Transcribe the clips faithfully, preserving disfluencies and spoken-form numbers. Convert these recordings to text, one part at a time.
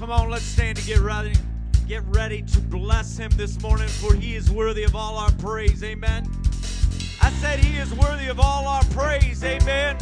Come on, let's stand and get ready. Get ready to bless him this morning, for he is worthy of all our praise. Amen. I said he is worthy of all our praise. Amen.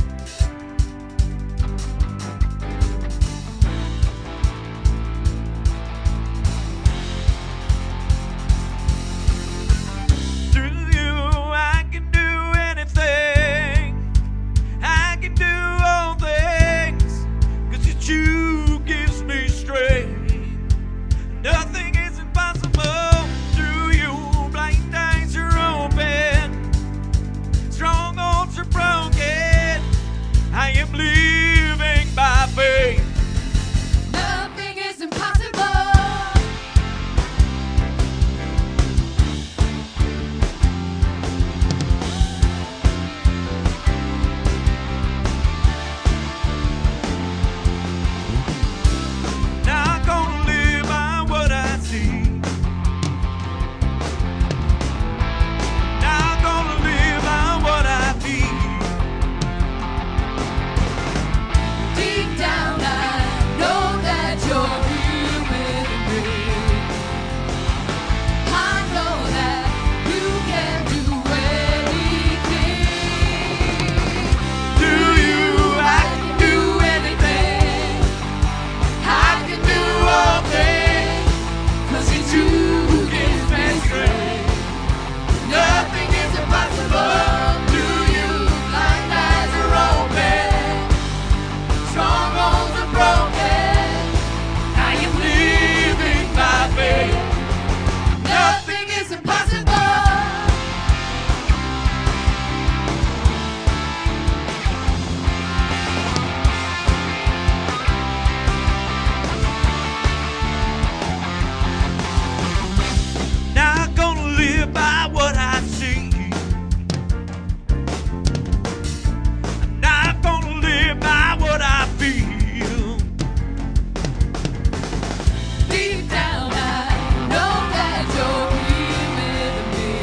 Through you, I can do anything. I can do all things, 'cause it's you gives me strength. Nothing is impossible through you. Blind eyes are open, strongholds are broken. I am living by faith. Nothing is impossible. Not gonna live by what I see. Not gonna live by what I feel. Deep down, I know that you're here with me. I know that you can do anything. Through you, I can do anything. I can do all things, 'cause it's you who gives me strength. Nothing is impossible through you. Blind eyes are open, strongholds are broken. I am living by faith. Nothing is impossible. Not gonna live by what I see. Not gonna live by what I feel. Deep down, I know that you're here with me.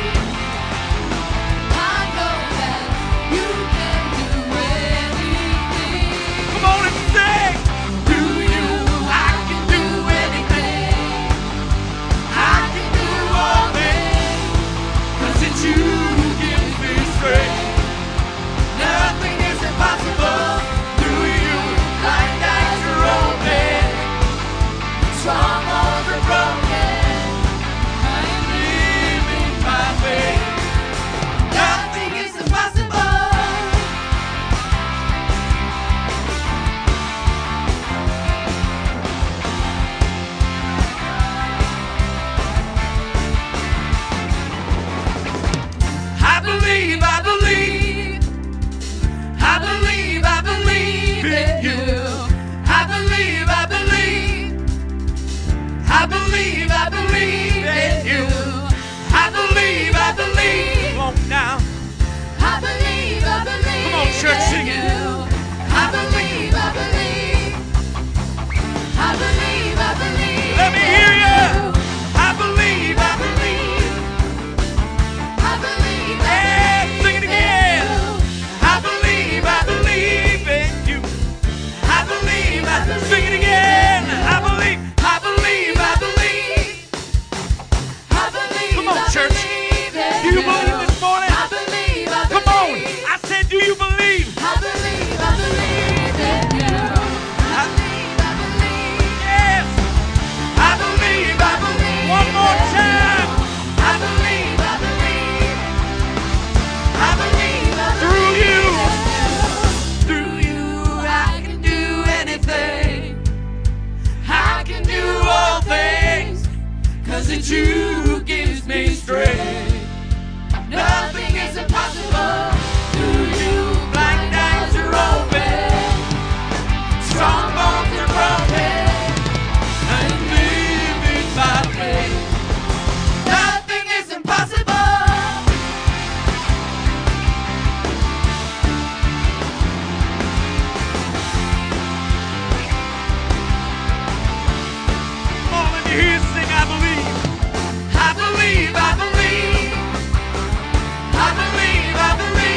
I know that you can do anything. Come on and sing. Through you, I can do anything. I can do all things, 'cause it's you who gives me strength. Nothing is impossible through you. Blind eyes are open, strongholds are broken. I am living by faith. Nothing is impossible. I believe, I believe, I believe, I believe in you. I believe, I believe, I believe, I believe in you. I believe, I believe. Come on now. I believe, I believe. Come on, church, in sing it. you. I believe, I believe. I believe, I believe. Let me in hear you. you. I believe, I believe. I believe, I Yeah, believe sing it in again. you. I believe, I believe in you. I believe, I sing it again. I believe, I believe, I believe. I believe, Come on, I church. believe in Do you believe this morning? I believe, I Come on. believe. I said, do you believe? I believe, I believe in you. I believe, I believe. Yes. I believe, I believe. One more time. I believe, I believe. I believe, I believe. Through you. Through you, I can do anything. I can do all things, 'cause it's you who gives me strength. Nothing is impossible. Through you, blind eyes are open, strong bones are broken. I am living by faith. Nothing is impossible. Come on, let me hear you sing, I believe. I believe, I believe. I believe, I believe.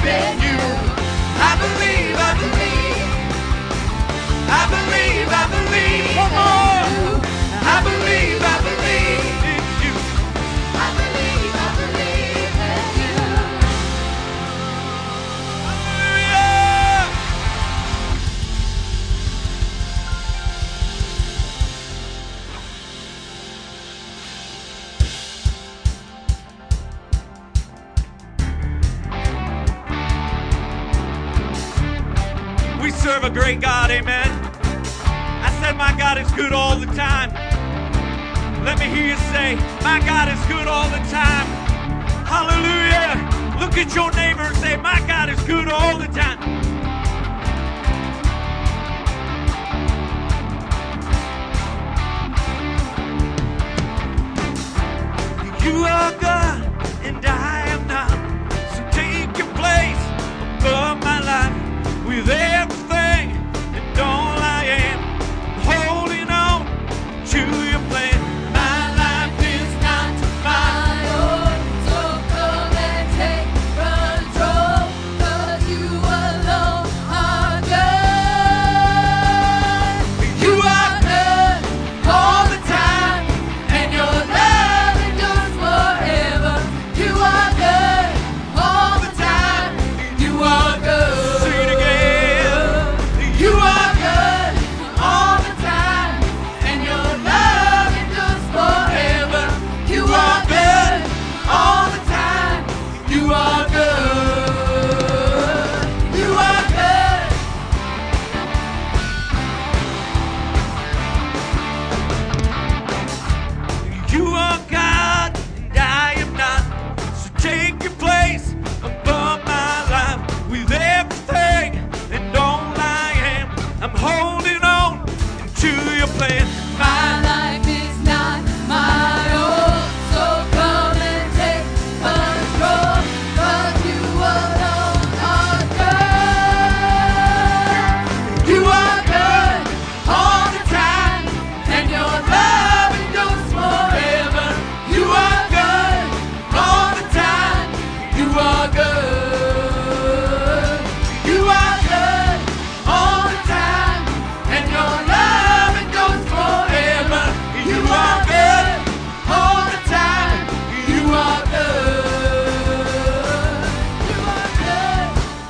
in you. I believe, I believe. I believe, I believe. One more. I believe, I believe in you. I believe, I believe in you. Hallelujah. We serve a great God, amen. I said my God is good all the time. Let me hear you say, my God is good all the time. Hallelujah. Look at your neighbor and say, my God is good all the time. You are God and I am not. So take your place above my life with everything and all I am. Holding on to your plan. My life is not mine. My own, so come and take control, 'cause you alone are good. You are good all the time, and your love endures forever. You are good all the time. You are good. Sing it again. You are good all the time, and your love endures forever. You are good all the time. You are good. You are good. You are God and I am not. So take your place above my life with everything and all I am. I'm holding on to your plan. My life is not my own, so come and take control, 'cause you alone are good. You are good all the time, and your love endures forever. You are good all the time. You are good. You are good all the time, and your love endures forever. You are good all the time. You are good. You are good.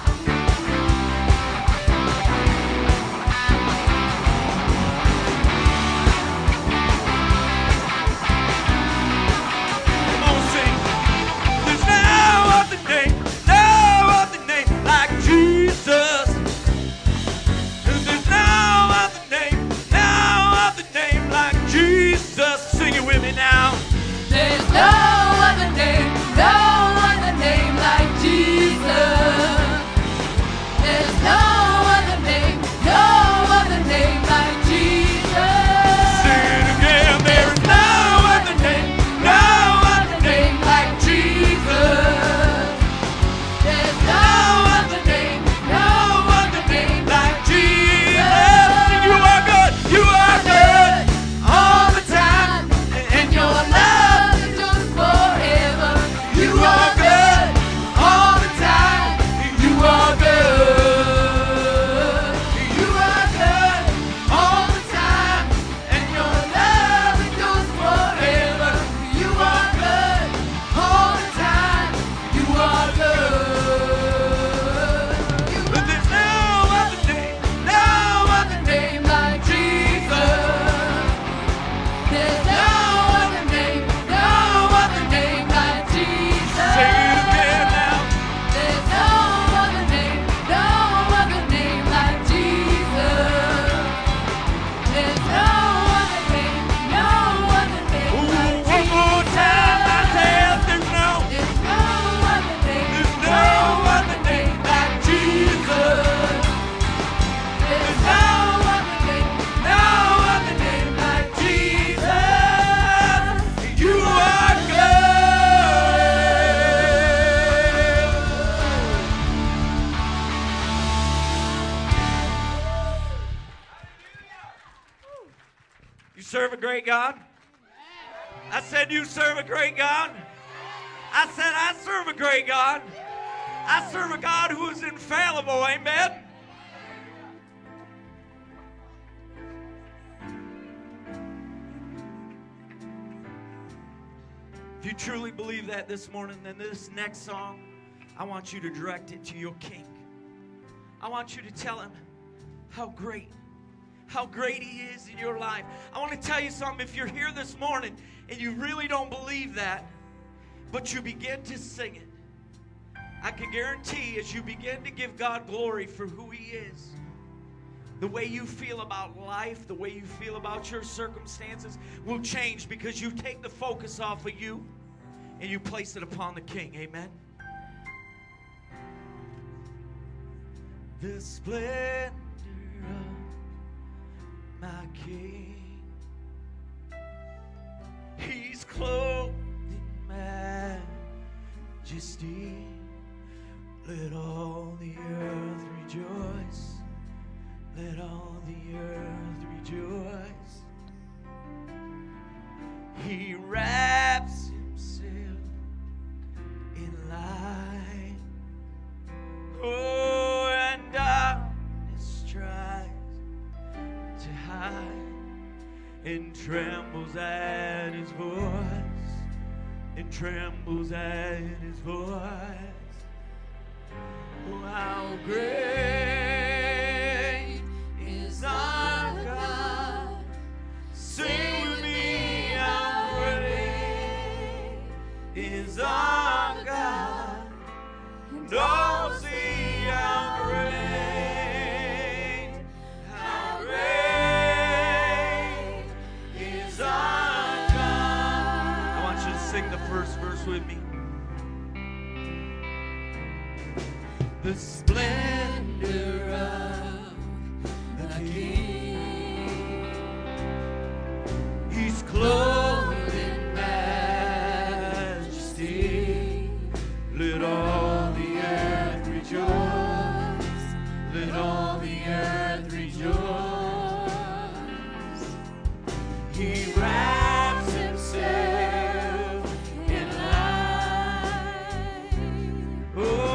Come on, sing. There's no other name, no other name like Jesus. There's no other name, no other name like Jesus. Sing it with me now. There's no other name, no other name like Jesus. There's no other name, no other name like Jesus. Sing it again. There is no other name, no other name like Jesus. There's no other name, no other name Like Jesus. You are good, you are good all the time, and your love endures forever. You are good all the time. You are good. You are good all the time, and your love endures forever. You are good all the time. You are good. But there's no other name, no other name like Jesus. There's no other name, no other name like Jesus. Say it again now. There's no other name, no other name like Jesus. There's no other name, no other name Ooh, like one more time, I tell there's no, There's no other name, there's no other name like Jesus. There's no other name, No other name like Jesus. You are good. You serve a great God. I said you serve a great God. I said I serve a great God. I serve a God who is infallible. Amen. If you truly believe that this morning, then this next song, I want you to direct it to your King. I want you to tell him how great, how great he is in your life. I want to tell you something. If you're here this morning and you really don't believe that, but you begin to sing it, I can guarantee as you begin to give God glory for who he is, the way you feel about life, the way you feel about your circumstances will change, because you take the focus off of you and you place it upon the King. Amen. The splendor of my King, he's clothed in majesty. Let all the earth rejoice. Let all the earth rejoice. He wraps himself in light. Oh, and darkness tries to hide, and trembles at his voice, and trembles at his voice. Oh, how great is our God. Sing with me, how great is our God. And oh, see how great, how great is our God. I want you to sing the first verse with me. The splendor of the King, he's clothed in majesty. Let all the earth rejoice. Let all the earth rejoice. He wraps himself in light. Oh,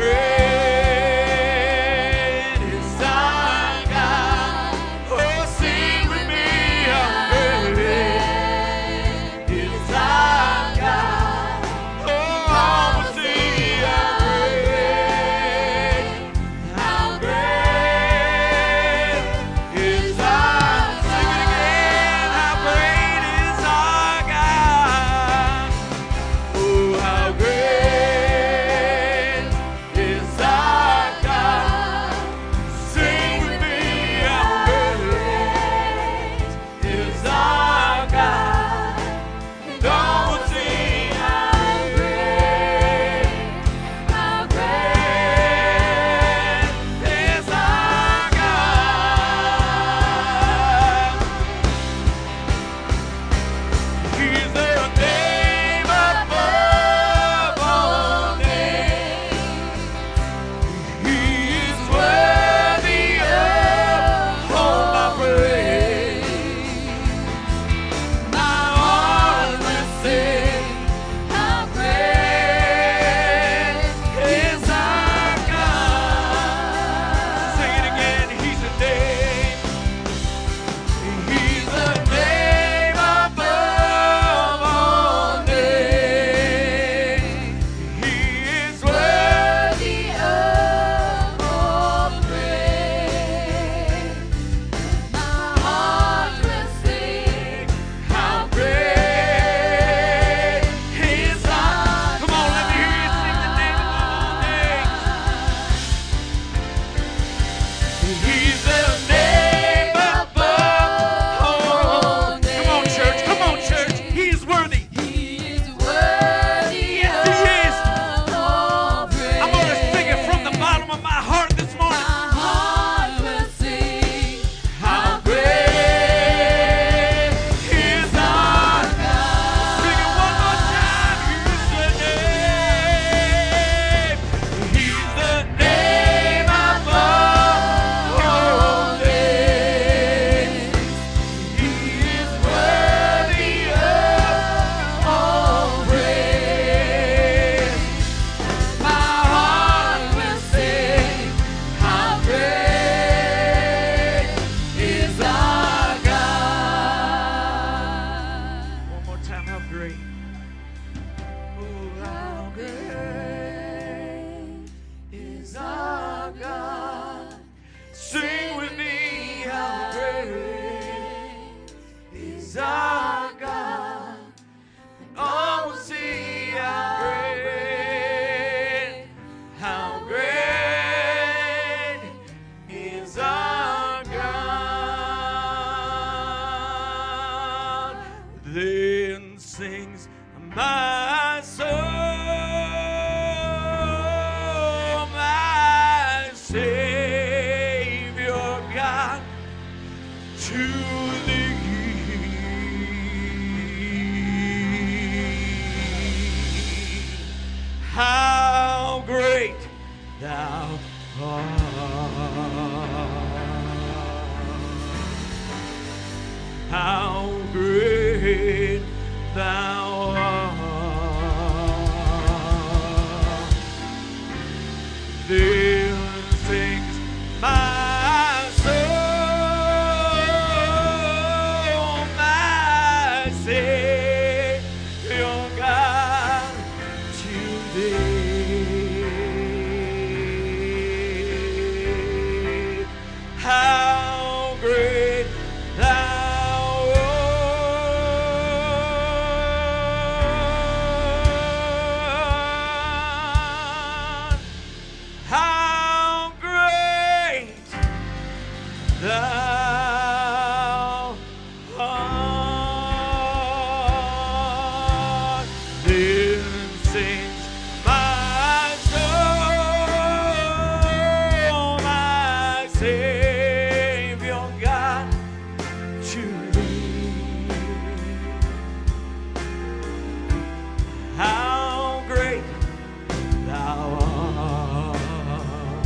oh, sing my soul, my Savior God, to thee. How great thou art. How great thou art. Then sings my soul, my Savior God, to thee. How great thou art. How great thou art. Then sings my soul, my Savior God, to thee. How great thou art.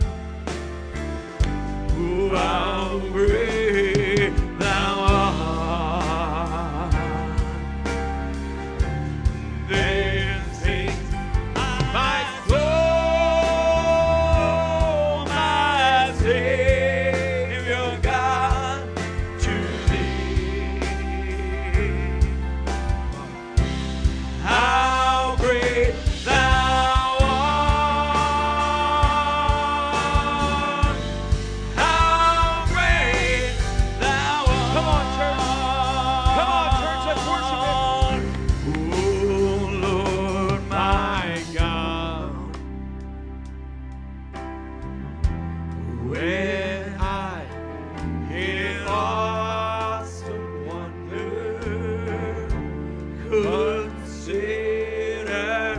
Oh, how great thou art. Then sings my soul, my Savior God, to thee. How great thou art. How great thou art. Come on, church. Come on, church. Let's worship Oh, Lord, my God, when I in awesome wonder consider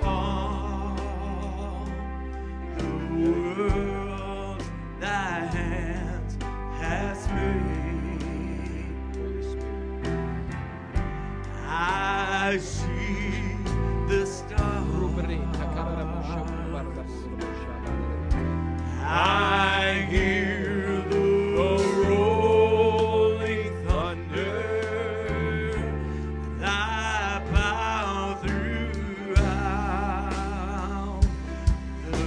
all the world thy hands has made, I see the stars, I hear the rolling thunder, thy power throughout the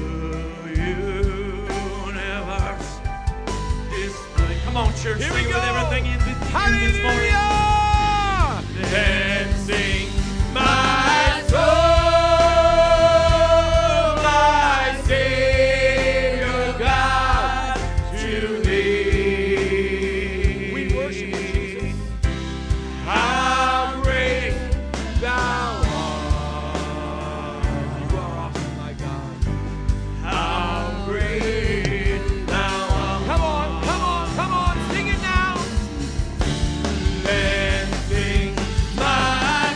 universe display. Come on, church, Here we sing with go. everything in this morning. Hallelujah! Then sing my soul, my Savior God, to thee. We worship you, Jesus. How great thou You are awesome, my God. art. How great thou art. Come on, come on, come on. Sing it now. Then sing my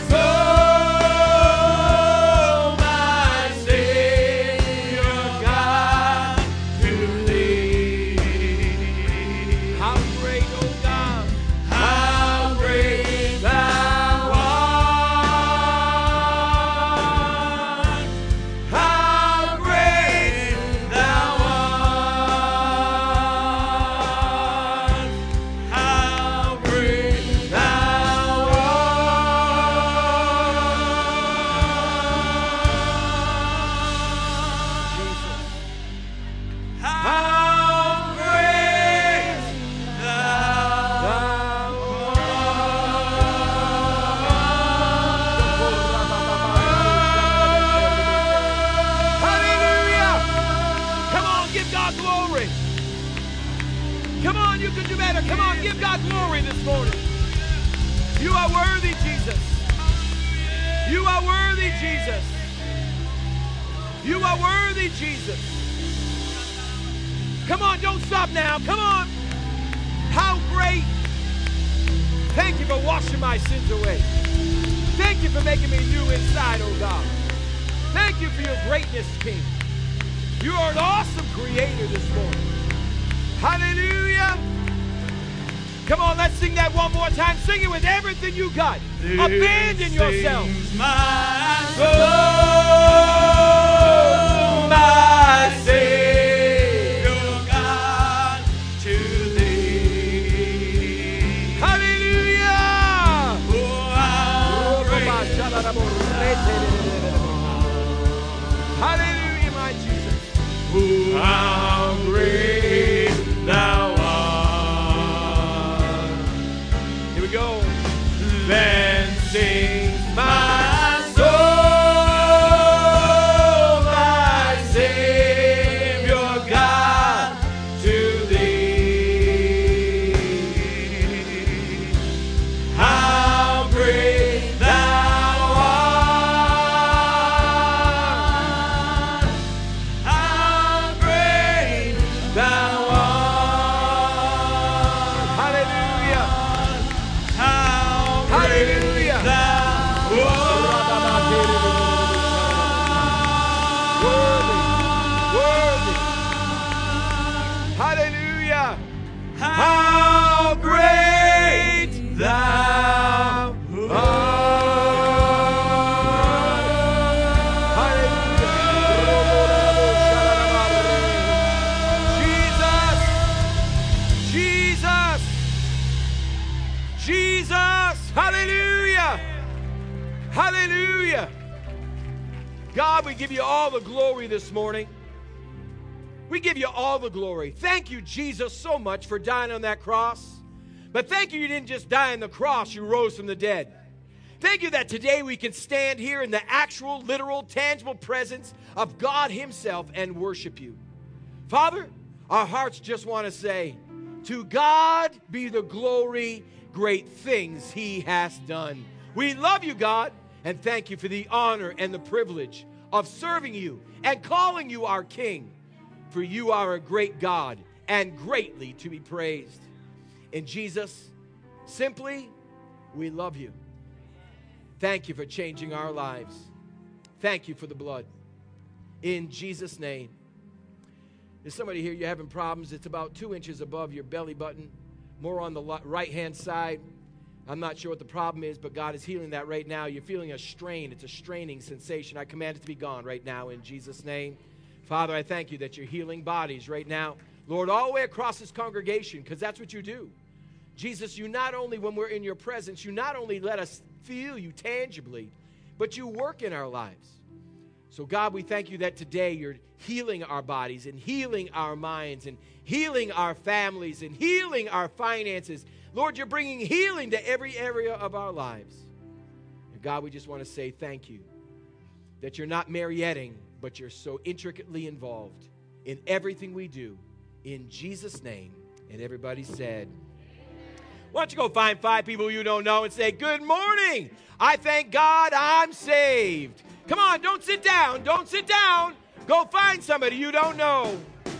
soul, my Savior God, to thee. How great, oh God. How great thou art. How great thou art. How great thou art. How great Hallelujah! Come on, give God glory. Come on, you can do better. Come on, give God glory this morning. You are worthy, Jesus. You are worthy, Jesus. You are worthy, Jesus. Come on, don't stop now. Come on. How great. Thank you for washing my sins away. Thank you for making me new inside, oh God. Thank you for your greatness, King. You are an awesome creator this morning. Hallelujah. Come on, let's sing that one more time. Sing it with everything you got. Abandon yourself. My soul, my Savior God, to thee. Hallelujah. Oh, how great. Hallelujah, my Jesus. Oh, how great thou art. Here we go. Then sings my soul, my Savior God, to thee. How great thou art! How great thou art! Hallelujah. How Hallelujah. thou Worthy. Worthy. Hallelujah. How great thou Jesus. Jesus. Jesus. Hallelujah. Hallelujah. God, we give you all the glory this morning. We give you all the glory. Thank you, Jesus, so much for dying on that cross. But thank you, you didn't just die on the cross, you rose from the dead. Thank you that today we can stand here in the actual, literal, tangible presence of God himself and worship you. Father, our hearts just want to say, to God be the glory, great things he has done. We love you, God, and thank you for the honor and the privilege of serving you and calling you our King. For you are a great God and greatly to be praised. In Jesus, simply, we love you. Thank you for changing our lives. Thank you for the blood. In Jesus' name. There's somebody here, you're having problems. It's about two inches above your belly button, more on the right-hand side. I'm not sure what the problem is, but God is healing that right now. You're feeling a strain. It's a straining sensation. I command it to be gone right now in Jesus' name. Father, I thank you that you're healing bodies right now. Lord, all the way across this congregation, because that's what you do. Jesus, you not only, when we're in your presence, you not only let us feel you tangibly, but you work in our lives. So God, we thank you that today you're healing our bodies and healing our minds and healing our families and healing our finances. Lord, you're bringing healing to every area of our lives. And God, we just want to say thank you that you're not Marietting, but you're so intricately involved in everything we do. In Jesus' name. And everybody said, why don't you go find five people you don't know and say, good morning. I thank God I'm saved. Come on, don't sit down. Don't sit down. Go find somebody you don't know.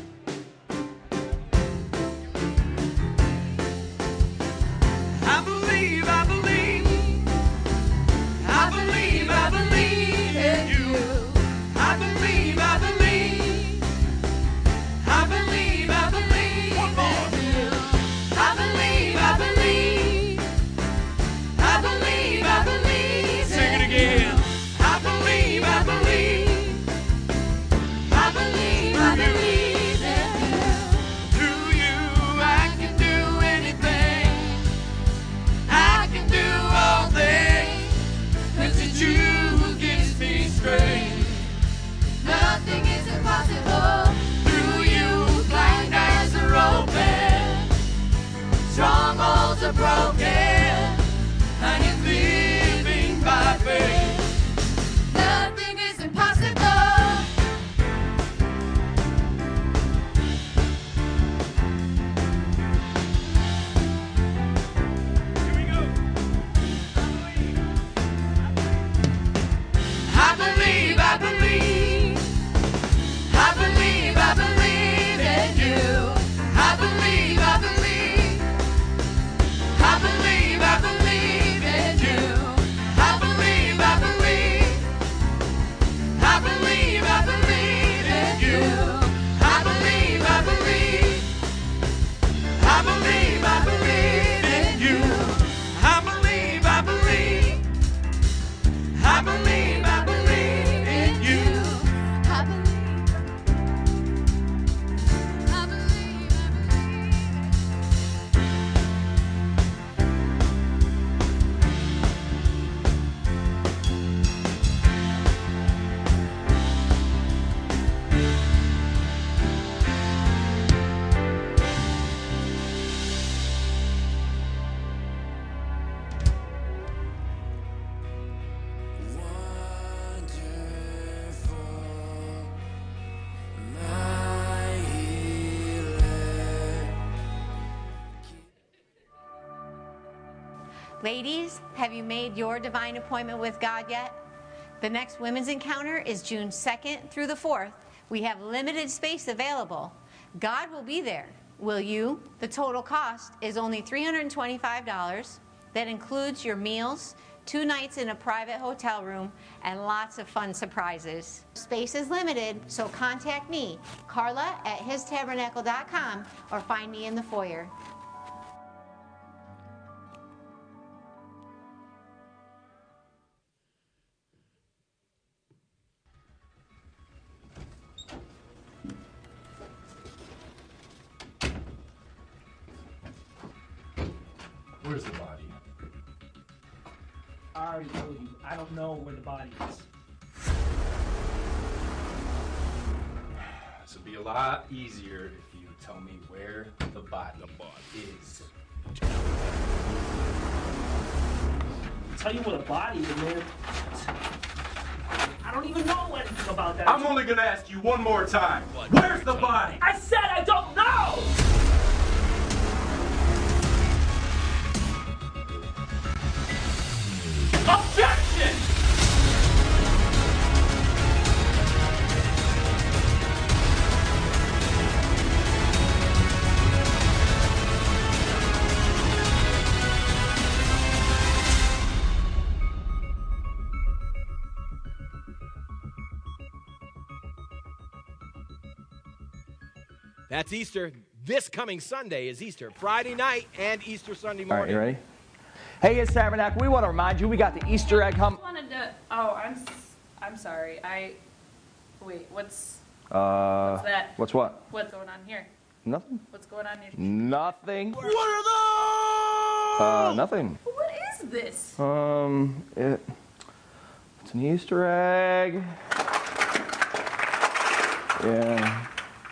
I believe, I believe, I believe, I believe in you. I believe, I believe, I believe, I believe in you. I believe, I believe, I believe, I believe. Sing it again. I believe, I believe, I believe, I believe in you. Through you I can do anything. I can do all things, 'cause it's you who gives me strength. Nothing is impossible. Through you, blind eyes are open, strongholds are broken. I am living by faith. Nothing is impossible. Here we go. I believe, I believe, I believe, I believe in you. I believe, I believe, I believe. Ladies, have you made your divine appointment with God yet? The next Women's Encounter is June second through the fourth. We have limited space available. God will be there. Will you? The total cost is only three hundred twenty-five dollars. That includes your meals, two nights in a private hotel room, and lots of fun surprises. Space is limited, so contact me, Carla at his tabernacle dot com, or find me in the foyer. Where's the body? I already told you, I don't know where the body is. This would be a lot easier if you would tell me where the body, the body is. I'll tell you what a body is, man. I don't even know anything about that. I'm only gonna ask you one more time. Where's the body? I said I don't know! Objection! That's Easter. This coming Sunday is Easter. Friday night and Easter Sunday morning. All right, you ready? Hey, it's Tabernacle. We want to remind you we got the Easter egg hunt. I wanted to. Oh, I'm. s- I'm sorry. I. Wait. What's Uh, What's that? What's what? what's going on here? Nothing. What's going on here? Nothing. What are those? Uh, nothing. What is this? Um, it. It's an Easter egg. Yeah.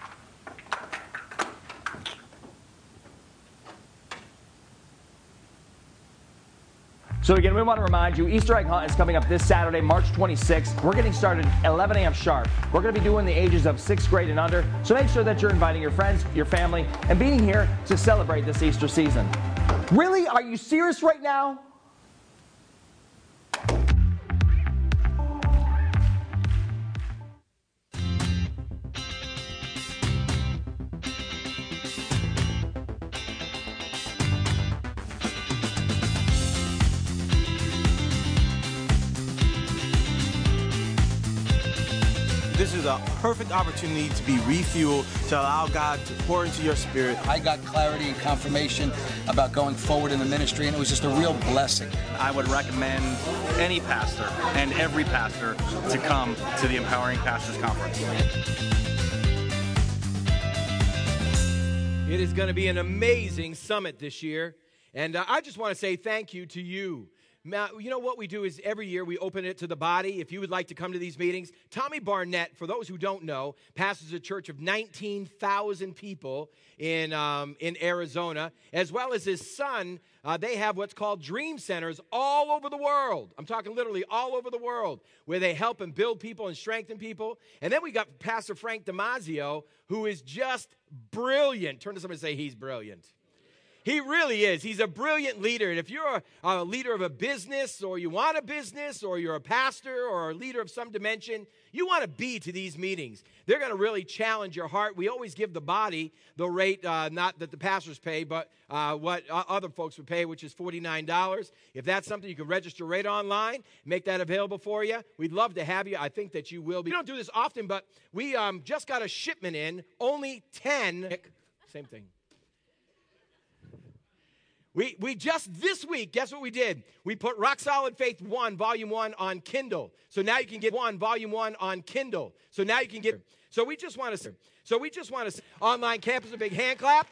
So again, we want to remind you, Easter egg hunt is coming up this Saturday, March twenty-sixth. We're getting started at eleven a m sharp. We're going to be doing the ages of sixth grade and under, so make sure that you're inviting your friends, your family, and being here to celebrate this Easter season. Really? Are you serious right now? This is a perfect opportunity to be refueled, to allow God to pour into your spirit. I got clarity and confirmation about going forward in the ministry, and it was just a real blessing. I would recommend any pastor and every pastor to come to the Empowering Pastors Conference. It is going to be an amazing summit this year. And uh, I just want to say thank you to you. Now, you know what we do is every year we open it to the body. If you would like to come to these meetings, Tommy Barnett, for those who don't know, pastors a church of nineteen thousand people in, um, in Arizona, as well as his son. Uh, they have what's called dream centers all over the world. I'm talking literally all over the world, where they help and build people and strengthen people. And then we got Pastor Frank Damasio, who is just brilliant. Turn to somebody and say, he's brilliant. He really is. He's a brilliant leader. And if you're a, a leader of a business, or you want a business, or you're a pastor or a leader of some dimension, you want to be to these meetings. They're going to really challenge your heart. We always give the body the rate, uh, not that the pastors pay, but uh, what other folks would pay, which is forty-nine dollars. If that's something, you can register right online, make that available for you. We'd love to have you. I think that you will be. We don't do this often, but we um, just got a shipment in, only ten. Same thing. We we just this week, guess what we did? We put Rock Solid Faith one, Volume one on Kindle. So now you can get one, Volume one on Kindle. So now you can get, so we just want to, so we just want to, online campus, a big hand clap.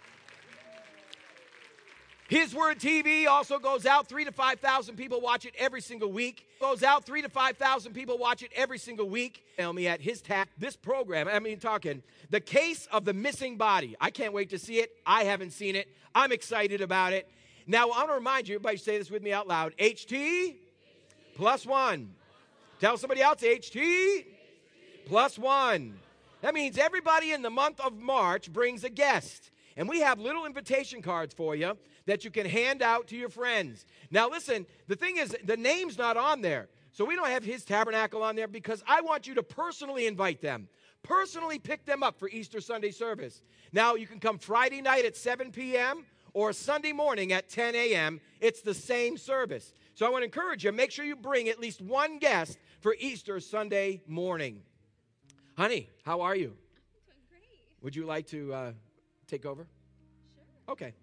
His Word T V also goes out. Three to five thousand people watch it every single week. Goes out. Three to five thousand people watch it every single week. Tell me at his tap. This program. I mean, talking the case of the missing body. I can't wait to see it. I haven't seen it. I'm excited about it. Now I want to remind you. Everybody say this with me out loud. H T plus one. Tell somebody else. H T plus one. That means everybody in the month of March brings a guest. And we have little invitation cards for you that you can hand out to your friends. Now listen, the thing is, the name's not on there. So we don't have His Tabernacle on there because I want you to personally invite them. Personally pick them up for Easter Sunday service. Now you can come Friday night at seven p.m. or Sunday morning at ten a.m. It's the same service. So I want to encourage you, make sure you bring at least one guest for Easter Sunday morning. Honey, how are you? I'm doing great. Would you like to uh, take over? Sure. Okay.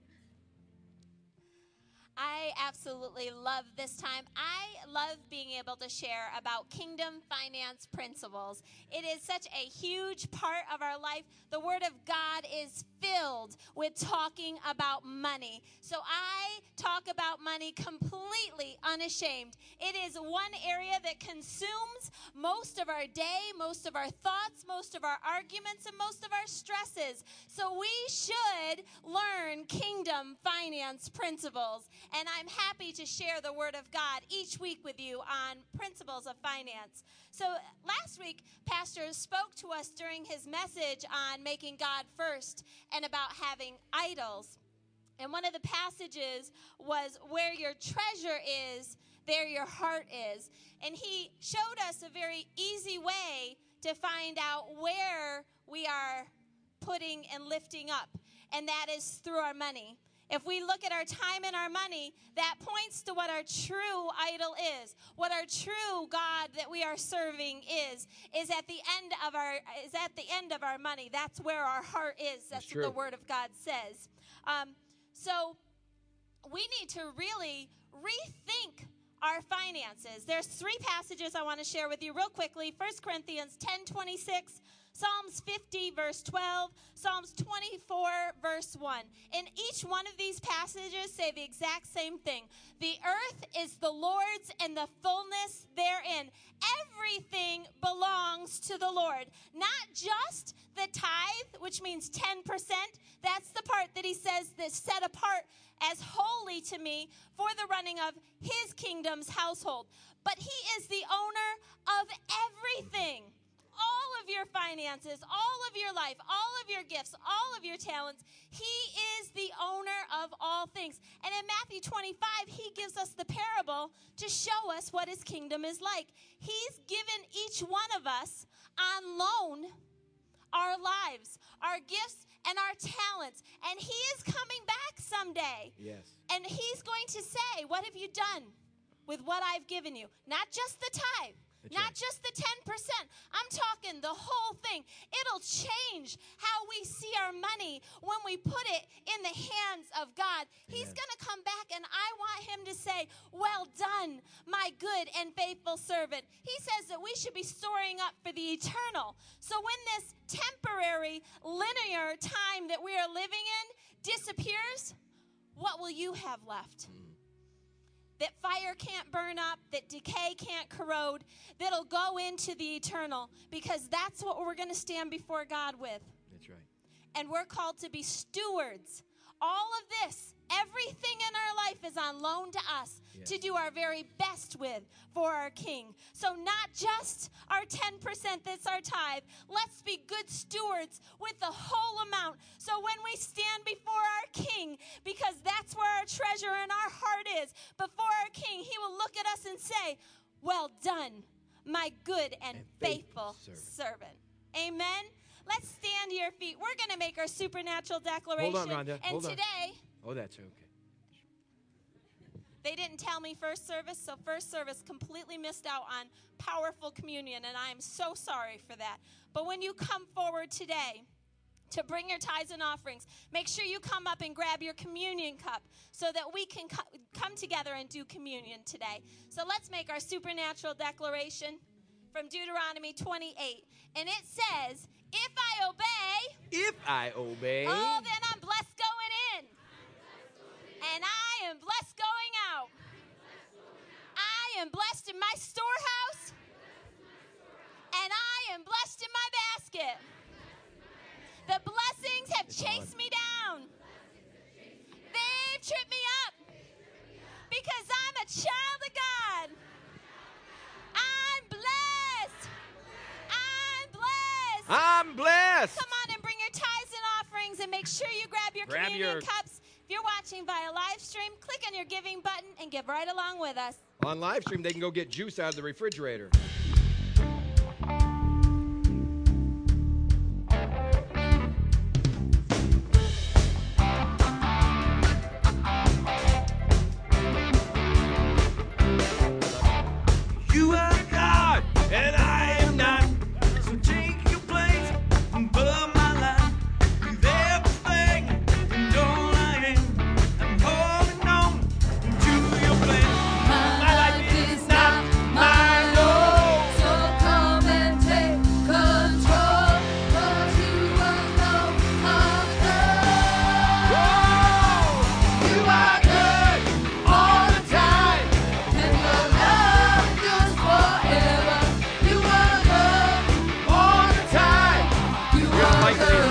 I absolutely love this time. I love being able to share about kingdom finance principles. It is such a huge part of our life. The Word of God is filled with talking about money. So I talk about money completely unashamed. It is one area that consumes most of our day, most of our thoughts, most of our arguments, and most of our stresses. So we should learn kingdom finance principles. And I'm happy to share the Word of God each week with you on principles of finance. So last week, Pastor spoke to us during his message on making God first and about having idols. And one of the passages was, where your treasure is, there your heart is. And he showed us a very easy way to find out where we are putting and lifting up, and that is through our money. If we look at our time and our money, that points to what our true idol is. What our true God that we are serving is, is at the end of our is at the end of our money. That's where our heart is. That's, That's what the true. Word of God says. Um, so we need to really rethink our finances. There's three passages I want to share with you real quickly. First Corinthians ten twenty-six, Psalms fifty, verse twelve, Psalms twenty-four, verse one. And each one of these passages say the exact same thing. The earth is the Lord's and the fullness therein. Everything belongs to the Lord. Not just the tithe, which means ten percent. That's the part that he says that's set apart as holy to me for the running of his kingdom's household. But he is the owner of everything. All of your finances, all of your life, all of your gifts, all of your talents. He is the owner of all things. And in Matthew twenty-five, he gives us the parable to show us what his kingdom is like. He's given each one of us on loan our lives, our gifts, and our talents. And he is coming back someday. Yes. And he's going to say, what have you done with what I've given you? Not just the tithe. That's Not right. just the ten percent. I'm talking the whole thing. It'll change how we see our money when we put it in the hands of God. He's going to come back, and I want him to say, well done, my good and faithful servant. He says that we should be storing up for the eternal. So when this temporary, linear time that we are living in disappears, what will you have left? That fire can't burn up, that decay can't corrode, that'll go into the eternal, because that's what we're going to stand before God with. That's right. And we're called to be stewards. All of this, everything in our life is on loan to us Yes. to do our very best with for our King. So not just our ten percent that's our tithe. Let's be good stewards with the whole amount. So when we stand before our King, because that's where our treasure and our heart is, before our King, he will look at us and say, well done, my good and, And faithful, faithful servant. Amen. Let's stand to your feet. We're going to make our supernatural declaration. Hold on, Rhonda. And Hold on. today, Oh, that's okay. they didn't tell me first service, so first service completely missed out on powerful communion, and I am so sorry for that. But when you come forward today to bring your tithes and offerings, make sure you come up and grab your communion cup so that we can co- come together and do communion today. So let's make our supernatural declaration from Deuteronomy twenty-eight. And it says, if I obey, If I obey, oh, then I'm blessed going in. And I am blessed going out. I am blessed in my storehouse. And I am blessed in my basket. The blessings have chased me down. They've tripped me up. Because I'm a child of God. I'm blessed. I'm blessed. I'm blessed. Come on and bring your tithes and offerings, and make sure you grab your Grab communion your- cups. If you're watching watching via live stream, click on your giving button and give right along with us. On live stream, they can go get juice out of the refrigerator. You are God, and I am not. So take your place above my life. With everything and all I am, I'm holding on to your plan. My life is not mine, no. So come and take control, 'cause you alone are good. You are good all the time, and your love endures forever. You are good all the time. You are good.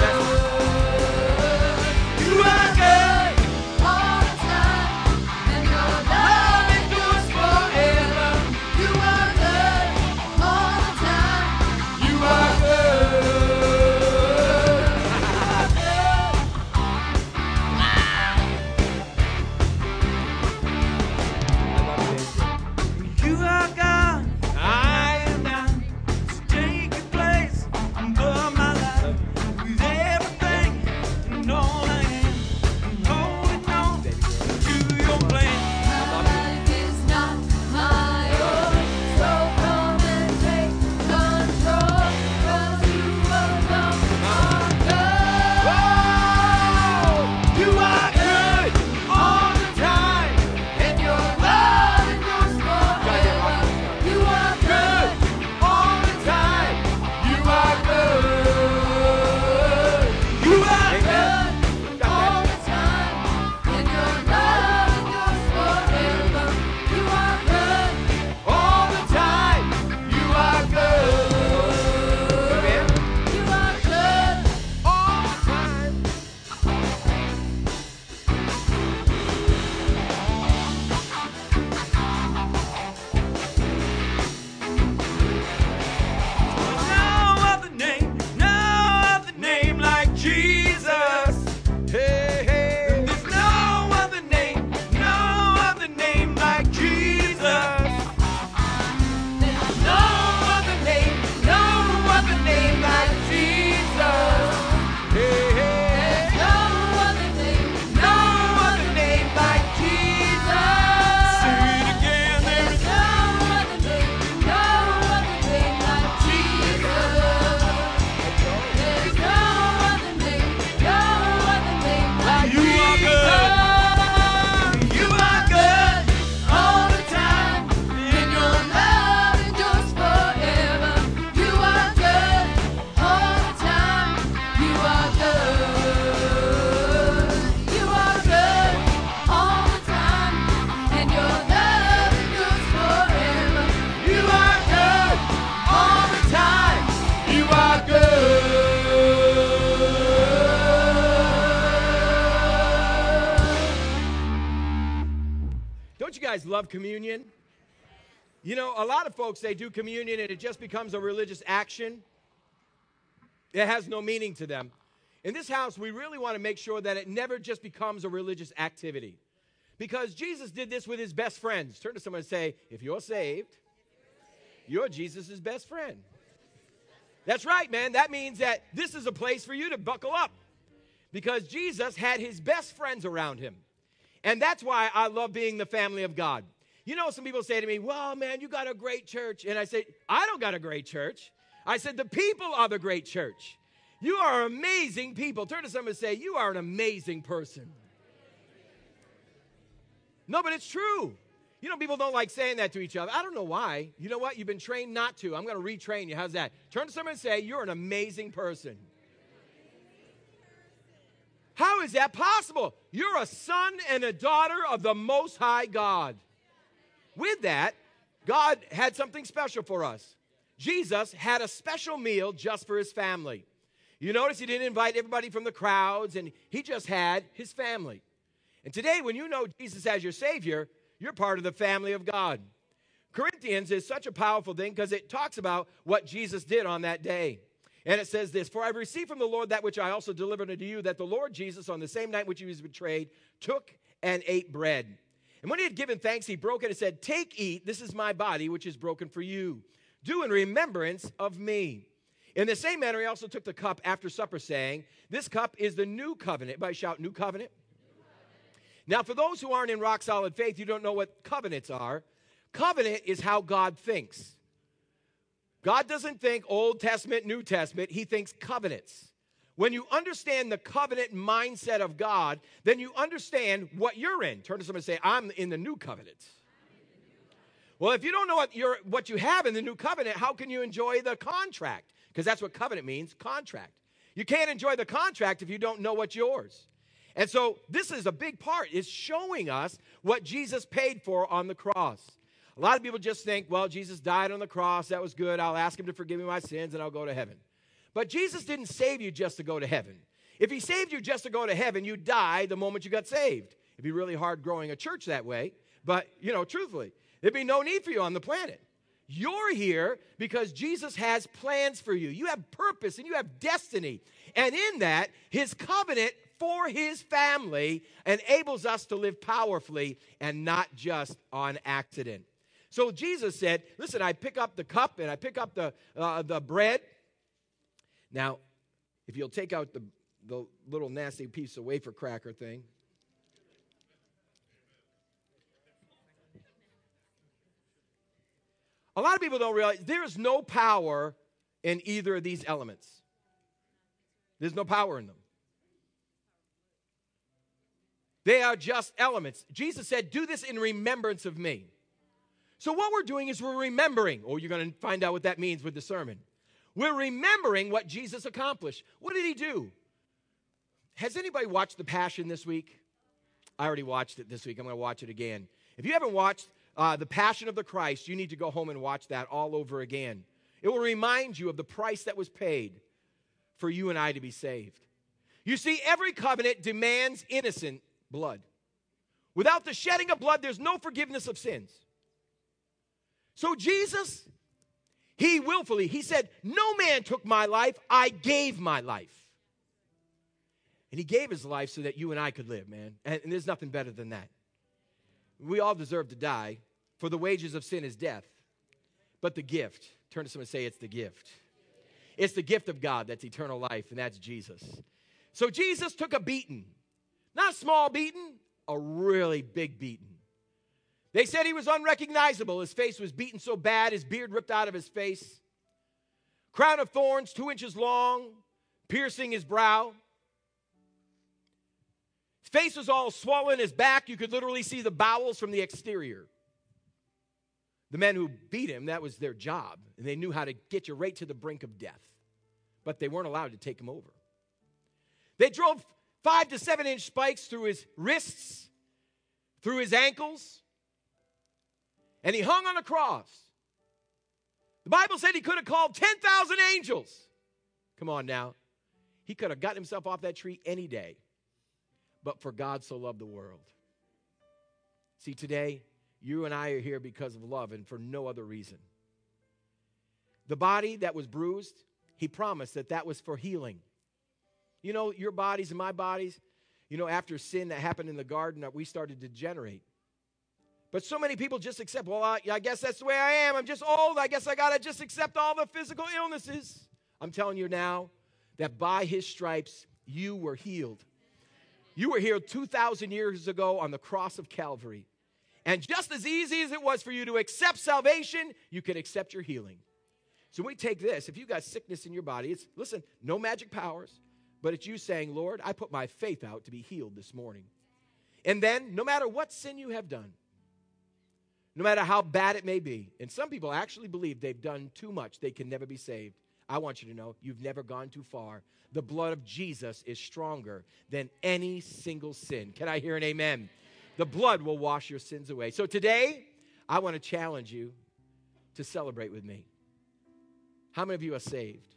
You are good all the time, and your love endures forever. You are good all the time. You are You are God, I am not. So take your place above my life. With everything and all I am, I'm holding on to your plan. My life is not my own, so come and take control, 'cause you alone are good. You are good all the time, and your love endures forever. You are good all the time. You are good. You are good All the time, and your love endures forever. You are good all the time. You are good. You are good all the time. No other name, no other name like Jesus. Hey, hey. There's no other name, no other name like Jesus. There's no other name, no other name like Jesus. Hey, hey. no other name, No other name like Jesus. Say it again, there is no other name, no other name like Jesus. There's no other name, no other name like You are good. You are good all the time, and your love endures forever. You are good all the time. You are good. You are good all the time, and your love endures forever. You are good all the time. You are good. Don't you guys love communion? You know, a lot of folks, they do communion and it just becomes a religious action. It has no meaning to them. In this house, we really want to make sure that it never just becomes a religious activity. Because Jesus did this with his best friends. Turn to someone and say, if you're saved, you're Jesus' best friend. That's right, man. That means that this is a place for you to buckle up. Because Jesus had his best friends around him. And that's why I love being the family of God. You know, some people say to me, well, man, you got a great church. And I say, I don't got a great church. I said, the people are the great church. You are amazing people. Turn to someone and say, you are an amazing person. No, but it's true. You know, people don't like saying that to each other. I don't know why. You know what? You've been trained not to. I'm going to retrain you. How's that? Turn to someone and say, you're an amazing person. How is that possible? You're a son and a daughter of the Most High God. With that, God had something special for us. Jesus had a special meal just for his family. You notice he didn't invite everybody from the crowds, and he just had his family. And today, when you know Jesus as your Savior, you're part of the family of God. Corinthians is such a powerful thing because it talks about what Jesus did on that day. And it says this, for I received from the Lord that which I also delivered unto you, that the Lord Jesus, on the same night which he was betrayed, took and ate bread. And when he had given thanks, he broke it and said, "Take, eat, this is my body, which is broken for you. Do in remembrance of me." In the same manner, he also took the cup after supper, saying, "This cup is the new covenant." Everybody shout, "New covenant." Now, for those who aren't in rock solid faith, you don't know what covenants are. Covenant is how God thinks. God doesn't think Old Testament, New Testament. He thinks covenants. When you understand the covenant mindset of God, then you understand what you're in. Turn to somebody and say, "I'm in the new covenant." Well, if you don't know what, you're, what you have in the new covenant, how can you enjoy the contract? Because that's what covenant means, contract. You can't enjoy the contract if you don't know what's yours. And so this is a big part. It's showing us what Jesus paid for on the cross. A lot of people just think, well, Jesus died on the cross. That was good. I'll ask him to forgive me my sins and I'll go to heaven. But Jesus didn't save you just to go to heaven. If he saved you just to go to heaven, you'd die the moment you got saved. It'd be really hard growing a church that way. But, you know, truthfully, there'd be no need for you on the planet. You're here because Jesus has plans for you. You have purpose and you have destiny. And in that, his covenant for his family enables us to live powerfully and not just on accident. So Jesus said, listen, I pick up the cup and I pick up the, uh, the bread. Now, if you'll take out the, the little nasty piece of wafer cracker thing. A lot of people don't realize there is no power in either of these elements. There's no power in them. They are just elements. Jesus said, "Do this in remembrance of me." So what we're doing is we're remembering. Oh, you're going to find out what that means with the sermon. We're remembering what Jesus accomplished. What did he do? Has anybody watched The Passion this week? I already watched it this week. I'm going to watch it again. If you haven't watched uh, The Passion of the Christ, you need to go home and watch that all over again. It will remind you of the price that was paid for you and I to be saved. You see, every covenant demands innocent blood. Without the shedding of blood, there's no forgiveness of sins. So Jesus, he willfully, he said, "No man took my life, I gave my life." And he gave his life so that you and I could live, man. And, and there's nothing better than that. We all deserve to die, for the wages of sin is death. But the gift, turn to someone and say, it's the gift. It's the gift of God that's eternal life, and that's Jesus. So Jesus took a beating. Not a small beating, a really big beating. They said he was unrecognizable. His face was beaten so bad, his beard ripped out of his face. Crown of thorns, two inches long, piercing his brow. His face was all swollen, his back, you could literally see the bowels from the exterior. The men who beat him, that was their job. And they knew how to get you right to the brink of death. But they weren't allowed to take him over. They drove five to seven inch spikes through his wrists, through his ankles. And he hung on a cross. The Bible said he could have called ten thousand angels. Come on now. He could have gotten himself off that tree any day. But for God so loved the world. See, today, you and I are here because of love and for no other reason. The body that was bruised, he promised that that was for healing. You know, your bodies and my bodies, you know, after sin that happened in the garden, we started to degenerate. But so many people just accept, well, I, I guess that's the way I am. I'm just old. I guess I got to just accept all the physical illnesses. I'm telling you now that by his stripes, you were healed. You were healed two thousand years ago on the cross of Calvary. And just as easy as it was for you to accept salvation, you can accept your healing. So we take this. If you've got sickness in your body, it's, listen, no magic powers, but it's you saying, Lord, I put my faith out to be healed this morning. And then, no matter what sin you have done, no matter how bad it may be, and some people actually believe they've done too much, they can never be saved. I want you to know you've never gone too far. The blood of Jesus is stronger than any single sin. Can I hear an amen? The blood will wash your sins away. So today, I want to challenge you to celebrate with me. How many of you are saved?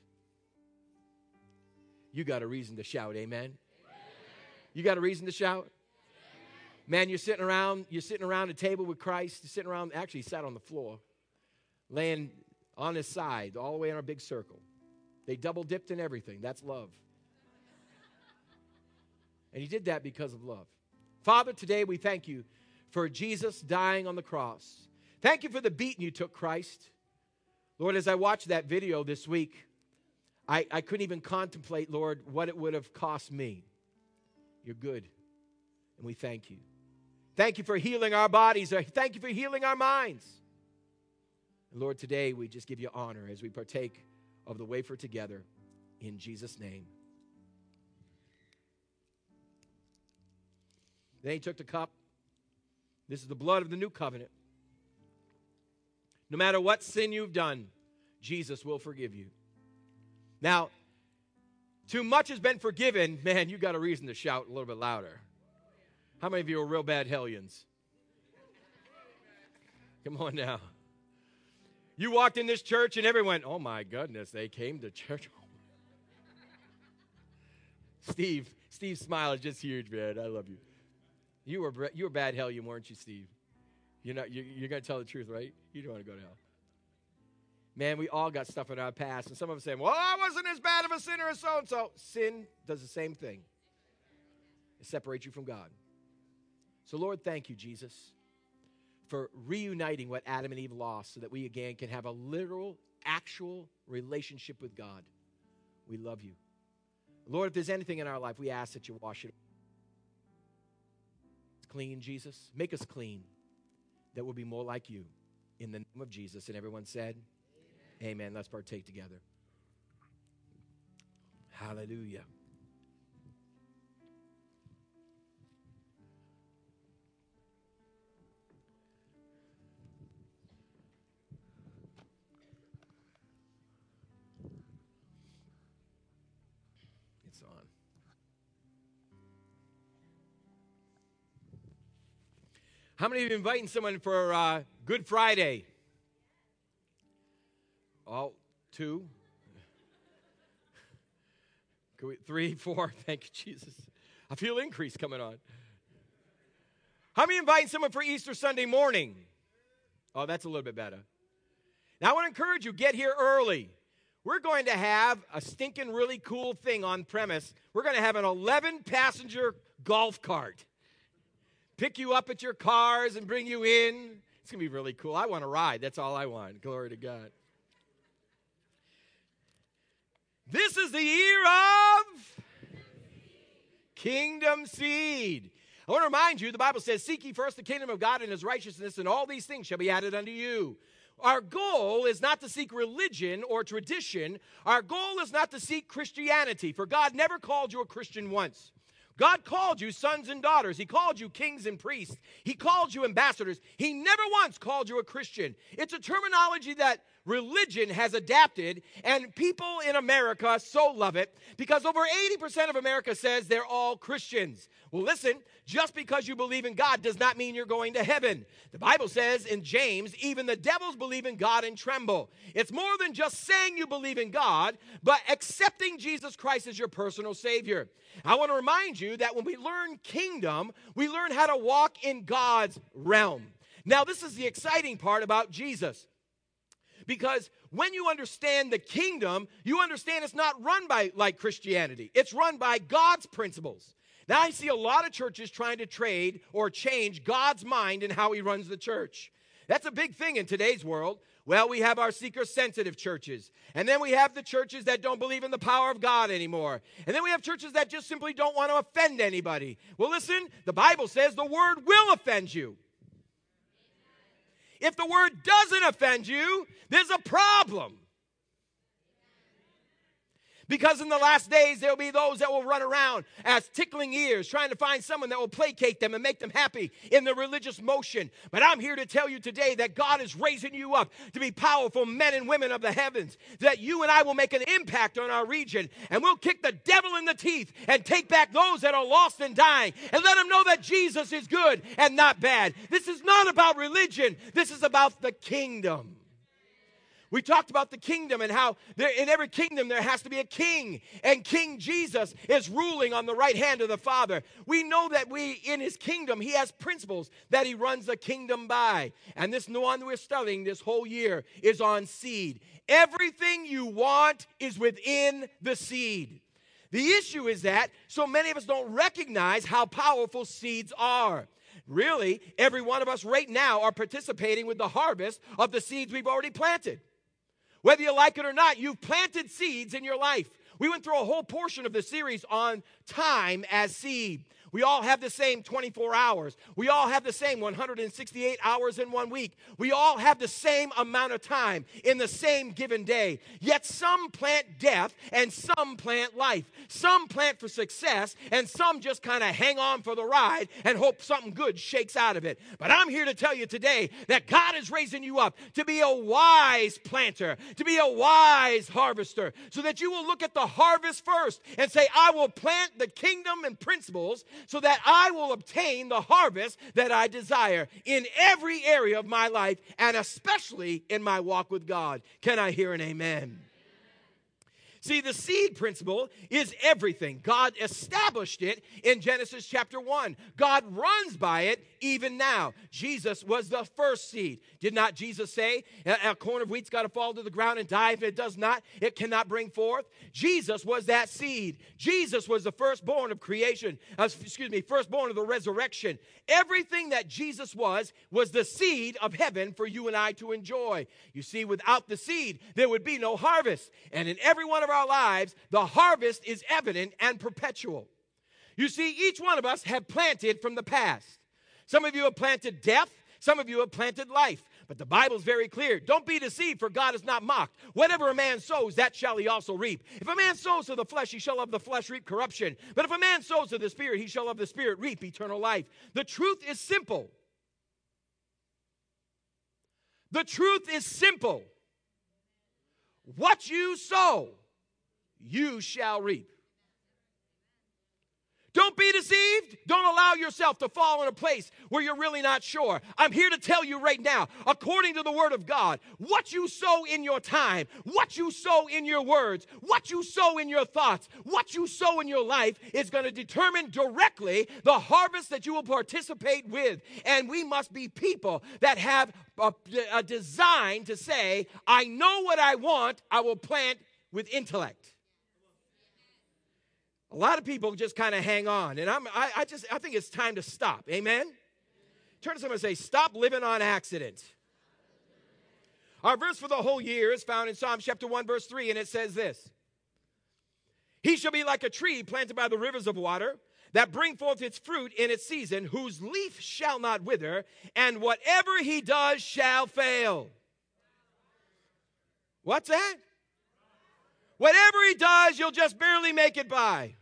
You got a reason to shout, amen? Amen. You got a reason to shout? Man, you're sitting around, you're sitting around a table with Christ. You're sitting around, actually he sat on the floor, laying on his side, all the way in a big circle. They double dipped in everything. That's love. And he did that because of love. Father, today we thank you for Jesus dying on the cross. Thank you for the beating you took, Christ. Lord, as I watched that video this week, I, I couldn't even contemplate, Lord, what it would have cost me. You're good, and we thank you. Thank you for healing our bodies. Thank you for healing our minds. And Lord, today we just give you honor as we partake of the wafer together in Jesus' name. Then he took the cup. This is the blood of the new covenant. No matter what sin you've done, Jesus will forgive you. Now, too much has been forgiven. Man, you got a reason to shout a little bit louder. How many of you are real bad hellions? Come on now. You walked in this church and everyone went, oh my goodness, they came to church. Steve, Steve's smile is just huge, man. I love you. You were you were bad hellion, weren't you, Steve? You're not. You're, you're going to tell the truth, right? You don't want to go to hell. Man, we all got stuff in our past, and some of us say, well, I wasn't as bad of a sinner as so-and-so. Sin does the same thing. It separates you from God. So, Lord, thank you, Jesus, for reuniting what Adam and Eve lost so that we again can have a literal, actual relationship with God. We love you. Lord, if there's anything in our life, we ask that you wash it. Clean, Jesus. Make us clean, that we'll be more like you. In the name of Jesus. And everyone said, amen. Amen. Let's partake together. Hallelujah. It's on. How many of you are inviting someone for uh, Good Friday? Oh, two. Can we, three, four. Thank you, Jesus. I feel increase coming on. How many are inviting someone for Easter Sunday morning? Oh, that's a little bit better. Now, I want to encourage you, get here early. We're going to have a stinking really cool thing on premise. We're going to have an eleven-passenger golf cart. Pick you up at your cars and bring you in. It's going to be really cool. I want to ride. That's all I want. Glory to God. This is the year of Kingdom Seed. I want to remind you, the Bible says, seek ye first the kingdom of God and his righteousness, and all these things shall be added unto you. Our goal is not to seek religion or tradition. Our goal is not to seek Christianity, for God never called you a Christian once. God called you sons and daughters. He called you kings and priests. He called you ambassadors. He never once called you a Christian. It's a terminology that religion has adapted, and people in America so love it because over eighty percent of America says they're all Christians. Well, listen, just because you believe in God does not mean you're going to heaven. The Bible says in James, even the devils believe in God and tremble. It's more than just saying you believe in God, but accepting Jesus Christ as your personal Savior. I want to remind you that when we learn kingdom, we learn how to walk in God's realm. Now, this is the exciting part about Jesus. Because when you understand the kingdom, you understand it's not run by like Christianity. It's run by God's principles. Now, I see a lot of churches trying to trade or change God's mind in how he runs the church. That's a big thing in today's world. Well, we have our seeker-sensitive churches. And then we have the churches that don't believe in the power of God anymore. And then we have churches that just simply don't want to offend anybody. Well, listen, the Bible says the word will offend you. If the word doesn't offend you, there's a problem. Because in the last days, there will be those that will run around as tickling ears, trying to find someone that will placate them and make them happy in the religious motion. But I'm here to tell you today that God is raising you up to be powerful men and women of the heavens, that you and I will make an impact on our region, and we'll kick the devil in the teeth and take back those that are lost and dying, and let them know that Jesus is good and not bad. This is not about religion. This is about the kingdom. We talked about the kingdom and how there, in every kingdom there has to be a king. And King Jesus is ruling on the right hand of the Father. We know that we, in his kingdom, he has principles that he runs the kingdom by. And this one we're studying this whole year is on seed. Everything you want is within the seed. The issue is that so many of us don't recognize how powerful seeds are. Really, every one of us right now are participating with the harvest of the seeds we've already planted. Whether you like it or not, you've planted seeds in your life. We went through a whole portion of the series on time as seed. We all have the same twenty-four hours. We all have the same one hundred sixty-eight hours in one week. We all have the same amount of time in the same given day. Yet some plant death and some plant life. Some plant for success and some just kind of hang on for the ride and hope something good shakes out of it. But I'm here to tell you today that God is raising you up to be a wise planter, to be a wise harvester, so that you will look at the harvest first and say, I will plant the kingdom and principles so that I will obtain the harvest that I desire in every area of my life, and especially in my walk with God. Can I hear an amen? See, the seed principle is everything. God established it in Genesis chapter one. God runs by it even now. Jesus was the first seed. Did not Jesus say, a corn of wheat's got to fall to the ground and die? If it does not, it cannot bring forth. Jesus was that seed. Jesus was the firstborn of creation. Uh, excuse me, firstborn of the resurrection. Everything that Jesus was, was the seed of heaven for you and I to enjoy. You see, without the seed, there would be no harvest. And in every one of our lives, the harvest is evident and perpetual. You see, each one of us have planted from the past. Some of you have planted death. Some of you have planted life. But the Bible's very clear. Don't be deceived, for God is not mocked. Whatever a man sows, that shall he also reap. If a man sows to the flesh, he shall of the flesh reap corruption. But if a man sows to the Spirit, he shall of the Spirit reap eternal life. The truth is simple. The truth is simple. What you sow, you shall reap. Don't be deceived. Don't allow yourself to fall in a place where you're really not sure. I'm here to tell you right now, according to the Word of God, what you sow in your time, what you sow in your words, what you sow in your thoughts, what you sow in your life is going to determine directly the harvest that you will participate with. And we must be people that have a, a design to say, I know what I want, I will plant with intellect. A lot of people just kind of hang on, and I'm, I, I just I think it's time to stop. Amen? Turn to someone and say, stop living on accident. Our verse for the whole year is found in Psalms chapter one, verse three, and it says this. He shall be like a tree planted by the rivers of water, that bring forth its fruit in its season, whose leaf shall not wither, and whatever he does shall fail. What's that? Whatever he does, you'll just barely make it by.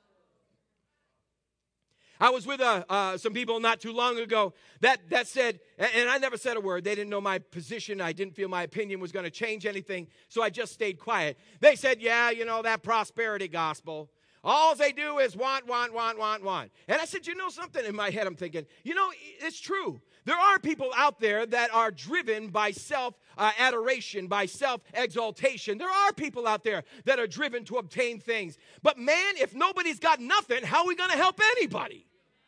I was with uh, uh, some people not too long ago that, that said, and I never said a word. They didn't know my position. I didn't feel my opinion was going to change anything, so I just stayed quiet. They said, yeah, you know, that prosperity gospel. All they do is want, want, want, want, want. And I said, you know something? In my head, I'm thinking, you know, it's true. There are people out there that are driven by self-adoration, uh, by self-exaltation. There are people out there that are driven to obtain things. But man, if nobody's got nothing, how are we going to help anybody?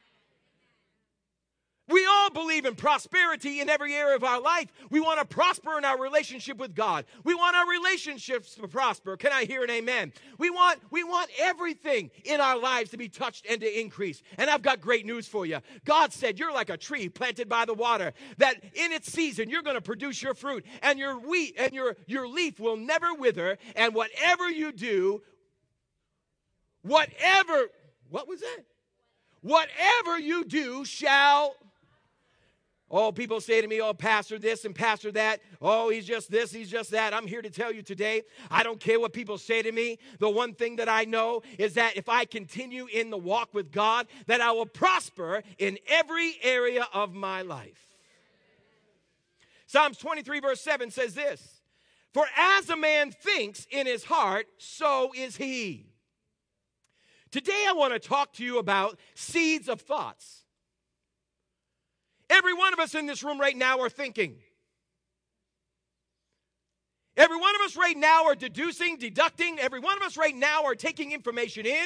We all believe in prosperity in every area of our life. We want to prosper in our relationship with God. We want our relationships to prosper. Can I hear an amen? We want, we want everything in our lives to be touched and to increase. And I've got great news for you. God said you're like a tree planted by the water, that in its season you're going to produce your fruit, and your wheat and your, your leaf will never wither, and whatever you do, whatever, what was that? Whatever you do shall... Oh, people say to me, oh, pastor this and pastor that. Oh, he's just this, he's just that. I'm here to tell you today, I don't care what people say to me. The one thing that I know is that if I continue in the walk with God, that I will prosper in every area of my life. Psalms twenty-three, verse seven says this, for as a man thinks in his heart, so is he. Today I want to talk to you about seeds of thoughts. Every one of us in this room right now are thinking. Every one of us right now are deducing, deducting. Every one of us right now are taking information in.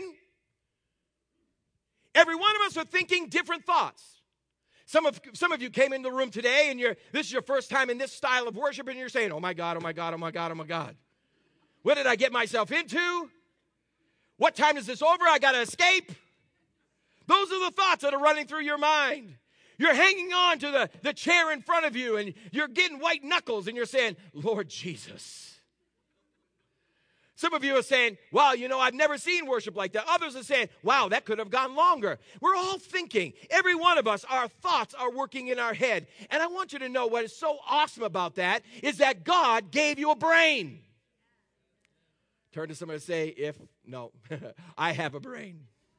Every one of us are thinking different thoughts. Some of, some of you came into the room today and you're, this is your first time in this style of worship and you're saying, oh my God, oh my God, oh my God, oh my God. What did I get myself into? What time is this over? I got to escape. Those are the thoughts that are running through your mind. You're hanging on to the, the chair in front of you, and you're getting white knuckles, and you're saying, Lord Jesus. Some of you are saying, wow, you know, I've never seen worship like that. Others are saying, wow, that could have gone longer. We're all thinking. Every one of us, our thoughts are working in our head. And I want you to know what is so awesome about that is that God gave you a brain. Turn to somebody and say, if, no, I have a brain.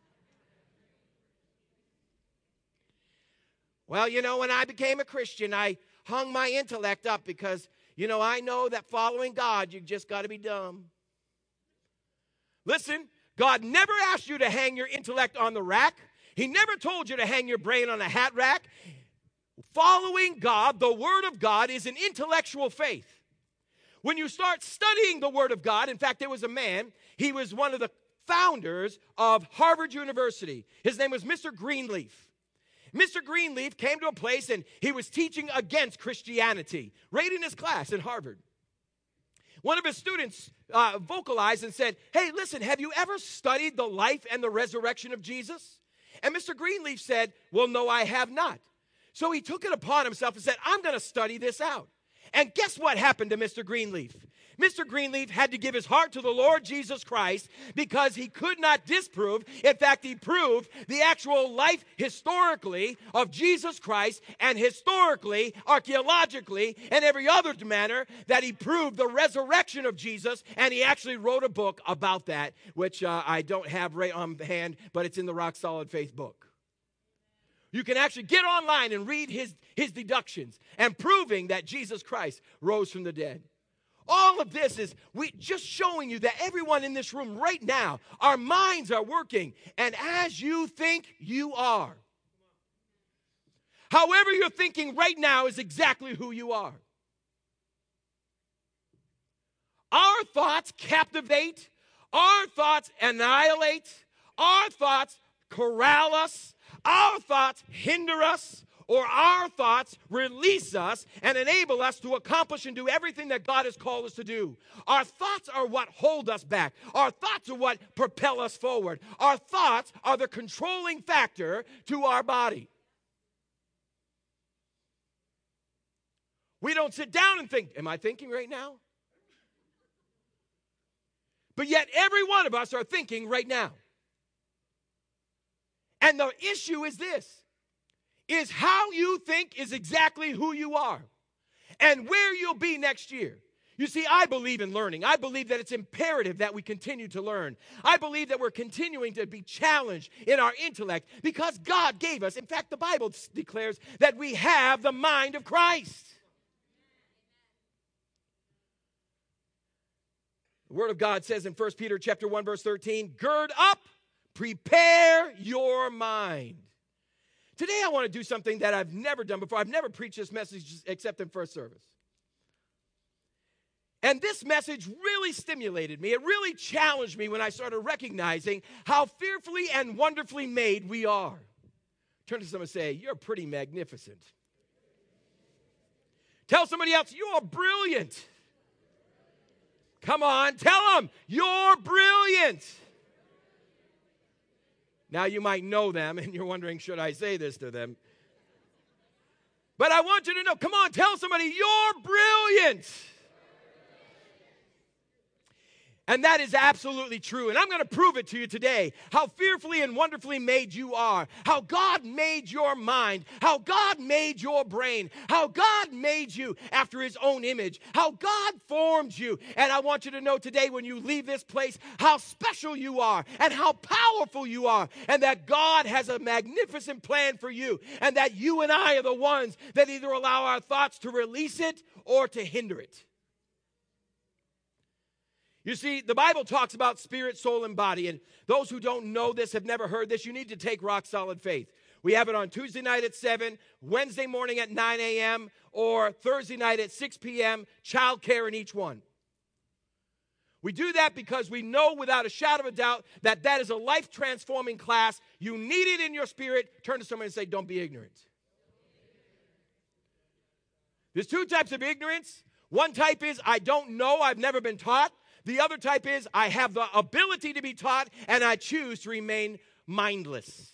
Well, you know, when I became a Christian, I hung my intellect up because, you know, I know that following God, you just got to be dumb. Listen, God never asked you to hang your intellect on the rack. He never told you to hang your brain on a hat rack. Following God, the Word of God, is an intellectual faith. When you start studying the Word of God, in fact, there was a man, he was one of the founders of Harvard University. His name was Mister Greenleaf. Mister Greenleaf came to a place and he was teaching against Christianity, right in his class in Harvard. One of his students uh, vocalized and said, hey, listen, have you ever studied the life and the resurrection of Jesus? And Mister Greenleaf said, well, no, I have not. So he took it upon himself and said, I'm going to study this out. And guess what happened to Mister Greenleaf? Mister Greenleaf had to give his heart to the Lord Jesus Christ because he could not disprove. In fact, he proved the actual life historically of Jesus Christ, and historically, archaeologically, and every other manner that he proved the resurrection of Jesus, and he actually wrote a book about that, which uh, I don't have right on hand, but it's in the Rock Solid Faith book. You can actually get online and read his, his deductions and proving that Jesus Christ rose from the dead. All of this is we just showing you that everyone in this room right now, our minds are working. And as you think, you are. However you're thinking right now is exactly who you are. Our thoughts captivate. Our thoughts annihilate. Our thoughts corral us. Our thoughts hinder us. Or our thoughts release us and enable us to accomplish and do everything that God has called us to do. Our thoughts are what hold us back. Our thoughts are what propel us forward. Our thoughts are the controlling factor to our body. We don't sit down and think, am I thinking right now? But yet every one of us are thinking right now. And the issue is this. Is how you think is exactly who you are and where you'll be next year. You see, I believe in learning. I believe that it's imperative that we continue to learn. I believe that we're continuing to be challenged in our intellect because God gave us. In fact, the Bible declares that we have the mind of Christ. The Word of God says in First Peter chapter one, verse thirteen, gird up, prepare your mind. Today I want to do something that I've never done before. I've never preached this message except in first service. And this message really stimulated me. It really challenged me when I started recognizing how fearfully and wonderfully made we are. Turn to someone and say, you're pretty magnificent. Tell somebody else, you're brilliant. Come on, tell them, you're brilliant. Now you might know them and you're wondering, should I say this to them? But I want you to know, come on, tell somebody, you're brilliant. And that is absolutely true. And I'm going to prove it to you today. How fearfully and wonderfully made you are. How God made your mind. How God made your brain. How God made you after his own image. How God formed you. And I want you to know today when you leave this place how special you are and how powerful you are. And that God has a magnificent plan for you. And that you and I are the ones that either allow our thoughts to release it or to hinder it. You see, the Bible talks about spirit, soul, and body. And those who don't know this, have never heard this, you need to take Rock Solid Faith. We have it on Tuesday night at seven, Wednesday morning at nine a.m., or Thursday night at six p.m., child care in each one. We do that because we know without a shadow of a doubt that that is a life-transforming class. You need it in your spirit. Turn to someone and say, don't be ignorant. There's two types of ignorance. One type is, I don't know, I've never been taught. The other type is, I have the ability to be taught, and I choose to remain mindless.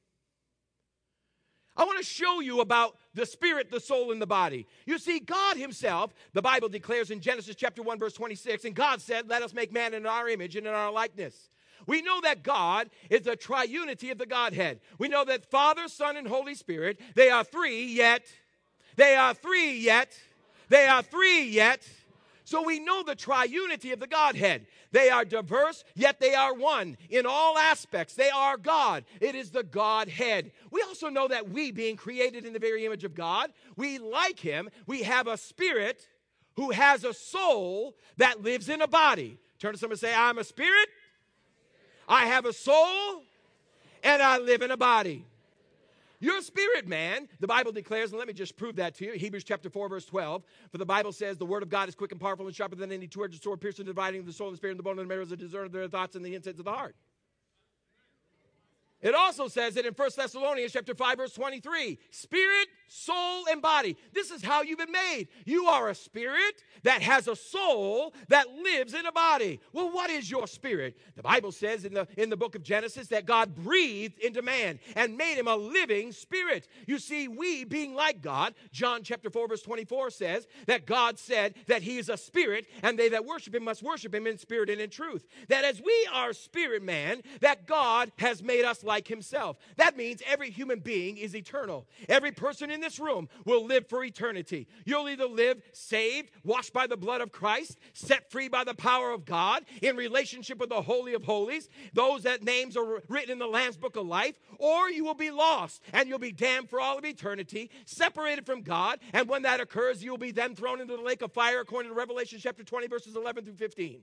I want to show you about the spirit, the soul, and the body. You see, God himself, the Bible declares in Genesis chapter one, verse twenty-six, and God said, let us make man in our image and in our likeness. We know that God is the triunity of the Godhead. We know that Father, Son, and Holy Spirit, they are three yet, they are three yet, they are three yet. So we know the triunity of the Godhead. They are diverse, yet they are one. In all aspects, they are God. It is the Godhead. We also know that we, being created in the very image of God, we, like him, we have a spirit who has a soul that lives in a body. Turn to someone and say, I'm a spirit, I have a soul, and I live in a body. Your spirit, man, the Bible declares, and let me just prove that to you. Hebrews chapter four, verse twelve. For the Bible says, the word of God is quick and powerful and sharper than any two-edged sword, piercing, dividing the soul and the spirit and the bone and the marrow, is a discerner of their thoughts and the intents of the heart. It also says it in First Thessalonians chapter five, verse twenty-three. Spirit, soul, and body. This is how you've been made. You are a spirit that has a soul that lives in a body. Well, what is your spirit? The Bible says in the, in the book of Genesis that God breathed into man and made him a living spirit. You see, we being like God, John chapter four, verse twenty-four says that God said that he is a spirit and they that worship him must worship him in spirit and in truth. That as we are spirit, man, that God has made us like himself. That means every human being is eternal. Every person in this room will live for eternity. You'll either live saved, washed by the blood of Christ, set free by the power of God, in relationship with the Holy of Holies, those that names are written in the Lamb's Book of Life, or you will be lost and you'll be damned for all of eternity, separated from God, and when that occurs, you'll be then thrown into the lake of fire according to Revelation chapter twenty, verses eleven through fifteen.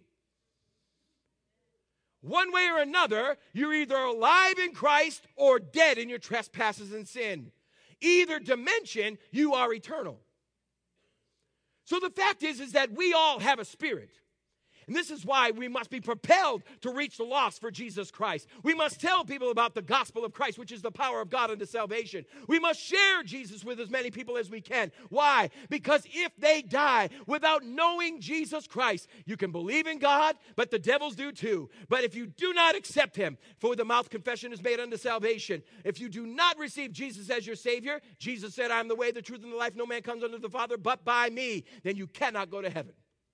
One way or another, you're either alive in Christ or dead in your trespasses and sin. Either dimension, you are eternal. So the fact is, is that we all have a spirit. And this is why we must be propelled to reach the lost for Jesus Christ. We must tell people about the gospel of Christ, which is the power of God unto salvation. We must share Jesus with as many people as we can. Why? Because if they die without knowing Jesus Christ, you can believe in God, but the devils do too. But if you do not accept him, for the mouth confession is made unto salvation. If you do not receive Jesus as your Savior, Jesus said, I am the way, the truth, and the life. No man comes unto the Father but by me. Then you cannot go to heaven.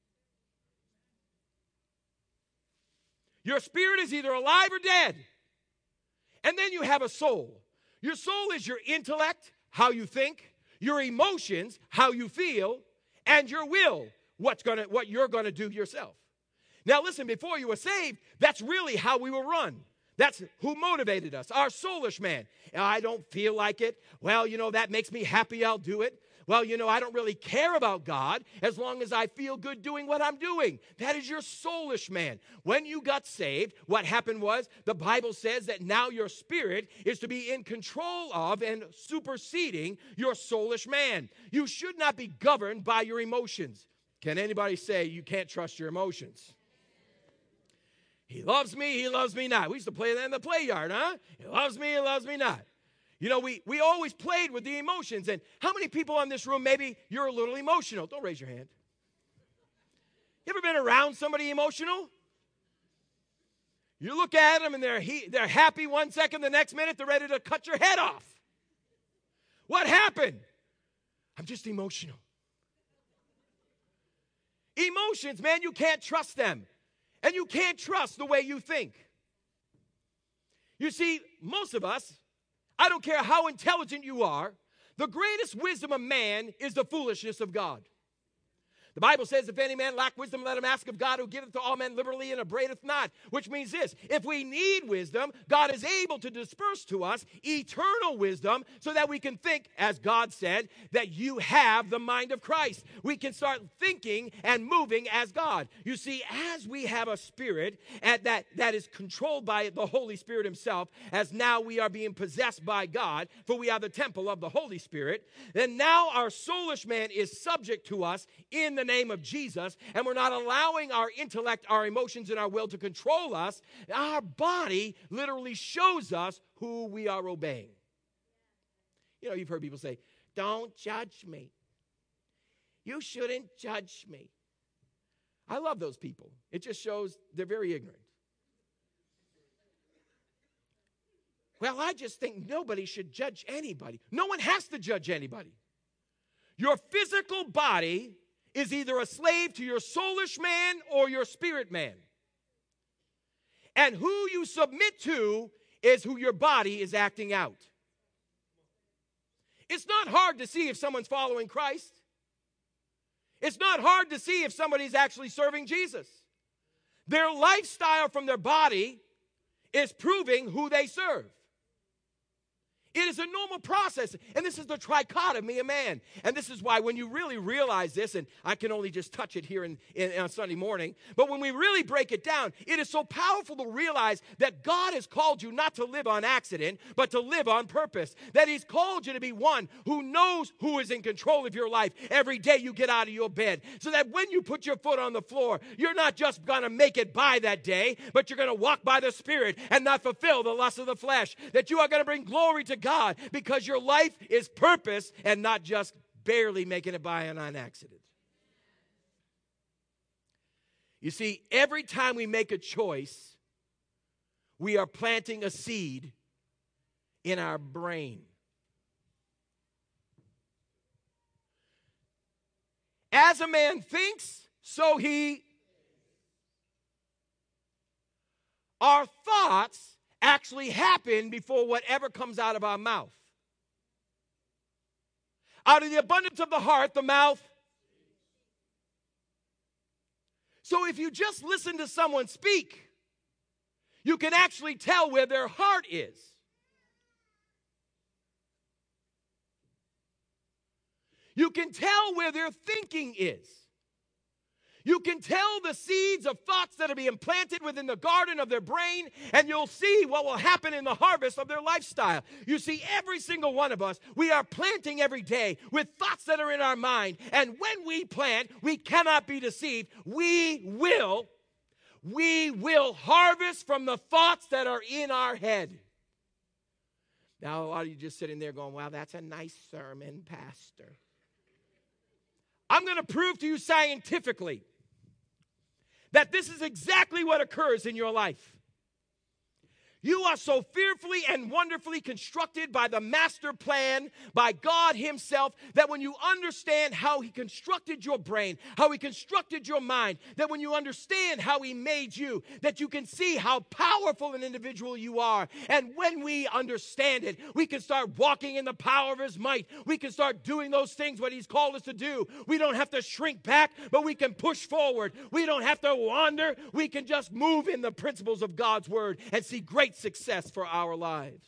Your spirit is either alive or dead. And then you have a soul. Your soul is your intellect, how you think, your emotions, how you feel, and your will, what's gonna, what you're going to do yourself. Now listen, before you were saved, that's really how we were run. That's who motivated us, our soulish man. I don't feel like it. Well, you know, that makes me happy, I'll do it. Well, you know, I don't really care about God as long as I feel good doing what I'm doing. That is your soulish man. When you got saved, what happened was the Bible says that now your spirit is to be in control of and superseding your soulish man. You should not be governed by your emotions. Can anybody say you can't trust your emotions? He loves me, he loves me not. We used to play that in the play yard, huh? He loves me, he loves me not. You know, we, we always played with the emotions. And how many people in this room, maybe you're a little emotional? Don't raise your hand. You ever been around somebody emotional? You look at them and they're, he, they're happy one second, the next minute they're ready to cut your head off. What happened? I'm just emotional. Emotions, man, you can't trust them. And you can't trust the way you think. You see, most of us, I don't care how intelligent you are, the greatest wisdom of man is the foolishness of God. The Bible says, if any man lack wisdom, let him ask of God, who giveth to all men liberally and upbraideth not. Which means this, if we need wisdom, God is able to disperse to us eternal wisdom so that we can think, as God said, that you have the mind of Christ. We can start thinking and moving as God. You see, as we have a spirit at that, that is controlled by the Holy Spirit himself, as now we are being possessed by God, for we are the temple of the Holy Spirit, then now our soulish man is subject to us in the name of Jesus, and we're not allowing our intellect, our emotions, and our will to control us. Our body literally shows us who we are obeying. You know, you've heard people say, don't judge me. You shouldn't judge me. I love those people. It just shows they're very ignorant. Well, I just think nobody should judge anybody. No one has to judge anybody. Your physical body is either a slave to your soulish man or your spirit man. And who you submit to is who your body is acting out. It's not hard to see if someone's following Christ. It's not hard to see if somebody's actually serving Jesus. Their lifestyle from their body is proving who they serve. It is a normal process, and this is the trichotomy of man. And this is why when you really realize this, and I can only just touch it here in, in, on Sunday morning, but when we really break it down, it is so powerful to realize that God has called you not to live on accident, but to live on purpose. That He's called you to be one who knows who is in control of your life every day you get out of your bed. So that when you put your foot on the floor, you're not just going to make it by that day, but you're going to walk by the Spirit and not fulfill the lust of the flesh. That you are going to bring glory to God. God, because your life is purpose and not just barely making it by on an accident. You see, every time we make a choice, we are planting a seed in our brain. As a man thinks, so he. Our thoughts actually happen before whatever comes out of our mouth. Out of the abundance of the heart, the mouth. So if you just listen to someone speak, you can actually tell where their heart is. You can tell where their thinking is. You can tell the seeds of thoughts that are being planted within the garden of their brain, and you'll see what will happen in the harvest of their lifestyle. You see, every single one of us, we are planting every day with thoughts that are in our mind. And when we plant, we cannot be deceived. We will, we will harvest from the thoughts that are in our head. Now, a lot of you just sitting there going, wow, that's a nice sermon, Pastor. I'm going to prove to you scientifically that this is exactly what occurs in your life. You are so fearfully and wonderfully constructed by the master plan, by God Himself, that when you understand how He constructed your brain, how He constructed your mind, that when you understand how He made you, that you can see how powerful an individual you are. And when we understand it, we can start walking in the power of His might. We can start doing those things what He's called us to do. We don't have to shrink back, but we can push forward. We don't have to wander. We can just move in the principles of God's Word and see great success for our lives.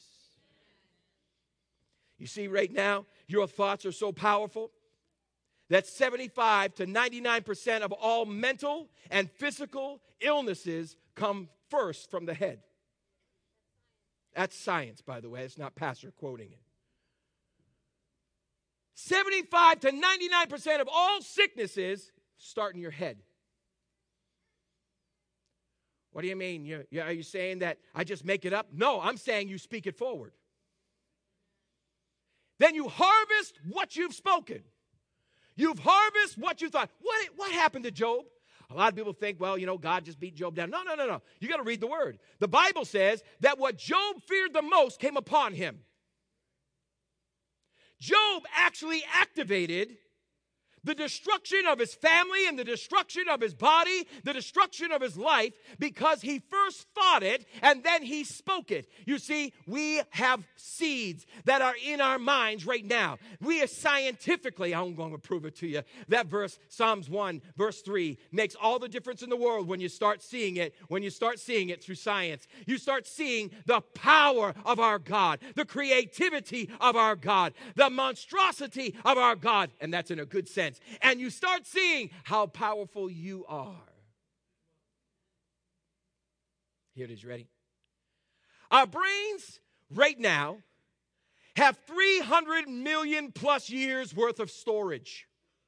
You see, right now, your thoughts are so powerful that seventy-five to ninety-nine percent of all mental and physical illnesses come first from the head. That's science, by the way. It's not Pastor quoting it. seventy-five to ninety-nine percent of all sicknesses start in your head. What do you mean? You, you, are you saying that I just make it up? No, I'm saying you speak it forward. Then you harvest what you've spoken. You've harvested what you thought. What, what happened to Job? A lot of people think, well, you know, God just beat Job down. No, no, no, no. You got to read the Word. The Bible says that what Job feared the most came upon him. Job actually activated the destruction of his family and the destruction of his body, the destruction of his life, because he first thought it and then he spoke it. You see, we have seeds that are in our minds right now. We are scientifically, I'm going to prove it to you. That verse, Psalms one, verse three, makes all the difference in the world when you start seeing it, when you start seeing it through science. You start seeing the power of our God, the creativity of our God, the monstrosity of our God, and that's in a good sense. And you start seeing how powerful you are. Here it is, ready? Our brains right now have three hundred million plus years worth of storage.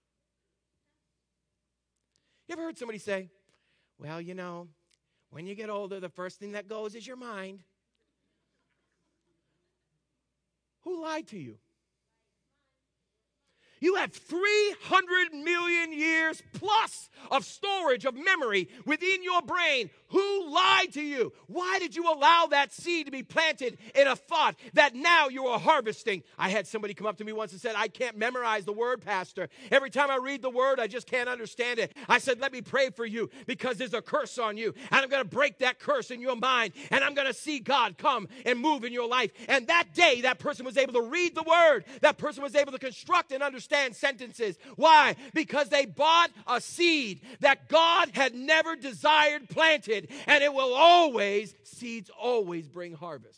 You ever heard somebody say, well, you know, when you get older, the first thing that goes is your mind? Who lied to you? You have three hundred million years plus of storage of memory within your brain. Who lied to you? Why did you allow that seed to be planted in a thought that now you are harvesting? I had somebody come up to me once and said, I can't memorize the word, Pastor. Every time I read the word, I just can't understand it. I said, let me pray for you because there's a curse on you. And I'm going to break that curse in your mind. And I'm going to see God come and move in your life. And that day, that person was able to read the word. That person was able to construct and understand sentences. Why? Because they bought a seed that God had never desired planted. And it will always, seeds always bring harvest.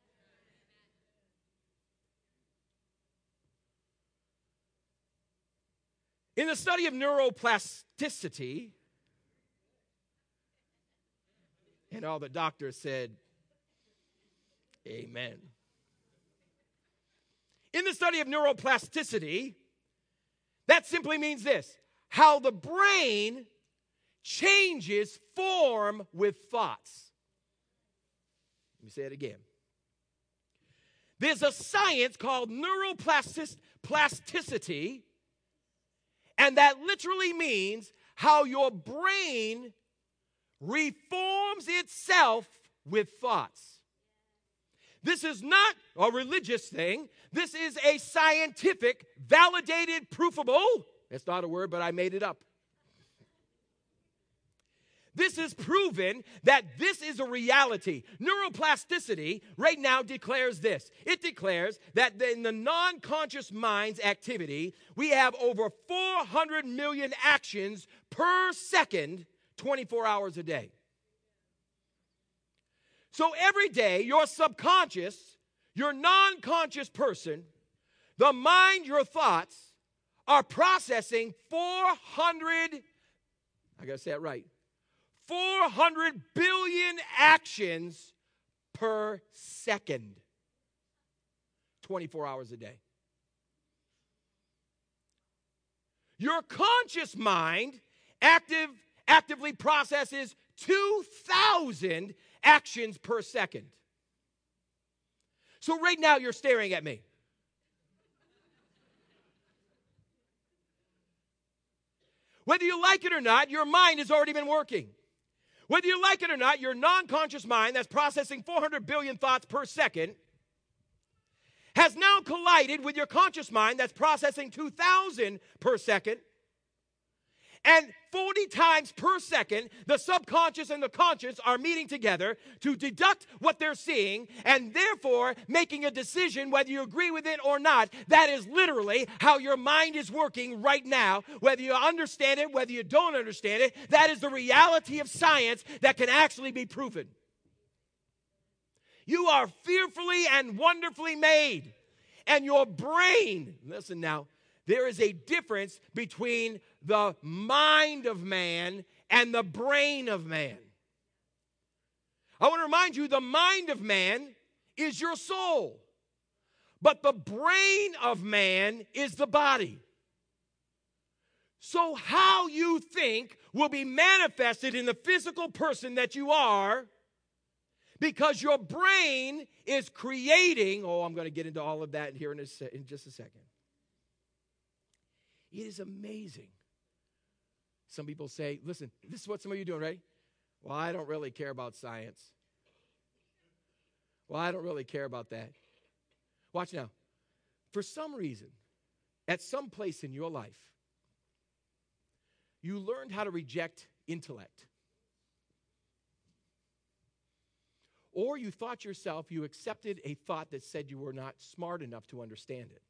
In the study of neuroplasticity, and all the doctors said, amen. In the study of neuroplasticity, that simply means this: how the brain changes form with thoughts. Let me say it again. There's a science called neuroplasticity, and that literally means how your brain reforms itself with thoughts. This is not a religious thing. This is a scientific, validated, provable. It's not a word, but I made it up. This is proven that this is a reality. Neuroplasticity right now declares this. It declares that in the non-conscious mind's activity, we have over four hundred million actions per second, twenty-four hours a day. So every day, your subconscious, your non-conscious person, the mind, your thoughts, are processing four hundred, I got to say it right, four hundred billion actions per second, twenty-four hours a day. Your conscious mind active, actively processes two thousand actions per second. So right now you're staring at me. Whether you like it or not, your mind has already been working. Whether you like it or not, your non-conscious mind that's processing four hundred billion thoughts per second has now collided with your conscious mind that's processing two thousand per second. And forty times per second, the subconscious and the conscious are meeting together to deduct what they're seeing and therefore making a decision whether you agree with it or not. That is literally how your mind is working right now. Whether you understand it, whether you don't understand it, that is the reality of science that can actually be proven. You are fearfully and wonderfully made. And your brain, listen now, there is a difference between the mind of man and the brain of man. I want to remind you, the mind of man is your soul, but the brain of man is the body. So how you think will be manifested in the physical person that you are, because your brain is creating, oh, I'm going to get into all of that here in, a, in just a second. It is amazing. Some people say, listen, this is what some of you are doing, right? Well, I don't really care about science. Well, I don't really care about that. Watch now. For some reason, at some place in your life, you learned how to reject intellect. Or you thought yourself, you accepted a thought that said you were not smart enough to understand it.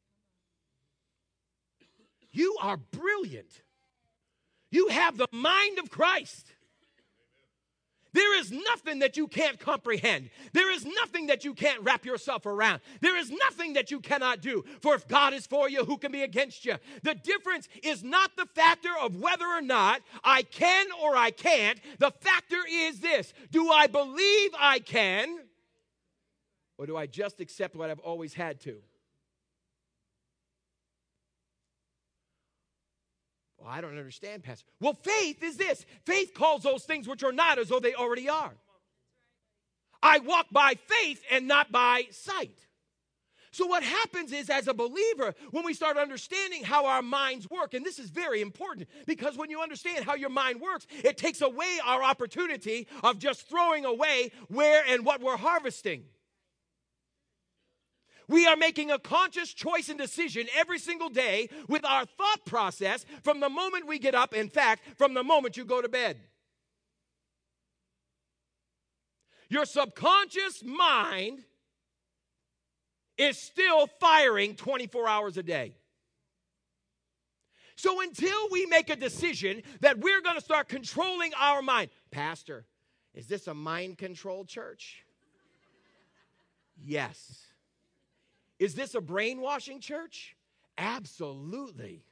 You are brilliant. You have the mind of Christ. There is nothing that you can't comprehend. There is nothing that you can't wrap yourself around. There is nothing that you cannot do. For if God is for you, who can be against you? The difference is not the factor of whether or not I can or I can't. The factor is this: do I believe I can, or do I just accept what I've always had to? Well, I don't understand, Pastor. Well, faith is this. Faith calls those things which are not as though they already are. I walk by faith and not by sight. So what happens is, as a believer, when we start understanding how our minds work, and this is very important, because when you understand how your mind works, it takes away our opportunity of just throwing away where and what we're harvesting. We are making a conscious choice and decision every single day with our thought process from the moment we get up, in fact, from the moment you go to bed. Your subconscious mind is still firing twenty-four hours a day. So until we make a decision that we're going to start controlling our mind, Pastor, is this a mind-controlled church? Yes. Is this a brainwashing church? Absolutely.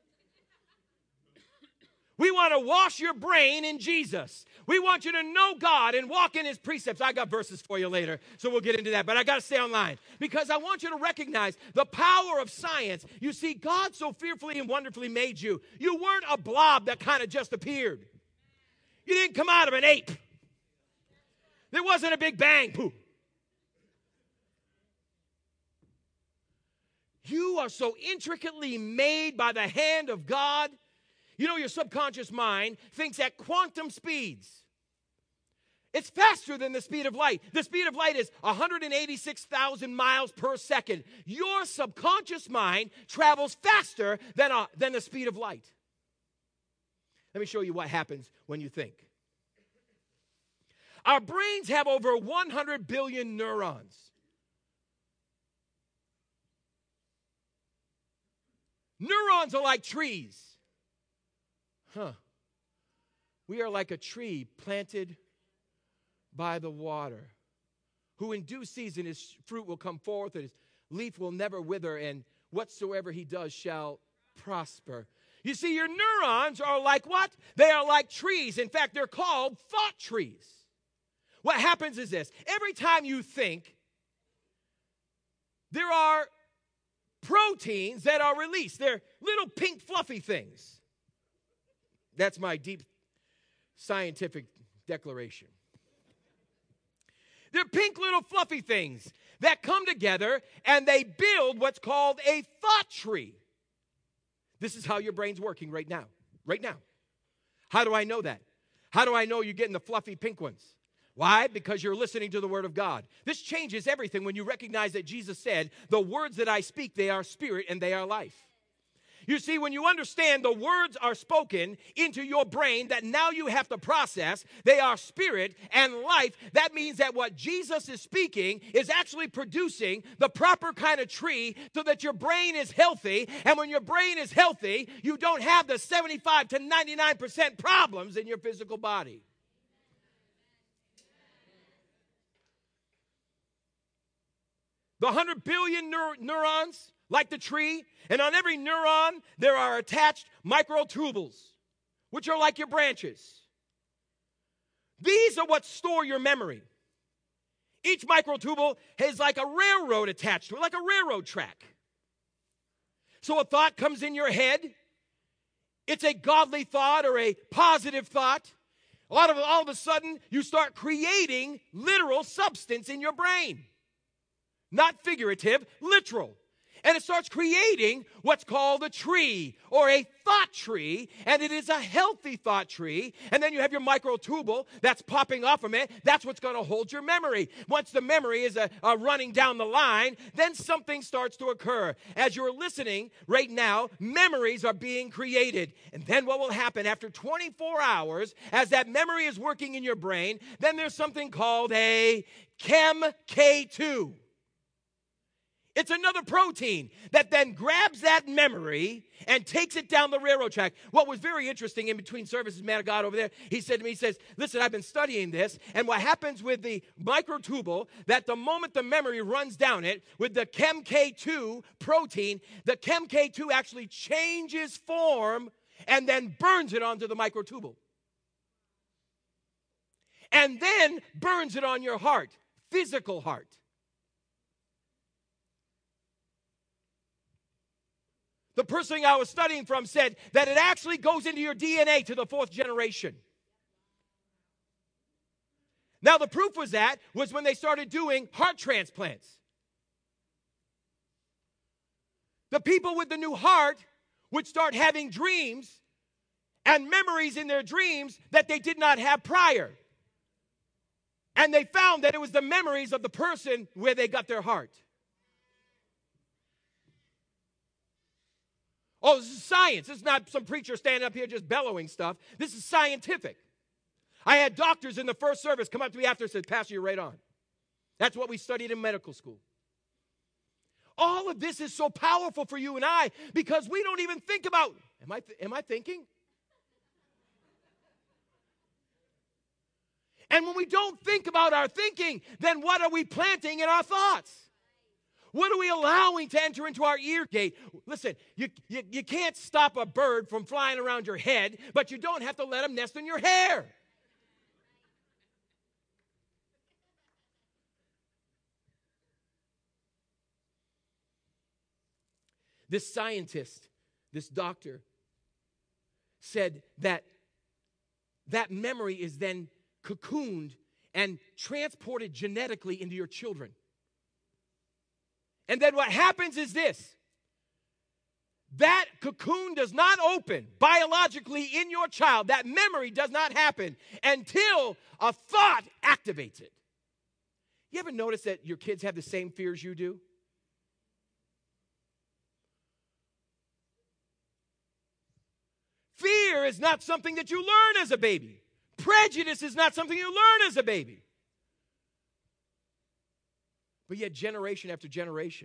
We want to wash your brain in Jesus. We want you to know God and walk in his precepts. I got verses for you later, so we'll get into that. But I got to stay online because I want you to recognize the power of science. You see, God so fearfully and wonderfully made you. You weren't a blob that kind of just appeared. You didn't come out of an ape. There wasn't a big bang. Poof. You are so intricately made by the hand of God. You know, your subconscious mind thinks at quantum speeds. It's faster than the speed of light. The speed of light is one hundred eighty-six thousand miles per second. Your subconscious mind travels faster than, a, than the speed of light. Let me show you what happens when you think. Our brains have over one hundred billion neurons. Neurons are like trees. Huh. We are like a tree planted by the water, who in due season his fruit will come forth, and his leaf will never wither, and whatsoever he does shall prosper. You see, your neurons are like what? They are like trees. In fact, they're called thought trees. What happens is this. Every time you think, there are proteins that are released. They're little pink fluffy things. That's my deep scientific declaration. They're pink little fluffy things that come together and they build what's called a thought tree. This is how your brain's working right now. Right now. How do I know that? How do I know you're getting the fluffy pink ones? Why? Because you're listening to the Word of God. This changes everything when you recognize that Jesus said, the words that I speak, they are spirit and they are life. You see, when you understand the words are spoken into your brain that now you have to process, they are spirit and life. That means that what Jesus is speaking is actually producing the proper kind of tree so that your brain is healthy. And when your brain is healthy, you don't have the seventy-five to ninety-nine percent problems in your physical body. The one hundred billion neur- neurons, like the tree, and on every neuron, there are attached microtubules, which are like your branches. These are what store your memory. Each microtubule has like a railroad attached to it, like a railroad track. So a thought comes in your head. It's a godly thought or a positive thought. All of, all of a sudden, you start creating literal substance in your brain. Not figurative, literal. And it starts creating what's called a tree or a thought tree, and it is a healthy thought tree. And then you have your microtubule that's popping off from it. That's what's going to hold your memory. Once the memory is a, a running down the line, then something starts to occur. As you're listening right now, memories are being created. And then what will happen after twenty-four hours, as that memory is working in your brain, then there's something called a chem K two. It's another protein that then grabs that memory and takes it down the railroad track. What was very interesting in between services, man of God over there, he said to me, he says, listen, I've been studying this, and what happens with the microtubule, that the moment the memory runs down it, with the chem K two protein, the chem K two actually changes form and then burns it onto the microtubule. And then burns it on your heart, physical heart. The person I was studying from said that it actually goes into your D N A to the fourth generation. Now, the proof was that was when they started doing heart transplants. the people with the new heart would start having dreams and memories in their dreams that they did not have prior. And they found that it was the memories of the person where they got their heart. Oh, this is science. This is not some preacher standing up here just bellowing stuff. This is scientific. I had doctors in the first service come up to me after and said, Pastor, you're right on. That's what we studied in medical school. All of this is so powerful for you and I because we don't even think about, am I, th- am I thinking? And when we don't think about our thinking, then what are we planting in our thoughts? What are we allowing to enter into our ear gate? Listen, you, you, you can't stop a bird from flying around your head, but you don't have to let them nest in your hair. This scientist, this doctor, said that that memory is then cocooned and transported genetically into your children. And then what happens is this. That cocoon does not open biologically in your child. That memory does not happen until a thought activates it. You ever notice that your kids have the same fears you do? Fear is not something that you learn as a baby. Prejudice is not something you learn as a baby. But yet, generation after generation,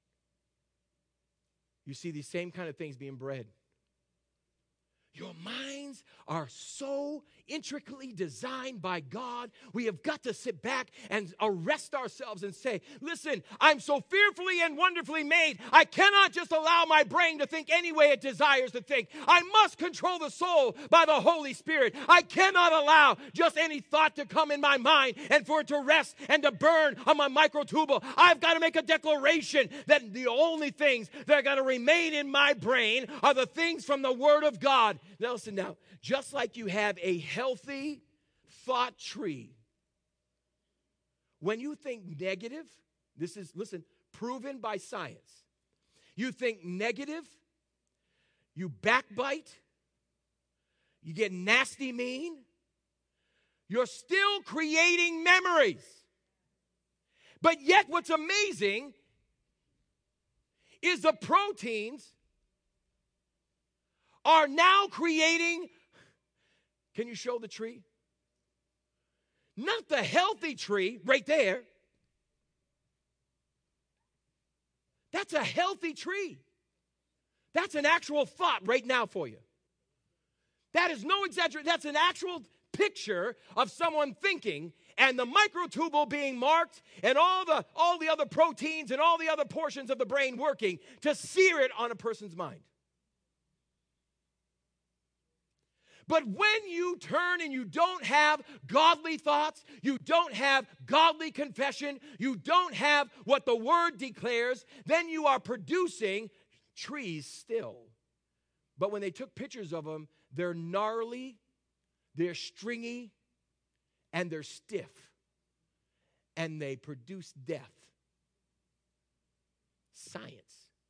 you see these same kind of things being bred. Your minds are so intricately designed by God. We have got to sit back and arrest ourselves and say, listen, I'm so fearfully and wonderfully made. I cannot just allow my brain to think any way it desires to think. I must control the soul by the Holy Spirit. I cannot allow just any thought to come in my mind and for it to rest and to burn on my microtubule. I've got to make a declaration that the only things that are going to remain in my brain are the things from the Word of God. Now listen now, just like you have a healthy thought tree, when you think negative, this is, listen, proven by science. You think negative, you backbite, you get nasty mean, you're still creating memories. But yet what's amazing is the proteins are now creating, can you show the tree? Not the healthy tree right there. That's a healthy tree. That's an actual thought right now for you. That is no exaggeration. That's an actual picture of someone thinking and the microtubule being marked and all the, all the other proteins and all the other portions of the brain working to sear it on a person's mind. But when you turn and you don't have godly thoughts, you don't have godly confession, you don't have what the Word declares, then you are producing trees still. But when they took pictures of them, they're gnarly, they're stringy, and they're stiff. And they produce death. Science.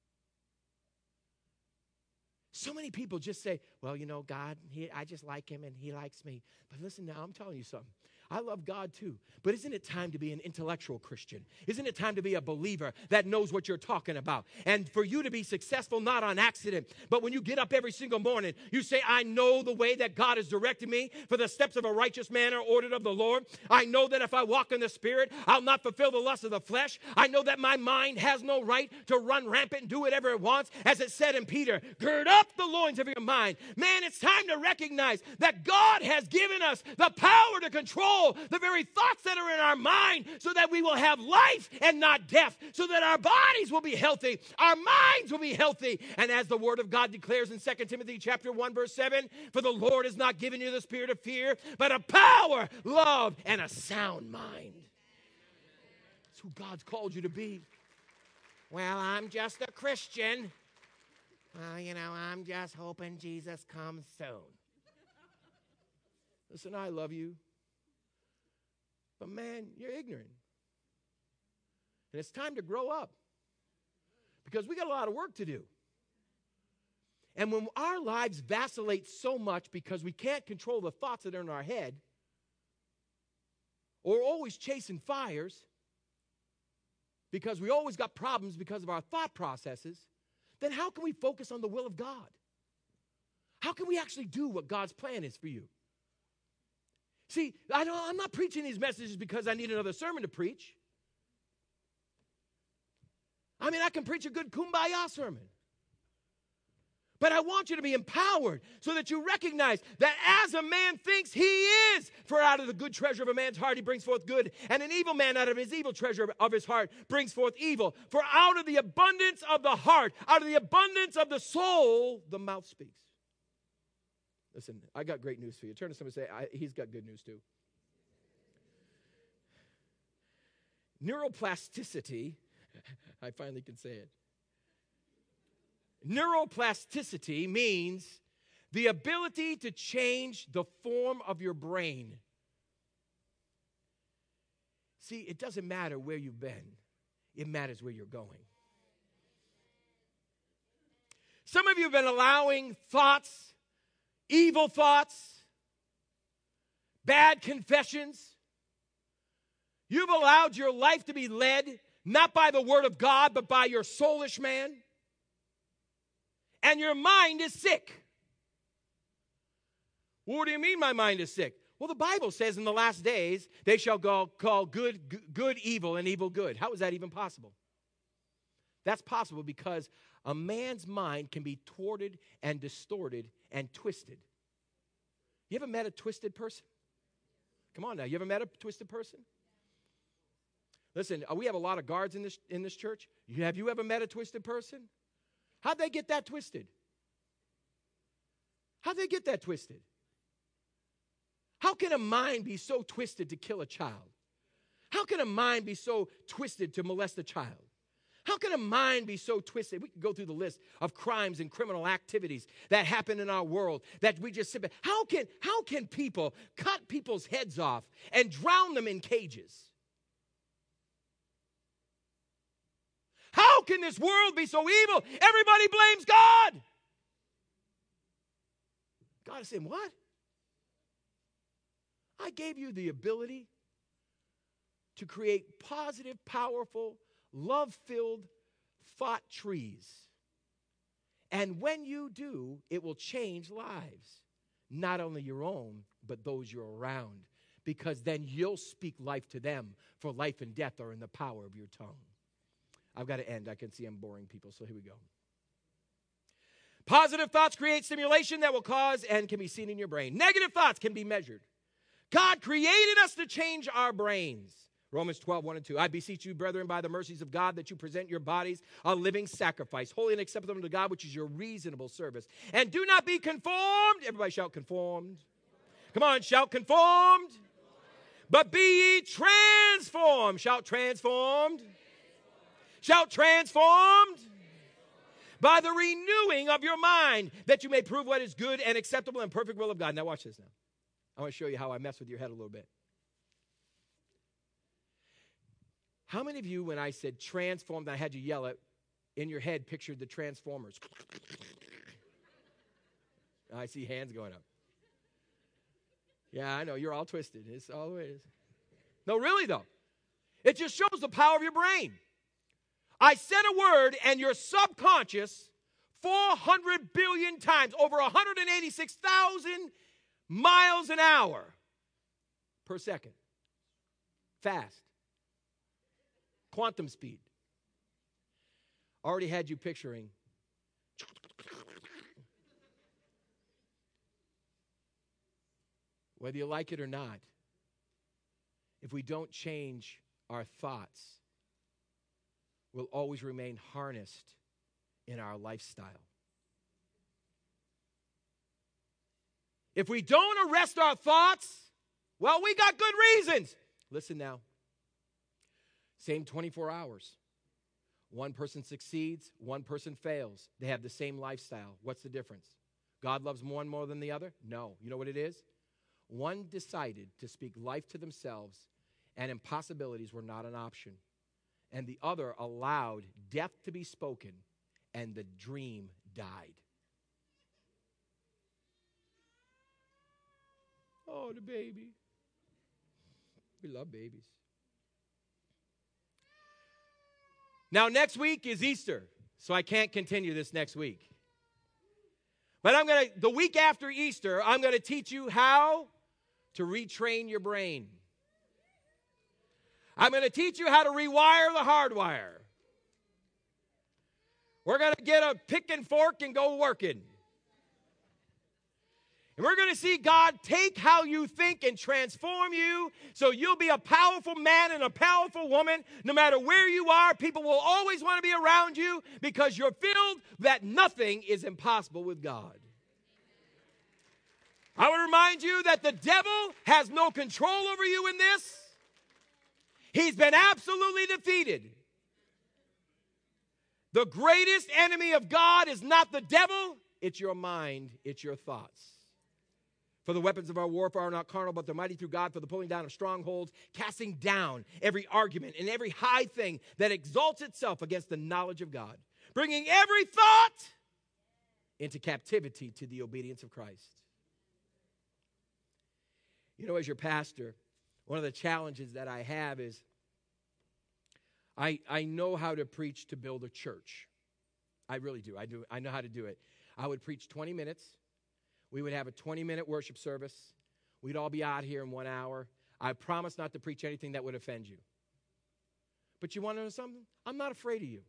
So many people just say, well, you know, God, he, I just like him and he likes me. But listen now, I'm telling you something. I love God too. But isn't it time to be an intellectual Christian? Isn't it time to be a believer that knows what you're talking about? And for you to be successful, not on accident, but when you get up every single morning, you say, I know the way that God has directed me, for the steps of a righteous man are ordered of the Lord. I know that if I walk in the Spirit, I'll not fulfill the lust of the flesh. I know that my mind has no right to run rampant and do whatever it wants. As it said in Peter, gird up the loins of your mind. Man, it's time to recognize that God has given us the power to control the very thoughts that are in our mind so that we will have life and not death, so that our bodies will be healthy, our minds will be healthy. And as the Word of God declares in Second Timothy chapter one, verse seven, for the Lord has not given you the spirit of fear, but a power, love, and a sound mind. That's who God's called you to be. Well, I'm just a Christian. Well, you know, I'm just hoping Jesus comes soon. Listen, I love you. But man, you're ignorant. And it's time to grow up. Because we got a lot of work to do. And when our lives vacillate so much because we can't control the thoughts that are in our head, or always chasing fires, because we always got problems because of our thought processes, then how can we focus on the will of God? How can we actually do what God's plan is for you? See, I don't, I'm not preaching these messages because I need another sermon to preach. I mean, I can preach a good kumbaya sermon. But I want you to be empowered so that you recognize that as a man thinks, he is. For out of the good treasure of a man's heart he brings forth good, and an evil man out of his evil treasure of his heart brings forth evil. For out of the abundance of the heart, out of the abundance of the soul, the mouth speaks. Listen, I got great news for you. Turn to somebody and say, I, he's got good news too. Neuroplasticity, I finally can say it. Neuroplasticity means the ability to change the form of your brain. See, it doesn't matter where you've been. It matters where you're going. Some of you have been allowing thoughts, evil thoughts, bad confessions. You've allowed your life to be led not by the word of God, but by your soulish man. And your mind is sick. What do you mean my mind is sick? Well, the Bible says in the last days, they shall go, call good, good evil and evil good. How is that even possible? That's possible because a man's mind can be thwarted and distorted and twisted. You ever met a twisted person? Come on now, you ever met a twisted person? Listen, we have a lot of guards in this, in this church. Have you ever met a twisted person? How'd they get that twisted? How'd they get that twisted? How can a mind be so twisted to kill a child? How can a mind be so twisted to molest a child? How can a mind be so twisted? We can go through the list of crimes and criminal activities that happen in our world that we just sit back. How can, how can people cut people's heads off and drown them in cages? How can this world be so evil? Everybody blames God. God is saying, what? I gave you the ability to create positive, powerful, love-filled thought trees. And when you do, it will change lives. Not only your own, but those you're around. Because then you'll speak life to them, for life and death are in the power of your tongue. I've got to end. I can see I'm boring people, so here we go. Positive thoughts create stimulation that will cause and can be seen in your brain. Negative thoughts can be measured. God created us to change our brains. Romans twelve, one and two. I beseech you, brethren, by the mercies of God, that you present your bodies a living sacrifice, holy and acceptable unto God, which is your reasonable service. And do not be conformed. Everybody shout conformed. Come on, shout conformed. But be ye transformed. Shout transformed. Shout transformed by the renewing of your mind, that you may prove what is good and acceptable and perfect will of God. Now watch this now. I want to show you how I mess with your head a little bit. How many of you, when I said transformed, I had you yell it, in your head pictured the Transformers? I see hands going up. Yeah, I know, you're all twisted. It's all the way it is. No, really though. It just shows the power of your brain. I said a word and your subconscious four hundred billion times, over one hundred eighty-six thousand miles an hour per second. Fast. Quantum speed. Already had you picturing. Whether you like it or not, if we don't change our thoughts, we'll always remain harnessed in our lifestyle. If we don't arrest our thoughts, well, we got good reasons. Listen now. Same twenty-four hours. One person succeeds, one person fails. They have the same lifestyle. What's the difference? God loves one more than the other? No. You know what it is? One decided to speak life to themselves, and impossibilities were not an option. and the other allowed death to be spoken, and the dream died. Oh, the baby. We love babies. Now, next week is Easter, so I can't continue this next week. But I'm going to, the week after Easter, I'm going to teach you how to retrain your brain. I'm going to teach you how to rewire the hardwire. We're going to get a pick and fork and go working. And we're going to see God take how you think and transform you so you'll be a powerful man and a powerful woman. No matter where you are, people will always want to be around you because you're filled that nothing is impossible with God. I would remind you that the devil has no control over you in this. He's been absolutely defeated. The greatest enemy of God is not the devil, it's your mind, it's your thoughts. For the weapons of our warfare are not carnal, but they're mighty through God for the pulling down of strongholds, casting down every argument and every high thing that exalts itself against the knowledge of God, bringing every thought into captivity to the obedience of Christ. You know, as your pastor, one of the challenges that I have is I, I know how to preach to build a church. I really do. I do. I know how to do it. I would preach twenty minutes. We would have a twenty-minute worship service. We'd all be out here in one hour. I promise not to preach anything that would offend you. But you want to know something? I'm not afraid of you.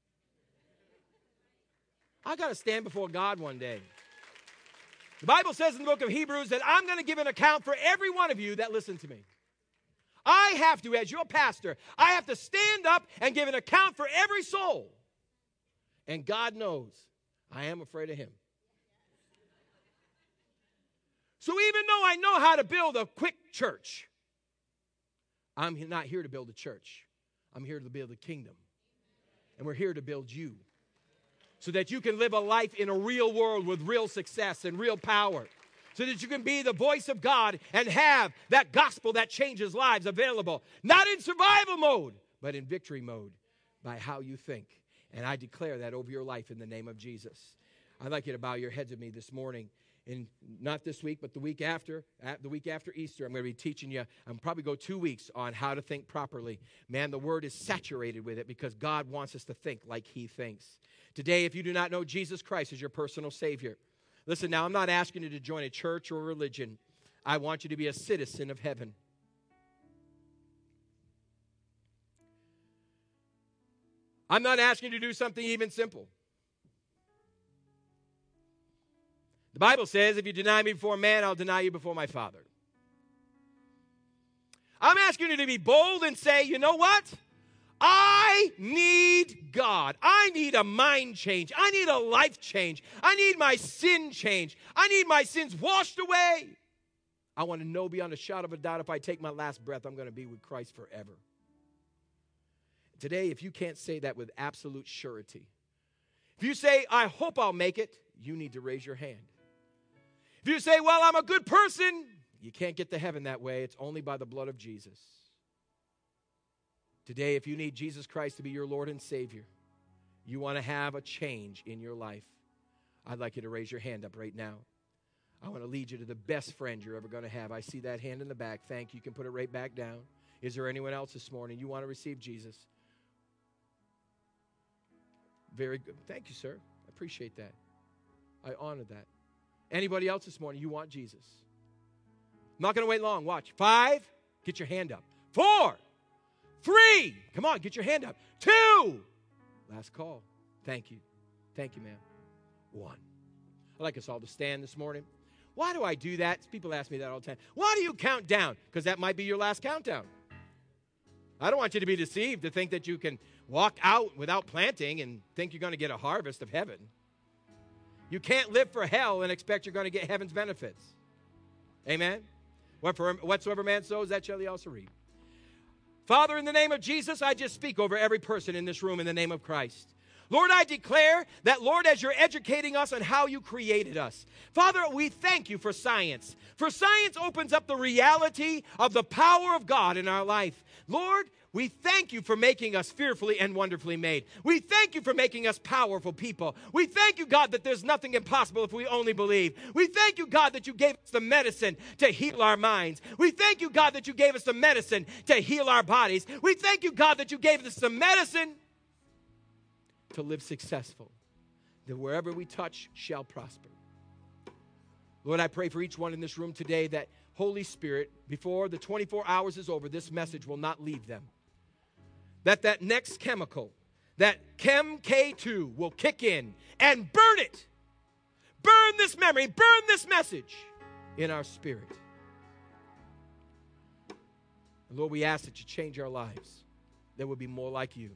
I got to stand before God one day. The Bible says in the book of Hebrews that I'm going to give an account for every one of you that listen to me. I have to, as your pastor, I have to stand up and give an account for every soul. And God knows I am afraid of him. So even though I know how to build a quick church, I'm not here to build a church. I'm here to build a kingdom. And we're here to build you so that you can live a life in a real world with real success and real power, so that you can be the voice of God and have that gospel that changes lives available, not in survival mode, but in victory mode by how you think. And I declare that over your life in the name of Jesus. I'd like you to bow your heads with me this morning. And not this week, but the week after, the week after Easter, I'm going to be teaching you, I'm probably go two weeks on how to think properly. Man, the Word is saturated with it because God wants us to think like He thinks. Today, if you do not know Jesus Christ as your personal Savior, listen now, I'm not asking you to join a church or a religion. I want you to be a citizen of heaven. I'm not asking you to do something even simple. The Bible says, if you deny me before man, I'll deny you before my Father. I'm asking you to be bold and say, you know what? I need God. I need a mind change. I need a life change. I need my sin change. I need my sins washed away. I want to know beyond a shadow of a doubt if I take my last breath, I'm going to be with Christ forever. Today, if you can't say that with absolute surety, if you say, I hope I'll make it, you need to raise your hand. If you say, well, I'm a good person, you can't get to heaven that way. It's only by the blood of Jesus. Today, if you need Jesus Christ to be your Lord and Savior, you want to have a change in your life, I'd like you to raise your hand up right now. I want to lead you to the best friend you're ever going to have. I see that hand in the back. Thank you. You can put it right back down. Is there anyone else this morning you want to receive Jesus? Very good. Thank you, sir. I appreciate that. I honor that. Anybody else this morning, you want Jesus? I'm not going to wait long. Watch. Five. Get your hand up. Four. Three. Come on, get your hand up. Two. Last call. Thank you. Thank you, ma'am. One. I'd like us all to stand this morning. Why do I do that? People ask me that all the time. Why do you count down? Because that might be your last countdown. I don't want you to be deceived to think that you can walk out without planting and think you're going to get a harvest of heaven. You can't live for hell and expect you're going to get heaven's benefits. Amen? Whatsoever man sows, that shall he also reap. Father, in the name of Jesus, I just speak over every person in this room in the name of Christ. Lord, I declare that, Lord, as you're educating us on how you created us, Father, we thank you for science. For science opens up the reality of the power of God in our life. Lord, we thank you for making us fearfully and wonderfully made. We thank you for making us powerful people. We thank you, God, that there's nothing impossible if we only believe. We thank you, God, that you gave us the medicine to heal our minds. We thank you, God, that you gave us the medicine to heal our bodies. We thank you, God, that you gave us the medicine to live successful, that wherever we touch shall prosper. Lord, I pray for each one in this room today that, Holy Spirit, before the twenty-four hours is over, this message will not leave them. That that next chemical, that Chem K two, will kick in and burn it. Burn this memory, burn this message in our spirit. And Lord, we ask that you change our lives, that we'll be more like you.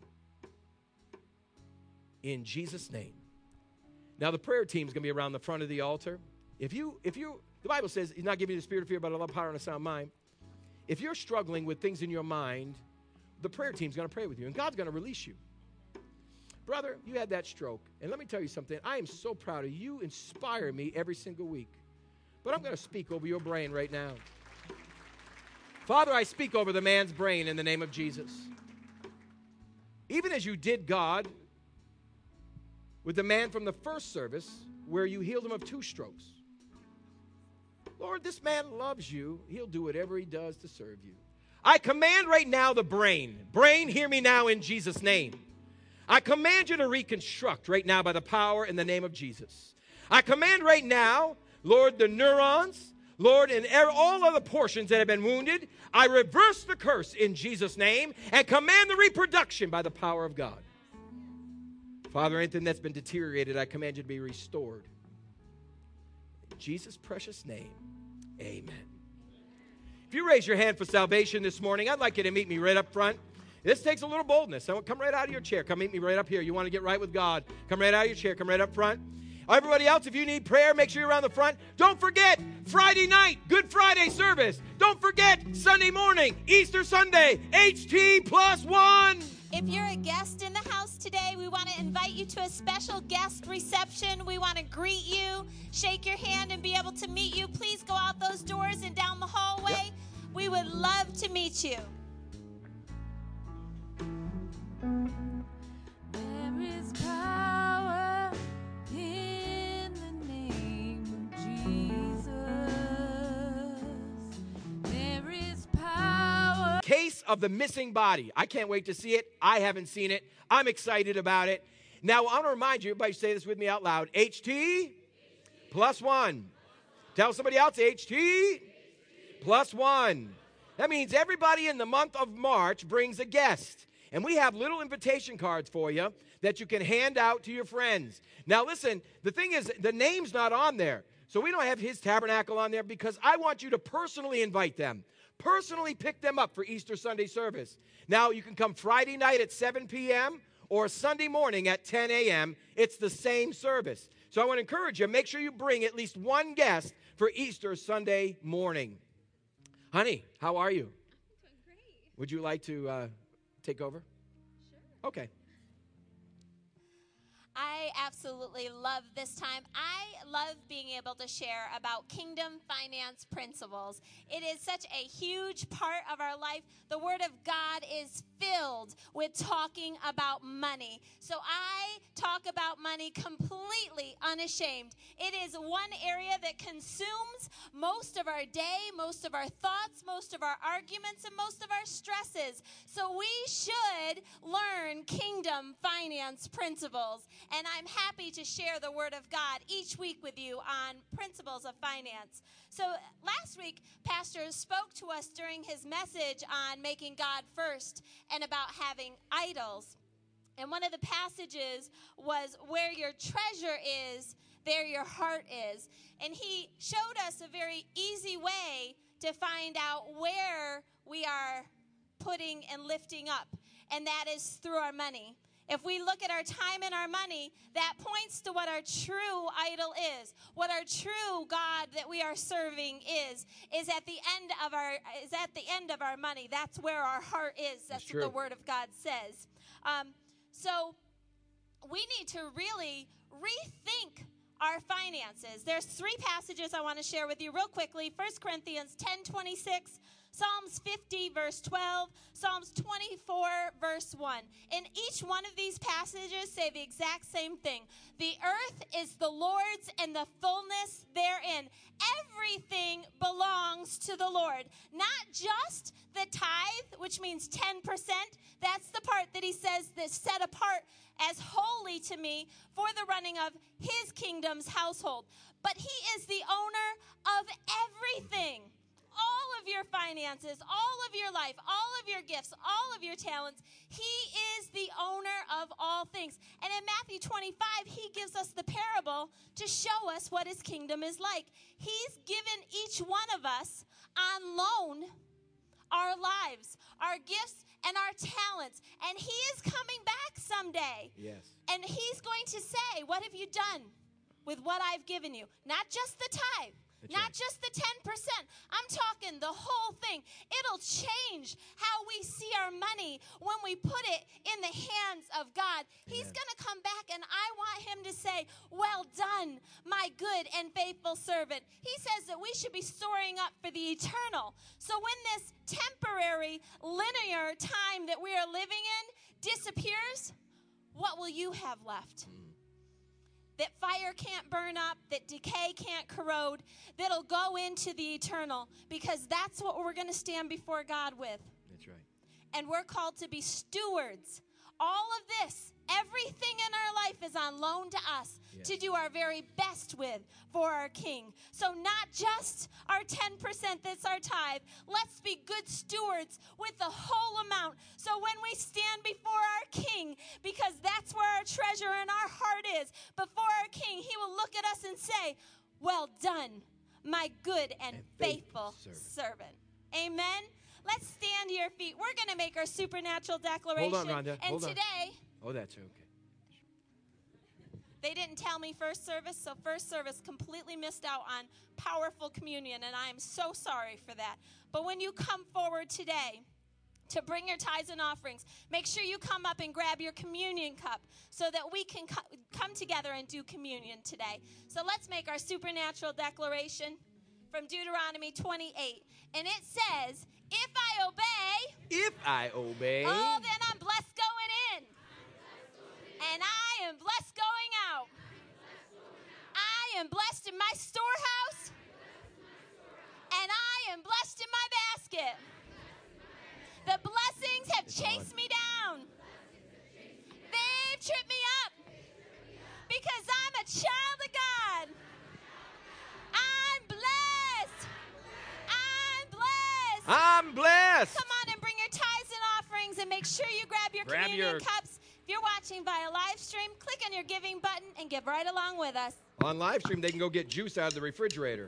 In Jesus' name. Now, the prayer team is going to be around the front of the altar. If you, if you, the Bible says he's not giving you the spirit of fear, but a love, power, and a sound mind. If you're struggling with things in your mind, the prayer team's going to pray with you, and God's going to release you. Brother, you had that stroke, and let me tell you something. I am so proud of you. You inspire me every single week. But I'm going to speak over your brain right now. Father, I speak over the man's brain in the name of Jesus. Even as you did, God, with the man from the first service where you healed him of two strokes. Lord, this man loves you. He'll do whatever he does to serve you. I command right now the brain. Brain, hear me now in Jesus' name. I command you to reconstruct right now by the power in the name of Jesus. I command right now, Lord, the neurons, Lord, and all other portions that have been wounded, I reverse the curse in Jesus' name and command the reproduction by the power of God. Father, anything that's been deteriorated, I command you to be restored. In Jesus' precious name, amen. If you raise your hand for salvation this morning, I'd like you to meet me right up front. This takes a little boldness. So come right out of your chair. Come meet me right up here. You want to get right with God, come right out of your chair. Come right up front. Everybody else, if you need prayer, make sure you're around the front. Don't forget, Friday night, Good Friday service. Don't forget, Sunday morning, Easter Sunday, H T plus one. If you're a guest in the house today, we want to invite you to a special guest reception. We want to greet you, shake your hand, and be able to meet you. Please go out those doors and down the hallway. Yep. We would love to meet you. There is power in the name of Jesus. There is power. Case of the missing body. I can't wait to see it. I haven't seen it. I'm excited about it. Now, I want to remind you, everybody say this with me out loud. H T plus one. Tell somebody else, H T plus one. That means everybody in the month of March brings a guest. And we have little invitation cards for you that you can hand out to your friends. Now, listen, the thing is, the name's not on there. So we don't have His Tabernacle on there because I want you to personally invite them. Personally pick them up for Easter Sunday service. Now, you can come Friday night at seven p.m. or Sunday morning at ten a.m. It's the same service. So I want to encourage you, make sure you bring at least one guest for Easter Sunday morning. Honey, how are you? I'm doing great. Would you like to uh, take over? Sure. Okay. I absolutely love this time. I love being able to share about kingdom finance principles. It is such a huge part of our life. The Word of God is filled with talking about money. So I talk about money completely unashamed. It is one area that consumes most of our day, most of our thoughts, most of our arguments, and most of our stresses. So we should learn kingdom finance principles. And I'm happy to share the Word of God each week with you on principles of finance. So last week, Pastor spoke to us during his message on making God first and about having idols. And one of the passages was, where your treasure is, there your heart is. And he showed us a very easy way to find out where we are putting and lifting up, and that is through our money. If we look at our time and our money, that points to what our true idol is. What our true God that we are serving is, is at the end of our is at the end of our money. That's where our heart is. That's, That's what the Word of God says. Um, so we need to really rethink our finances. There's three passages I want to share with you real quickly. First Corinthians ten twenty-six, Psalms fifty, verse twelve, Psalms twenty-four, verse one. In each one of these passages say the exact same thing. The earth is the Lord's and the fullness therein. Everything belongs to the Lord. Not just the tithe, which means ten percent. That's the part that he says that's set apart as holy to me for the running of his kingdom's household. But he is the owner of everything. All of your finances, all of your life, all of your gifts, all of your talents. He is the owner of all things. And in Matthew twenty-five, he gives us the parable to show us what his kingdom is like. He's given each one of us on loan our lives, our gifts, and our talents. And he is coming back someday. Yes. And he's going to say, what have you done with what I've given you? Not just the tithe. That's Not right. just the ten percent. I'm talking the whole thing. It'll change how we see our money when we put it in the hands of God. He's going to come back, and I want him to say, well done, my good and faithful servant. He says that we should be storing up for the eternal. So when this temporary, linear time that we are living in disappears, what will you have left? That fire can't burn up, that decay can't corrode, that'll go into the eternal, because that's what we're going to stand before God with. That's right. And we're called to be stewards. All of this, everything in our life is on loan to us Yes. to do our very best with for our King. So not just our ten percent that's our tithe. Let's be good stewards with the whole amount. So when we stand before our King, because that's where our treasure and our heart is, before our King, he will look at us and say, well done, my good and, And faithful, faithful servant. Amen. Let's stand to your feet. We're going to make our supernatural declaration. Hold on, Rhonda. And Hold on. today, Oh, that's okay. they didn't tell me first service, so first service completely missed out on powerful communion, and I am so sorry for that. But when you come forward today to bring your tithes and offerings, make sure you come up and grab your communion cup so that we can co- come together and do communion today. So let's make our supernatural declaration from Deuteronomy twenty-eight. And it says, if I obey, If I obey, oh, then I'm blessed going in. And I am blessed going out. I am blessed in my storehouse. And I am blessed in my basket. The blessings have chased me down. They've tripped me up. Because I'm a child of God. I'm blessed. I'm blessed. I'm blessed. Come on and bring your tithes and offerings, and make sure you grab your Grab communion your- cups. If you're watching via live stream, click on your giving button and give right along with us. On live stream, they can go get juice out of the refrigerator.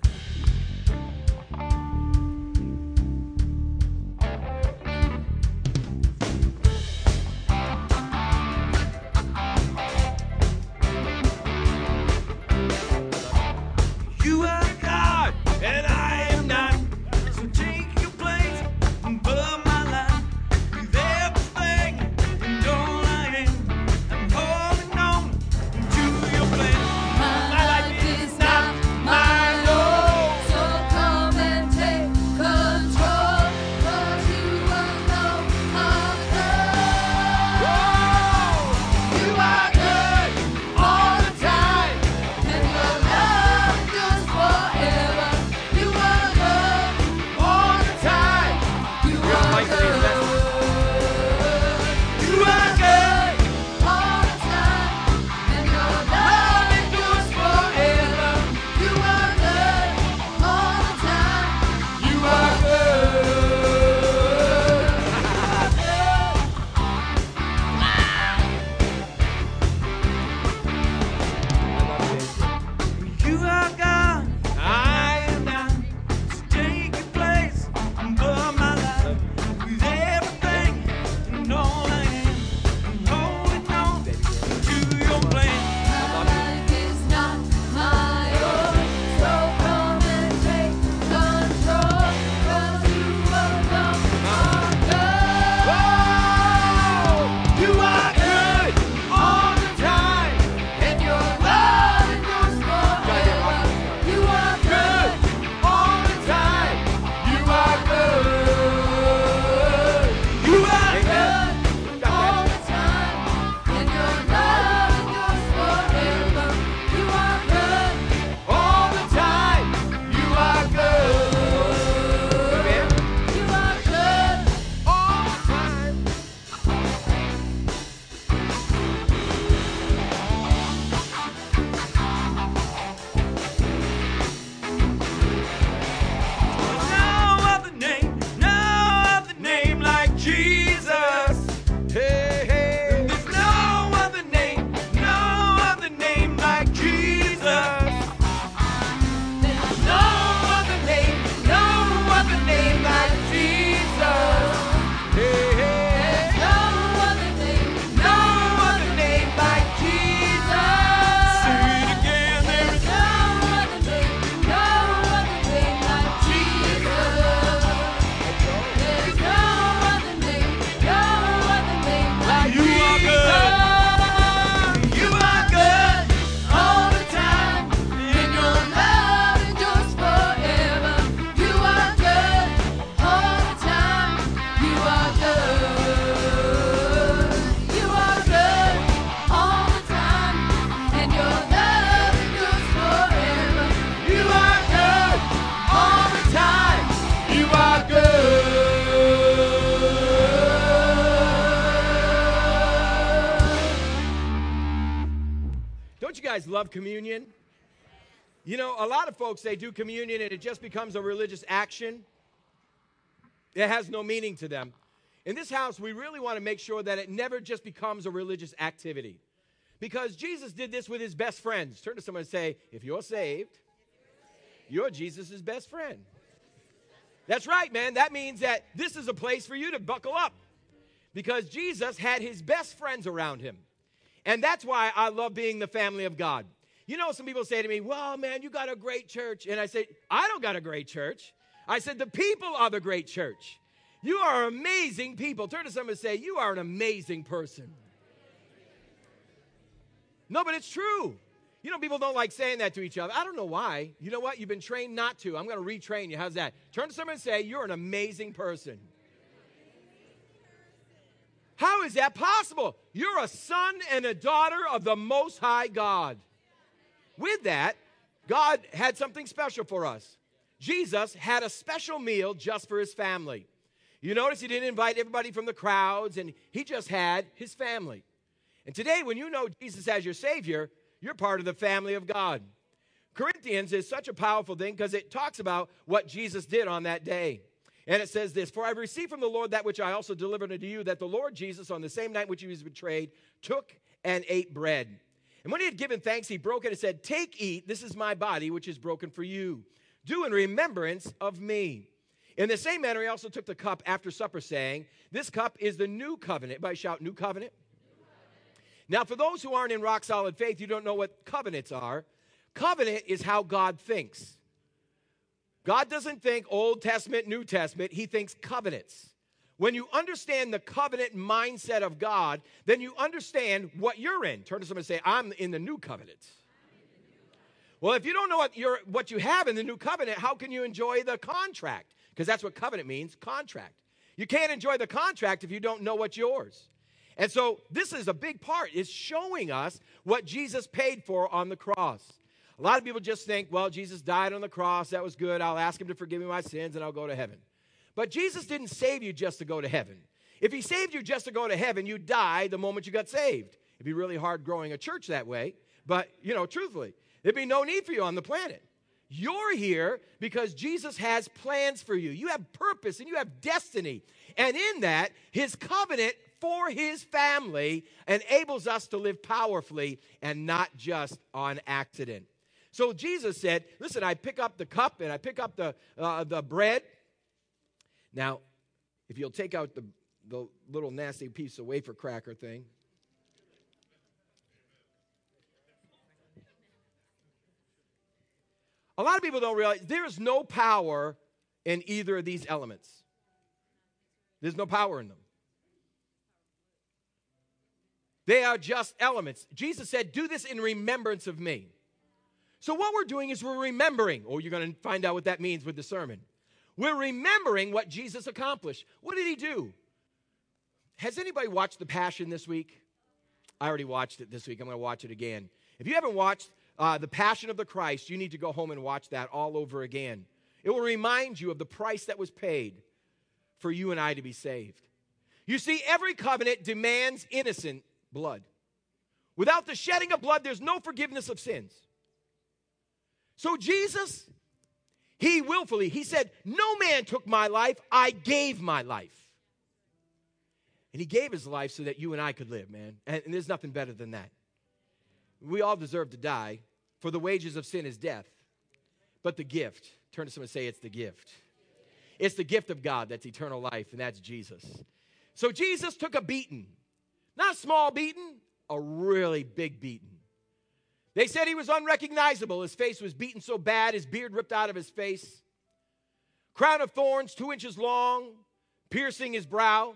You are God, and I am not. So take your place above my life. With everything and all I am, I'm holding on to your plan. My life is not my own. So guys love communion? You know, a lot of folks, they do communion and it just becomes a religious action. It has no meaning to them. In this house, we really want to make sure that it never just becomes a religious activity. Because Jesus did this with his best friends. Turn to someone and say, if you're saved, you're Jesus' best friend. That's right, man. That means that this is a place for you to buckle up. Because Jesus had his best friends around him. And that's why I love being the family of God. You know, some people say to me, well, man, you got a great church. And I say, I don't got a great church. I said, the people are the great church. You are amazing people. Turn to someone and say, you are an amazing person. No, but it's true. You know, people don't like saying that to each other. I don't know why. You know what? You've been trained not to. I'm going to retrain you. How's that? Turn to someone and say, you're an amazing person. How is that possible? You're a son and a daughter of the Most High God. With that, God had something special for us. Jesus had a special meal just for his family. You notice he didn't invite everybody from the crowds, and he just had his family. And today, when you know Jesus as your Savior, you're part of the family of God. Corinthians is such a powerful thing because it talks about what Jesus did on that day. And it says this, for I received from the Lord that which I also delivered unto you, that the Lord Jesus, on the same night which he was betrayed, took and ate bread. And when he had given thanks, he broke it and said, take, eat, this is my body, which is broken for you. Do in remembrance of me. In the same manner, he also took the cup after supper, saying, this cup is the new covenant. Everybody shout, new covenant. Now, for those who aren't in rock-solid faith, you don't know what covenants are. Covenant is how God thinks. God doesn't think Old Testament, New Testament. He thinks covenants. When you understand the covenant mindset of God, then you understand what you're in. Turn to someone and say, I'm in the new covenant. Well, if you don't know what, you're, what you have in the new covenant, how can you enjoy the contract? Because that's what covenant means, contract. You can't enjoy the contract if you don't know what's yours. And so this is a big part. It's showing us what Jesus paid for on the cross. A lot of people just think, well, Jesus died on the cross. That was good. I'll ask him to forgive me my sins and I'll go to heaven. But Jesus didn't save you just to go to heaven. If he saved you just to go to heaven, you'd die the moment you got saved. It'd be really hard growing a church that way. But, you know, truthfully, there'd be no need for you on the planet. You're here because Jesus has plans for you. You have purpose and you have destiny. And in that, his covenant for his family enables us to live powerfully and not just on accident. So Jesus said, listen, I pick up the cup and I pick up the, uh, the bread. Now, if you'll take out the, the little nasty piece of wafer cracker thing. A lot of people don't realize there is no power in either of these elements. There's no power in them. They are just elements. Jesus said, do this in remembrance of me. So what we're doing is we're remembering. Oh, you're going to find out what that means with the sermon. We're remembering what Jesus accomplished. What did he do? Has anybody watched The Passion this week? I already watched it this week. I'm going to watch it again. If you haven't watched uh, The Passion of the Christ, you need to go home and watch that all over again. It will remind you of the price that was paid for you and I to be saved. You see, every covenant demands innocent blood. Without the shedding of blood, there's no forgiveness of sins. So Jesus, he willfully, he said, no man took my life, I gave my life. And he gave his life so that you and I could live, man. And, and there's nothing better than that. We all deserve to die, for the wages of sin is death. But the gift, turn to someone and say, it's the gift. It's the gift of God that's eternal life, and that's Jesus. So Jesus took a beating. Not a small beating, a really big beating. They said he was unrecognizable. His face was beaten so bad, his beard ripped out of his face. Crown of thorns, two inches long, piercing his brow.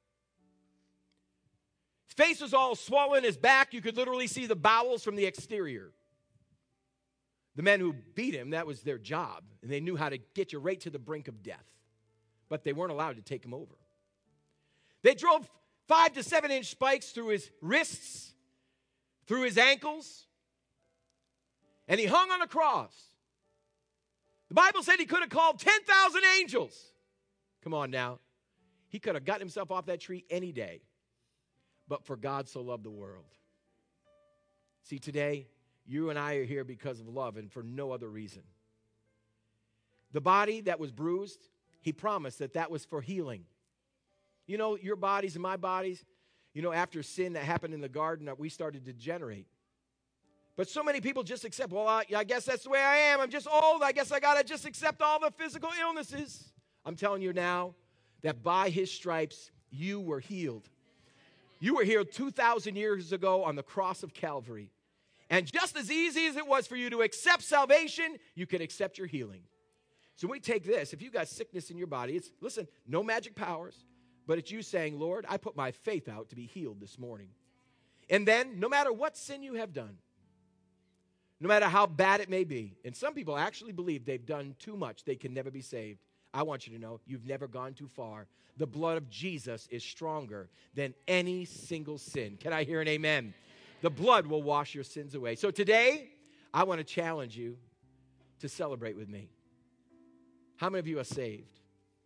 His face was all swollen, his back, you could literally see the bowels from the exterior. The men who beat him, that was their job. And they knew how to get you right to the brink of death. But they weren't allowed to take him over. They drove five to seven inch spikes through his wrists, through his ankles. And he hung on a cross. The Bible said he could have called ten thousand angels. Come on now. He could have gotten himself off that tree any day. But for God so loved the world. See, today, You and I are here because of love and for no other reason. The body that was bruised, he promised that that was for healing. You know, your bodies and my bodies, you know, after sin that happened in the garden, we started to degenerate. But so many people just accept, well, I, I guess that's the way I am. I'm just old. I guess I got to just accept all the physical illnesses. I'm telling you now that by his stripes, you were healed. You were healed two thousand years ago on the cross of Calvary. And just as easy as it was for you to accept salvation, you can accept your healing. So we take this. If you've got sickness in your body, it's, listen, no magic powers, but it's you saying, Lord, I put my faith out to be healed this morning. And then, no matter what sin you have done, no matter how bad it may be, and some people actually believe they've done too much, they can never be saved. I want you to know you've never gone too far. The blood of Jesus is stronger than any single sin. Can I hear an amen? The blood will wash your sins away. So today, I want to challenge you to celebrate with me. How many of you are saved?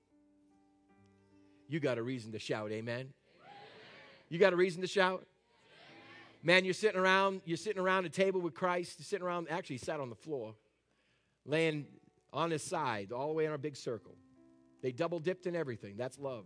You got a reason to shout, amen? Amen. You got a reason to shout? Man, you're sitting around, you're sitting around a table with Christ. You're sitting around, actually, he sat on the floor, laying on his side, all the way in a big circle. They double dipped in everything. That's love.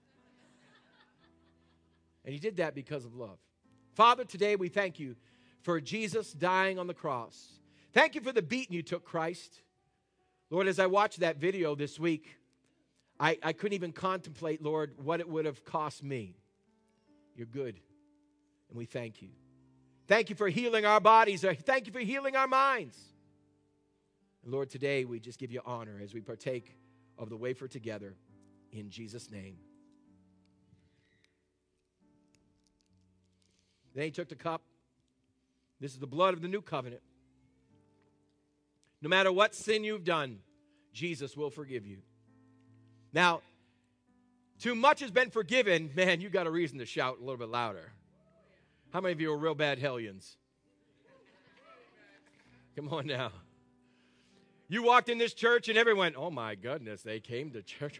And he did that because of love. Father, today we thank you for Jesus dying on the cross. Thank you for the beating you took, Christ. Lord, as I watched that video this week, I, I couldn't even contemplate, Lord, what it would have cost me. You're good, and we thank you. Thank you for healing our bodies. Thank you for healing our minds. And Lord, today we just give you honor as we partake of the wafer together in Jesus' name. Then he took the cup. This is the blood of the new covenant. No matter what sin you've done, Jesus will forgive you. Now, too much has been forgiven. Man, you got a reason to shout a little bit louder. How many of you are real bad hellions? Come on now. You walked in this church and everyone went, oh my goodness, they came to church.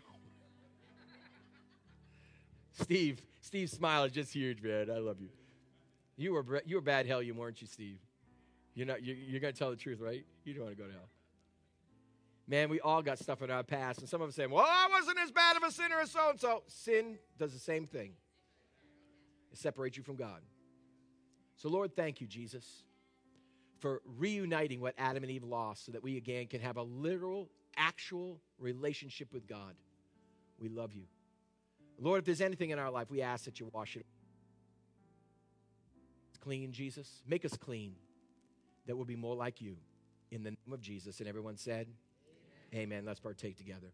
Steve, Steve's smile is just huge, man. I love you. You were you were bad hellion, weren't you, Steve? You're not. You're, you're going to tell the truth, right? You don't want to go to hell. Man, we all got stuff in our past, and some of us saying, well, I wasn't as bad of a sinner as so-and-so. Sin does the same thing. It separates you from God. So, Lord, thank you, Jesus, for reuniting what Adam and Eve lost so that we again can have a literal, actual relationship with God. We love you. Lord, if there's anything in our life, we ask that you wash it. It's clean, Jesus. Make us clean, that we'll be more like you. In the name of Jesus. And everyone said, amen. Amen. Let's partake together.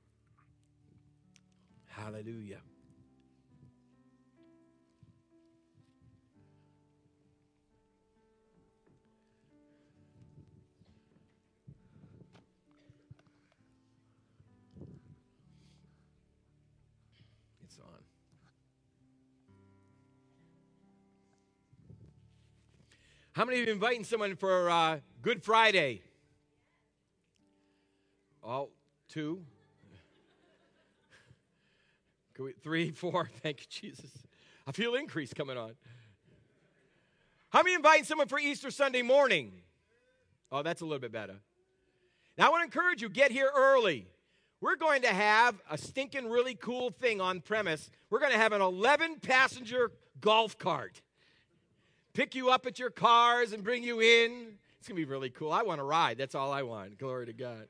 Hallelujah. It's on. How many of you are inviting someone for uh, Good Friday? Oh, two. Can we, three, four. Thank you, Jesus. I feel increase coming on. How many inviting someone for Easter Sunday morning? Oh, that's a little bit better. Now, I want to encourage you, get here early. We're going to have a stinking really cool thing on premise. We're going to have an eleven-passenger golf cart. Pick you up at your cars and bring you in. It's going to be really cool. I want to ride. That's all I want. Glory to God.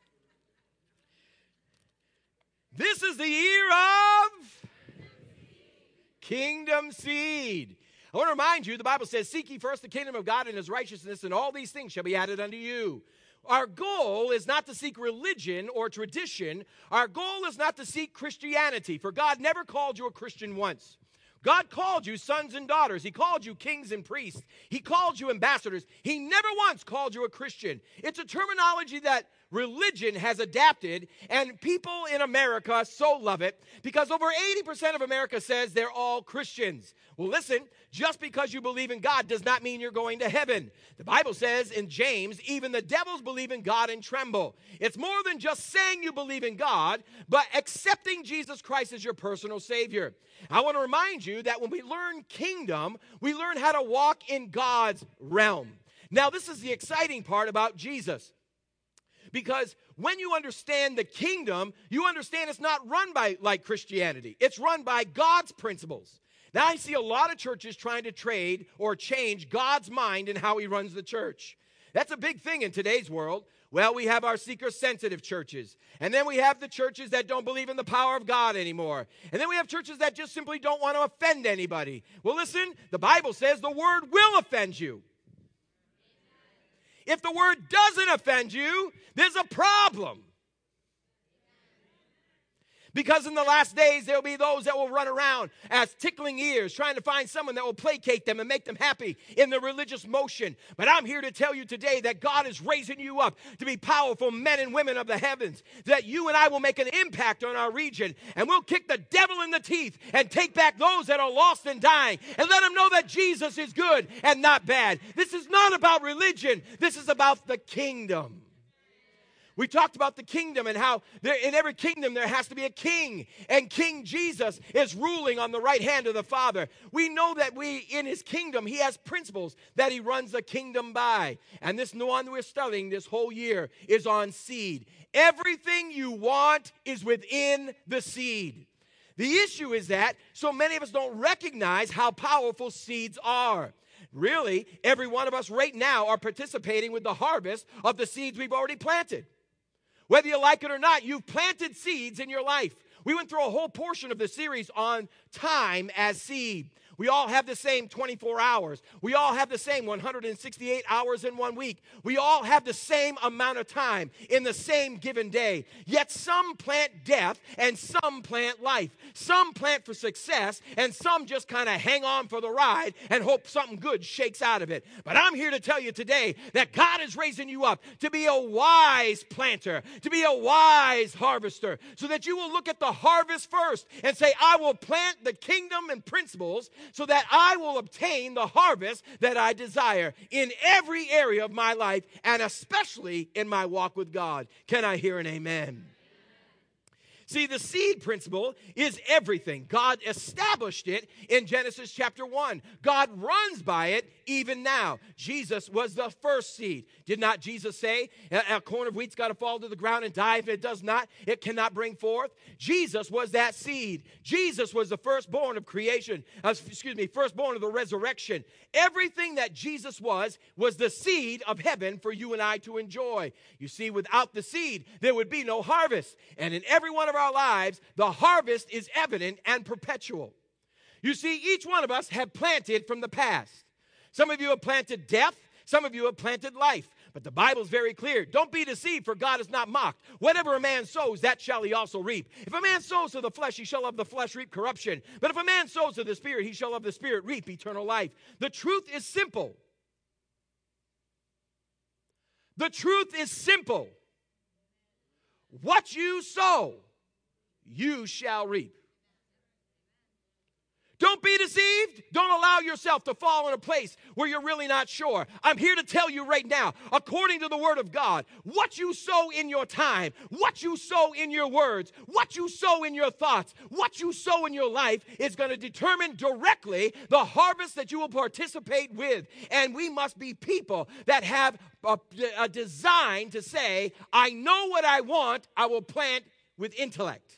This is the year of Kingdom Seed. I want to remind you, the Bible says, seek ye first the kingdom of God and his righteousness, and all these things shall be added unto you. Our goal is not to seek religion or tradition. Our goal is not to seek Christianity, for God never called you a Christian once. God called you sons and daughters. He called you kings and priests. He called you ambassadors. He never once called you a Christian. It's a terminology that religion has adapted, and people in America so love it because over eighty percent of America says they're all Christians. Well, listen, just because you believe in God does not mean you're going to heaven. The Bible says in James, even the devils believe in God and tremble. It's more than just saying you believe in God, but accepting Jesus Christ as your personal Savior. I want to remind you that when we learn kingdom, we learn how to walk in God's realm. Now, this is the exciting part about Jesus. Because when you understand the kingdom, you understand it's not run by like Christianity. It's run by God's principles. Now, I see a lot of churches trying to trade or change God's mind in how he runs the church. That's a big thing in today's world. Well, we have our seeker-sensitive churches. And then we have the churches that don't believe in the power of God anymore. And then we have churches that just simply don't want to offend anybody. Well, listen, the Bible says the word will offend you. If the word doesn't offend you, there's a problem. Because in the last days, there will be those that will run around as tickling ears, trying to find someone that will placate them and make them happy in the religious motion. But I'm here to tell you today that God is raising you up to be powerful men and women of the heavens, that you and I will make an impact on our region, and we'll kick the devil in the teeth and take back those that are lost and dying, and let them know that Jesus is good and not bad. This is not about religion. This is about the kingdom. We talked about the kingdom and how there, in every kingdom there has to be a king. And King Jesus is ruling on the right hand of the Father. We know that we, in his kingdom, he has principles that he runs the kingdom by. And this one we're studying this whole year is on seed. Everything you want is within the seed. The issue is that so many of us don't recognize how powerful seeds are. Really, every one of us right now are participating with the harvest of the seeds we've already planted. Whether you like it or not, you've planted seeds in your life. We went through a whole portion of the series on time as seed. We all have the same twenty-four hours. We all have the same one hundred sixty-eight hours in one week. We all have the same amount of time in the same given day. Yet some plant death and some plant life. Some plant for success and some just kind of hang on for the ride and hope something good shakes out of it. But I'm here to tell you today that God is raising you up to be a wise planter, to be a wise harvester, so that you will look at the harvest first and say, I will plant the kingdom and principles so that I will obtain the harvest that I desire in every area of my life, and especially in my walk with God. Can I hear an amen? See, the seed principle is everything. God established it in Genesis chapter one. God runs by it even now. Jesus was the first seed. Did not Jesus say, a corn of wheat's got to fall to the ground and die? If it does not, it cannot bring forth. Jesus was that seed. Jesus was the firstborn of creation. Uh, excuse me, firstborn of the resurrection. Everything that Jesus was, was the seed of heaven for you and I to enjoy. You see, without the seed, there would be no harvest. And in every one of our lives, the harvest is evident and perpetual. You see, each one of us have planted from the past. Some of you have planted death. Some of you have planted life. But the Bible is very clear. Don't be deceived, for God is not mocked. Whatever a man sows, that shall he also reap. If a man sows to the flesh, he shall of the flesh reap corruption. But if a man sows to the Spirit, he shall of the Spirit reap eternal life. The truth is simple. The truth is simple. What you sow, you shall reap. Don't be deceived. Don't allow yourself to fall in a place where you're really not sure. I'm here to tell you right now, according to the Word of God, what you sow in your time, what you sow in your words, what you sow in your thoughts, what you sow in your life is going to determine directly the harvest that you will participate with. And we must be people that have a, a design to say, I know what I want, I will plant with intellect.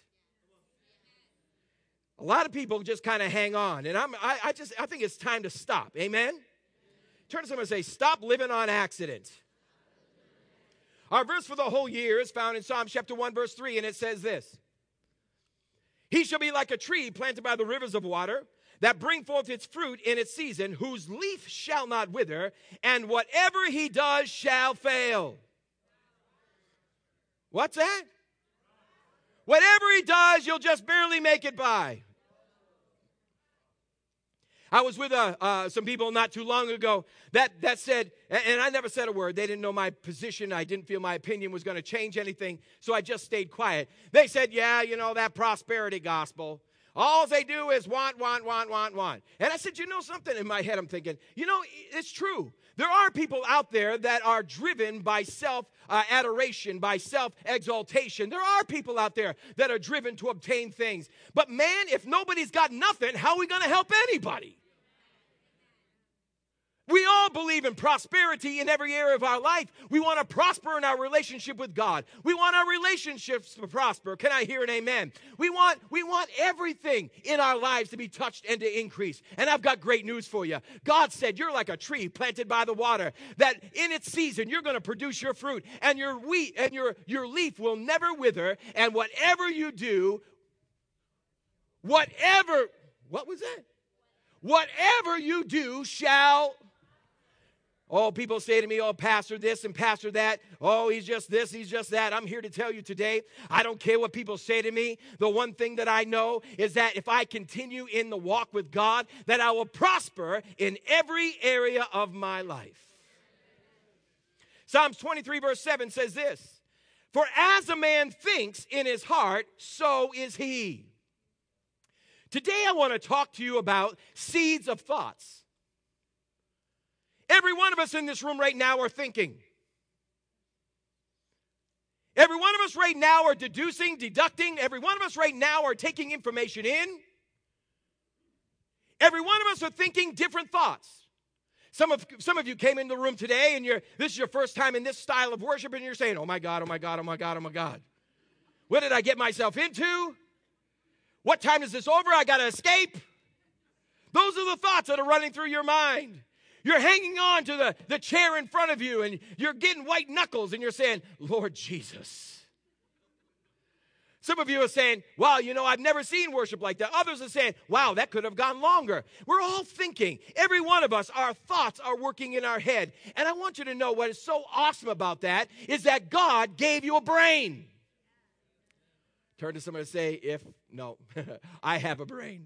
A lot of people just kind of hang on, and I'm, I, I just I think it's time to stop. Amen? Turn to someone and say, stop living on accident. Our verse for the whole year is found in Psalm chapter one, verse three, and it says this. He shall be like a tree planted by the rivers of water, that bring forth its fruit in its season, whose leaf shall not wither, and whatever he does shall fail. What's that? Whatever he does, you'll just barely make it by. I was with uh, uh, some people not too long ago that, that said, and I never said a word. They didn't know my position. I didn't feel my opinion was going to change anything, so I just stayed quiet. They said, yeah, you know, that prosperity gospel. All they do is want, want, want, want, want. And I said, you know something? In my head, I'm thinking, you know, it's true. There are people out there that are driven by self-adoration, uh, by self-exaltation. There are people out there that are driven to obtain things. But man, if nobody's got nothing, how are we going to help anybody? We all believe in prosperity in every area of our life. We want to prosper in our relationship with God. We want our relationships to prosper. Can I hear an amen? We want, we want everything in our lives to be touched and to increase. And I've got great news for you. God said you're like a tree planted by the water, that in its season you're going to produce your fruit, and your wheat and your, your leaf will never wither, and whatever you do, whatever, what was that? Whatever you do shall. Oh, people say to me, oh, pastor this and pastor that. Oh, he's just this, he's just that. I'm here to tell you today, I don't care what people say to me. The one thing that I know is that if I continue in the walk with God, that I will prosper in every area of my life. Psalms twenty-three verse seven says this, for as a man thinks in his heart, so is he. Today I want to talk to you about seeds of thoughts. Every one of us in this room right now are thinking. Every one of us right now are deducing, deducting. Every one of us right now are taking information in. Every one of us are thinking different thoughts. Some of, some of you came into the room today and you're, this is your first time in this style of worship and you're saying, oh my God, oh my God, oh my God, oh my God. What did I get myself into? What time is this over? I got to escape. Those are the thoughts that are running through your mind. You're hanging on to the, the chair in front of you, and you're getting white knuckles, and you're saying, Lord Jesus. Some of you are saying, wow, you know, I've never seen worship like that. Others are saying, wow, that could have gone longer. We're all thinking. Every one of us, our thoughts are working in our head. And I want you to know what is so awesome about that is that God gave you a brain. Turn to somebody and say, if, no, I have a brain.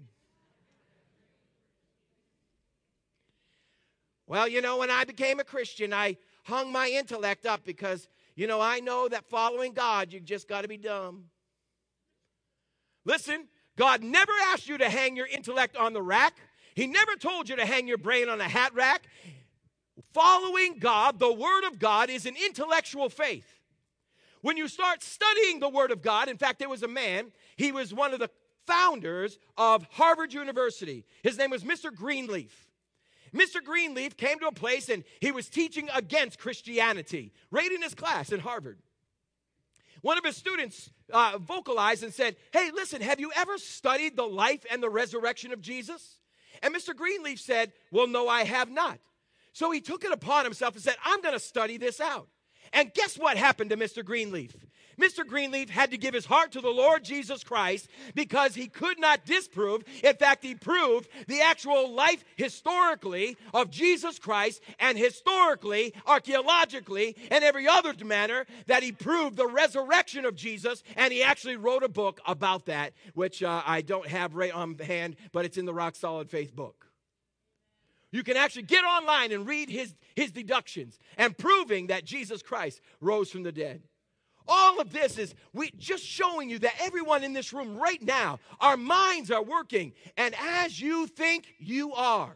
Well, you know, when I became a Christian, I hung my intellect up because, you know, I know that following God, you just got to be dumb. Listen, God never asked you to hang your intellect on the rack. He never told you to hang your brain on a hat rack. Following God, the Word of God, is an intellectual faith. When you start studying the Word of God, in fact, there was a man, he was one of the founders of Harvard University. His name was Mister Greenleaf. Mister Greenleaf came to a place and he was teaching against Christianity, right in his class at Harvard. One of his students uh, vocalized and said, hey, listen, have you ever studied the life and the resurrection of Jesus? And Mister Greenleaf said, well, no, I have not. So he took it upon himself and said, I'm going to study this out. And guess what happened to Mister Greenleaf? Mister Greenleaf had to give his heart to the Lord Jesus Christ because he could not disprove. In fact, he proved the actual life historically of Jesus Christ, and historically, archaeologically, and every other manner that he proved the resurrection of Jesus, and he actually wrote a book about that, which uh, I don't have right on hand, but it's in the Rock Solid Faith book. You can actually get online and read his, his deductions and proving that Jesus Christ rose from the dead. All of this is we just showing you that everyone in this room right now, our minds are working. And as you think, you are.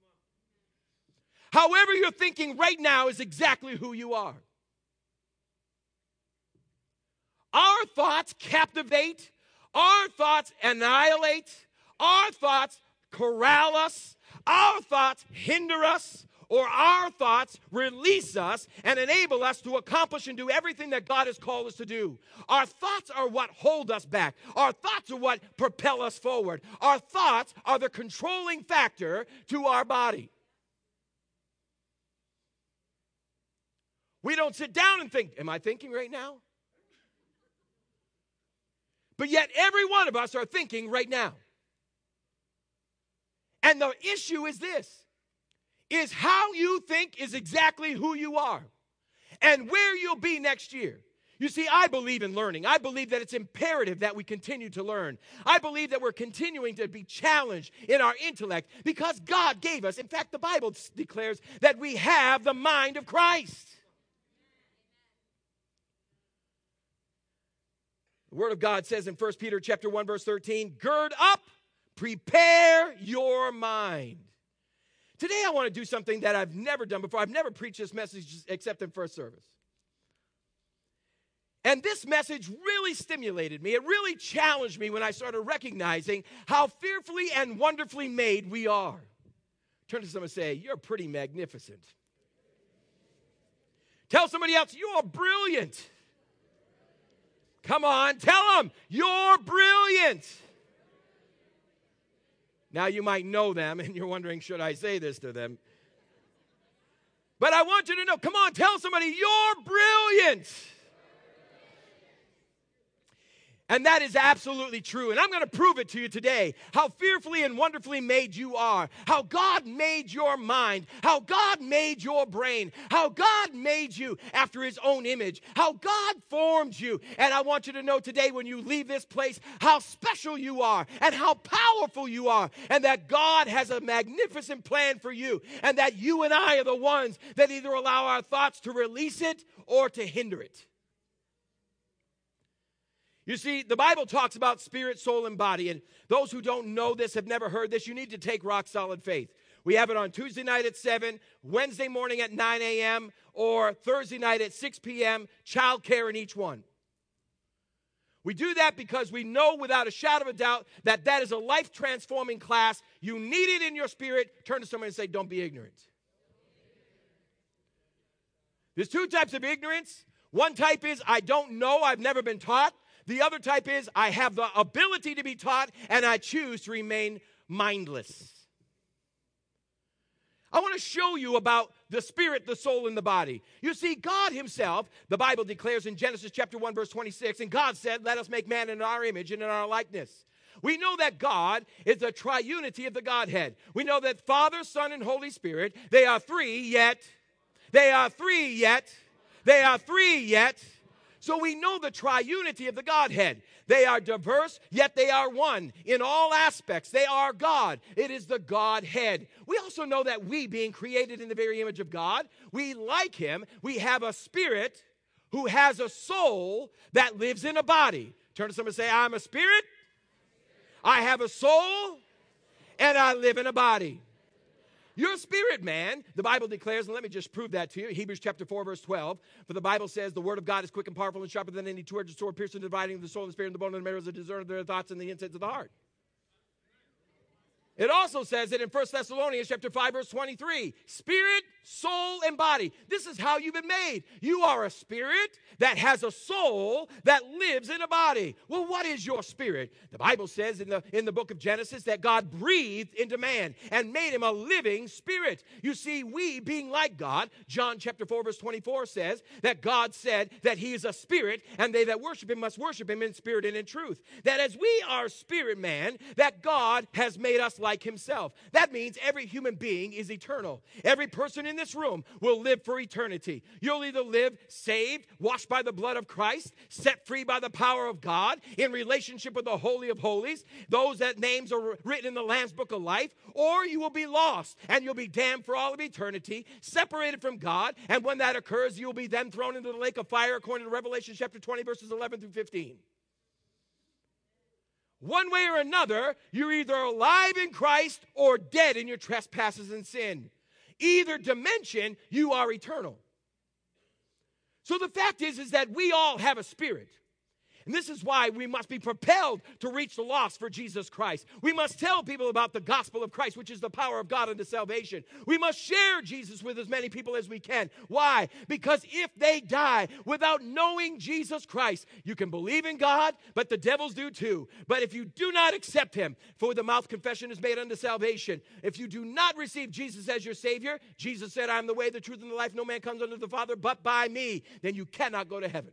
However you're thinking right now is exactly who you are. Our thoughts captivate. Our thoughts annihilate. Our thoughts corral us. Our thoughts hinder us. Or our thoughts release us and enable us to accomplish and do everything that God has called us to do. Our thoughts are what hold us back. Our thoughts are what propel us forward. Our thoughts are the controlling factor to our body. We don't sit down and think, am I thinking right now? But yet every one of us are thinking right now. And the issue is this. Is how you think is exactly who you are and where you'll be next year. You see, I believe in learning. I believe that it's imperative that we continue to learn. I believe that we're continuing to be challenged in our intellect because God gave us. In fact, the Bible declares that we have the mind of Christ. The Word of God says in First Peter chapter one, verse thirteen, gird up, prepare your mind. Today I want to do something that I've never done before. I've never preached this message except in first service. And this message really stimulated me. It really challenged me when I started recognizing how fearfully and wonderfully made we are. Turn to someone and say, you're pretty magnificent. Tell somebody else, you're brilliant. Come on, tell them, you're brilliant. Now you might know them and you're wondering, should I say this to them? But I want you to know, come on, tell somebody, you're brilliant. And that is absolutely true. And I'm going to prove it to you today. How fearfully and wonderfully made you are. How God made your mind. How God made your brain. How God made you after his own image. How God formed you. And I want you to know today when you leave this place how special you are and how powerful you are. And that God has a magnificent plan for you. And that you and I are the ones that either allow our thoughts to release it or to hinder it. You see, the Bible talks about spirit, soul, and body. And those who don't know this, have never heard this, you need to take Rock Solid Faith. We have it on Tuesday night at seven, Wednesday morning at nine a.m., or Thursday night at six p.m., child care in each one. We do that because we know without a shadow of a doubt that that is a life-transforming class. You need it in your spirit. Turn to someone and say, don't be ignorant. There's two types of ignorance. One type is, I don't know, I've never been taught. The other type is, I have the ability to be taught, and I choose to remain mindless. I want to show you about the spirit, the soul, and the body. You see, God himself, the Bible declares in Genesis chapter one, verse twenty-six, and God said, let us make man in our image and in our likeness. We know that God is the triunity of the Godhead. We know that Father, Son, and Holy Spirit, they are three yet, they are three yet, they are three yet. So we know the triunity of the Godhead. They are diverse, yet they are one. In all aspects, they are God. It is the Godhead. We also know that we, being created in the very image of God, we, like him, we have a spirit who has a soul that lives in a body. Turn to someone and say, I'm a spirit, I have a soul, and I live in a body. Your spirit, man, the Bible declares, and let me just prove that to you, Hebrews chapter four, verse twelve, for the Bible says, the word of God is quick and powerful and sharper than any two-edged sword, piercing, dividing the soul and the spirit and the bone and the marrow, is a discerner of their thoughts and the intents of the heart. It also says it in First Thessalonians chapter five, verse twenty-three, spirit, soul, and body. This is how you've been made. You are a spirit that has a soul that lives in a body. Well, what is your spirit? The Bible says in the, in the book of Genesis that God breathed into man and made him a living spirit. You see, we being like God, John chapter four, verse twenty-four says that God said that he is a spirit and they that worship him must worship him in spirit and in truth. That as we are spirit man, that God has made us like like himself. That means every human being is eternal. Every person in this room will live for eternity. You'll either live saved, washed by the blood of Christ, set free by the power of God, in relationship with the Holy of Holies, those that names are written in the Lamb's Book of Life, or you will be lost and you'll be damned for all of eternity, separated from God, and when that occurs, you'll be then thrown into the lake of fire according to Revelation chapter twenty, verses eleven through fifteen. One way or another, you're either alive in Christ or dead in your trespasses and sin. Either dimension, you are eternal. So the fact is, is that we all have a spirit. And this is why we must be propelled to reach the lost for Jesus Christ. We must tell people about the gospel of Christ, which is the power of God unto salvation. We must share Jesus with as many people as we can. Why? Because if they die without knowing Jesus Christ, you can believe in God, but the devils do too. But if you do not accept him, for the mouth confession is made unto salvation. If you do not receive Jesus as your Savior, Jesus said, I am the way, the truth, and the life. No man comes unto the Father but by me. Then you cannot go to heaven.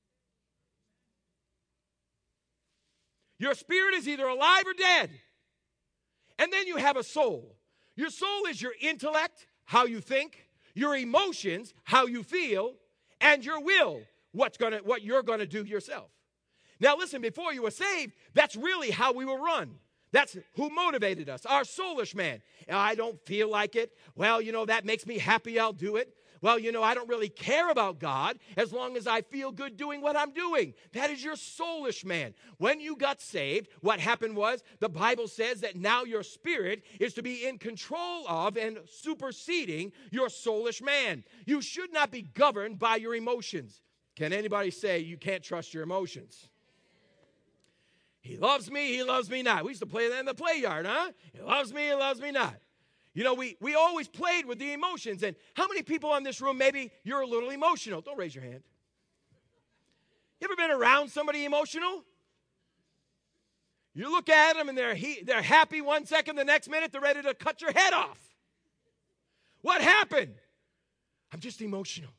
Your spirit is either alive or dead. And then you have a soul. Your soul is your intellect, how you think, your emotions, how you feel, and your will, what's gonna, what you're going to do yourself. Now listen, before you were saved, that's really how we were run. That's who motivated us, our soulish man. I don't feel like it. Well, you know, that makes me happy, I'll do it. Well, you know, I don't really care about God as long as I feel good doing what I'm doing. That is your soulish man. When you got saved, what happened was the Bible says that now your spirit is to be in control of and superseding your soulish man. You should not be governed by your emotions. Can anybody say you can't trust your emotions? He loves me, he loves me not. We used to play that in the play yard, huh? He loves me, he loves me not. You know, we, we always played with the emotions. And how many people in this room, maybe you're a little emotional? Don't raise your hand. You ever been around somebody emotional? You look at them and they're, he, they're happy one second, the next minute they're ready to cut your head off. What happened? I'm just emotional.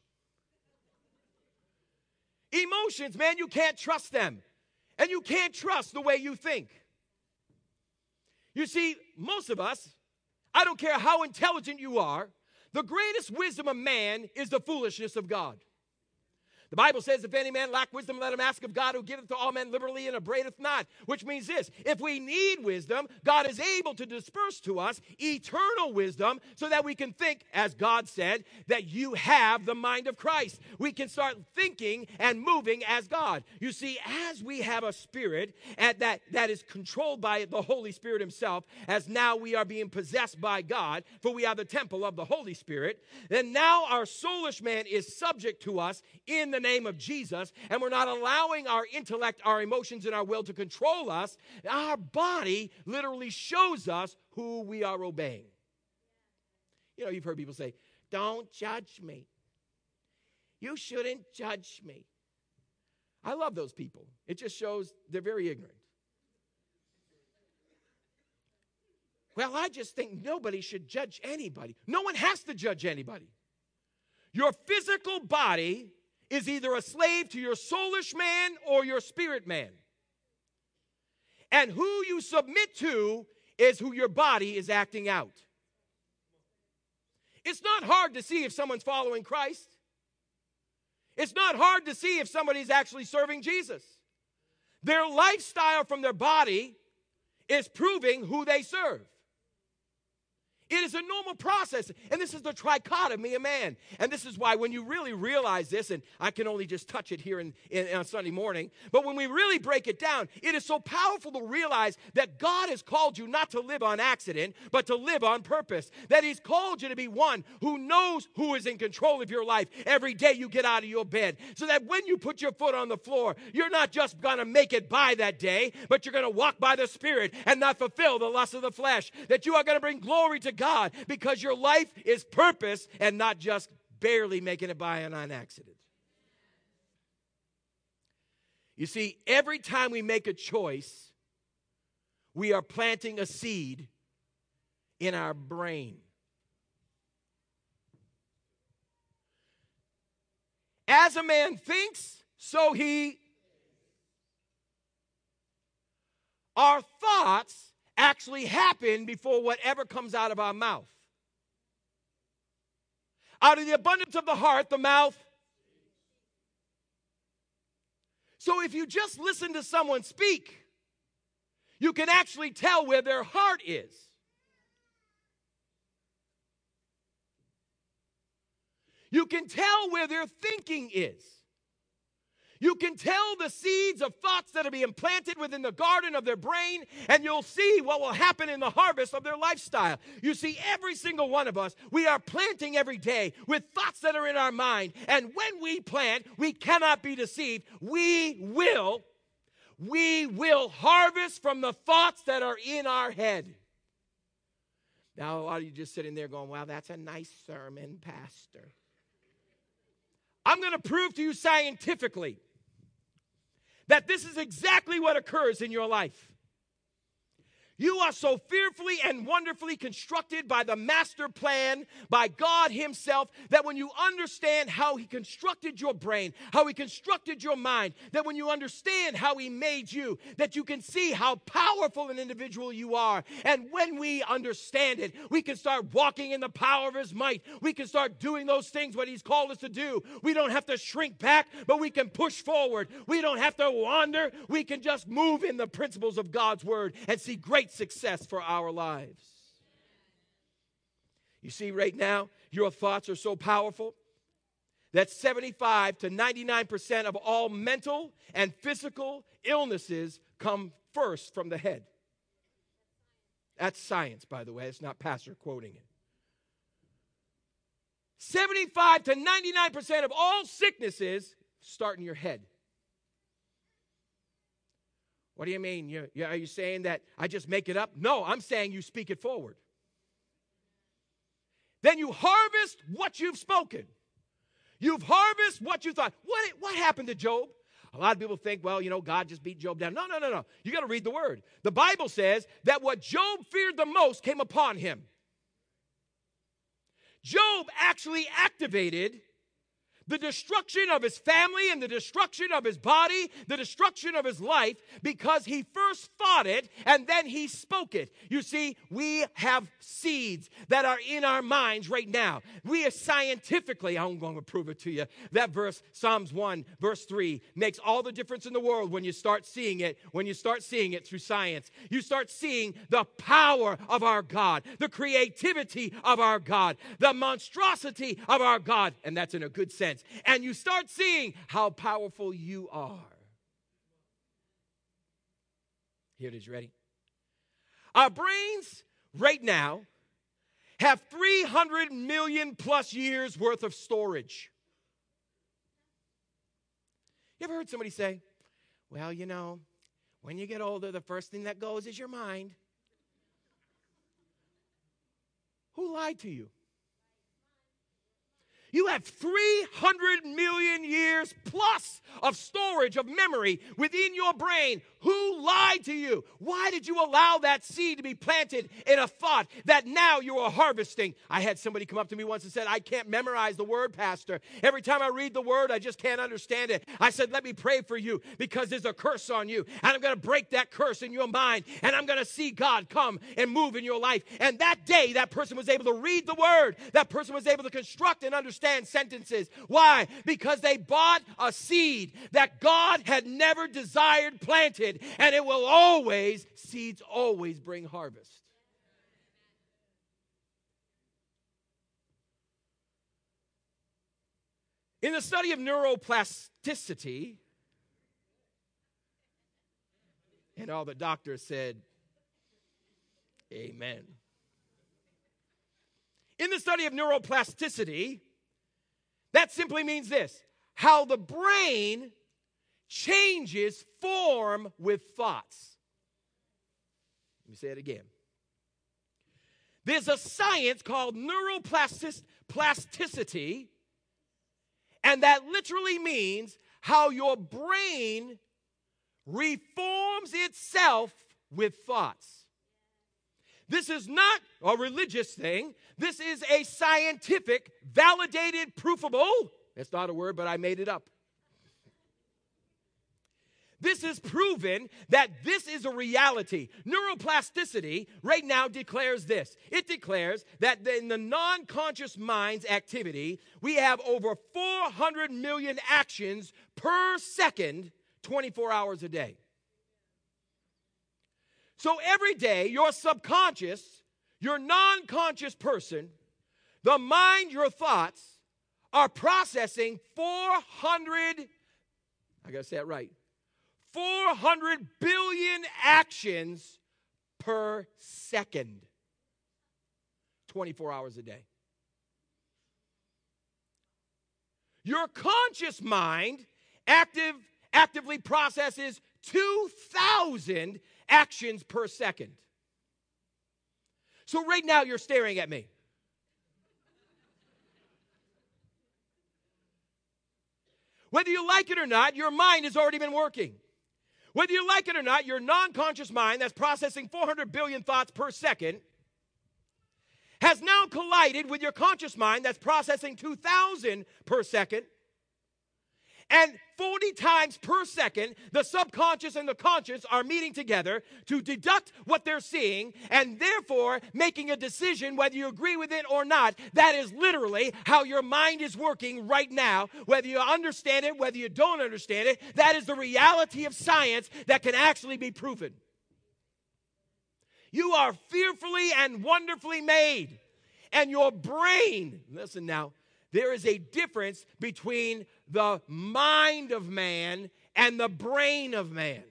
Emotions, man, you can't trust them. And you can't trust the way you think. You see, most of us, I don't care how intelligent you are, the greatest wisdom of man is the foolishness of God. The Bible says, if any man lack wisdom, let him ask of God, who giveth to all men liberally and upbraideth not. Which means this, if we need wisdom, God is able to disperse to us eternal wisdom so that we can think, as God said, that you have the mind of Christ. We can start thinking and moving as God. You see, as we have a spirit at that, that is controlled by the Holy Spirit himself, as now we are being possessed by God, for we are the temple of the Holy Spirit, then now our soulish man is subject to us in the name of Jesus, and we're not allowing our intellect, our emotions, and our will to control us. Our body literally shows us who we are obeying. You know, you've heard people say, don't judge me. You shouldn't judge me. I love those people. It just shows they're very ignorant. Well, I just think nobody should judge anybody. No one has to judge anybody. Your physical body is either a slave to your soulish man or your spirit man. And who you submit to is who your body is acting out. It's not hard to see if someone's following Christ. It's not hard to see if somebody's actually serving Jesus. Their lifestyle from their body is proving who they serve. It is a normal process, and this is the trichotomy of man. And this is why when you really realize this, and I can only just touch it here in, in, on Sunday morning, but when we really break it down, it is so powerful to realize that God has called you not to live on accident, but to live on purpose. That he's called you to be one who knows who is in control of your life every day you get out of your bed. So that when you put your foot on the floor, you're not just going to make it by that day, but you're going to walk by the Spirit and not fulfill the lust of the flesh. That you are going to bring glory to God. God, because your life is purpose and not just barely making it by on an accident. You see, every time we make a choice, we are planting a seed in our brain. As a man thinks, so he. Our thoughts actually happen before whatever comes out of our mouth. Out of the abundance of the heart, the mouth. So if you just listen to someone speak, you can actually tell where their heart is. You can tell where their thinking is. You can tell the seeds of thoughts that are being planted within the garden of their brain, and you'll see what will happen in the harvest of their lifestyle. You see, every single one of us, we are planting every day with thoughts that are in our mind. And when we plant, we cannot be deceived. We will, we will harvest from the thoughts that are in our head. Now, a lot of you just sitting there going, well, that's a nice sermon, Pastor. I'm going to prove to you scientifically that this is exactly what occurs in your life. You are so fearfully and wonderfully constructed by the master plan, by God himself, that when you understand how he constructed your brain, how he constructed your mind, that when you understand how he made you, that you can see how powerful an individual you are. And when we understand it, we can start walking in the power of his might. We can start doing those things what he's called us to do. We don't have to shrink back, but we can push forward. We don't have to wander. We can just move in the principles of God's word and see great success for our lives. You see, right now, your thoughts are so powerful that seventy-five to ninety-nine percent of all mental and physical illnesses come first from the head. That's science, by the way. It's not Pastor quoting it. seventy-five to ninety-nine percent of all sicknesses start in your head. What do you mean? You, you, are you saying that I just make it up? No, I'm saying you speak it forward. then you harvest what you've spoken. You've harvested what you thought. What, what happened to Job? A lot of people think, well, you know, God just beat Job down. No, no, no, no. You got to read the word. The Bible says that what Job feared the most came upon him. Job actually activated the destruction of his family and the destruction of his body, the destruction of his life, because he first thought it and then he spoke it. You see, we have seeds that are in our minds right now. We are scientifically, I'm going to prove it to you. That verse, Psalms one, verse three, makes all the difference in the world when you start seeing it, when you start seeing it through science. You start seeing the power of our God, the creativity of our God, the monstrosity of our God, and that's in a good sense. And you start seeing how powerful you are. Here it is, ready? Our brains right now have three hundred million plus years worth of storage. You ever heard somebody say, well, you know, when you get older, the first thing that goes is your mind? Who lied to you? You have three hundred million years plus of storage of memory within your brain. Who lied to you? Why did you allow that seed to be planted in a thought that now you are harvesting? I had somebody come up to me once and said, I can't memorize the word, Pastor. Every time I read the word, I just can't understand it. I said, let me pray for you because there's a curse on you. And I'm going to break that curse in your mind. And I'm going to see God come and move in your life. And that day, that person was able to read the word. That person was able to construct and understand sentences. Why? Because they bought a seed that God had never desired planted, and it will always, seeds always bring harvest. In the study of neuroplasticity, and all the doctors said, amen. In the study of neuroplasticity, that simply means this: how the brain changes form with thoughts. Let me say it again. There's a science called neuroplasticity, and that literally means how your brain reforms itself with thoughts. This is not a religious thing. This is a scientific, validated, proofable. It's not a word, but I made it up. This is proven that this is a reality. Neuroplasticity right now declares this. It declares that in the non-conscious mind's activity, we have over four hundred million actions per second, twenty-four hours a day. So every day, your subconscious, your non-conscious person, the mind, your thoughts, are processing four hundred, I got to say it right, four hundred billion actions per second, twenty-four hours a day. Your conscious mind active, actively processes two thousand actions per second. So right now you're staring at me. Whether you like it or not, your mind has already been working. Whether you like it or not, your non-conscious mind that's processing four hundred billion thoughts per second has now collided with your conscious mind that's processing two thousand per second. And forty times per second, the subconscious and the conscious are meeting together to deduct what they're seeing and therefore making a decision whether you agree with it or not. That is literally how your mind is working right now. Whether you understand it, whether you don't understand it, that is the reality of science that can actually be proven. You are fearfully and wonderfully made. And your brain, listen now, there is a difference between the mind of man and the brain of man.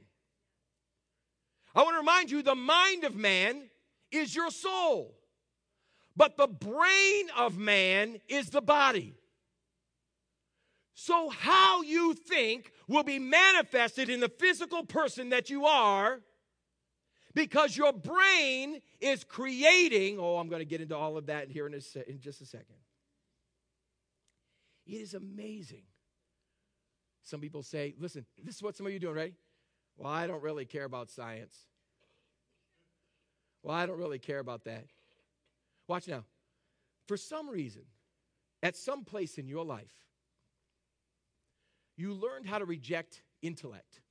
I want to remind you, the mind of man is your soul, but the brain of man is the body. So how you think will be manifested in the physical person that you are, Because your brain is creating, oh, I'm going to get into all of that here in, a, in just a second. It is amazing. Some people say, listen, this is what some of you are doing, right? Well, I don't really care about science. Well, I don't really care about that. Watch now. For some reason, at some place in your life, you learned how to reject intellect.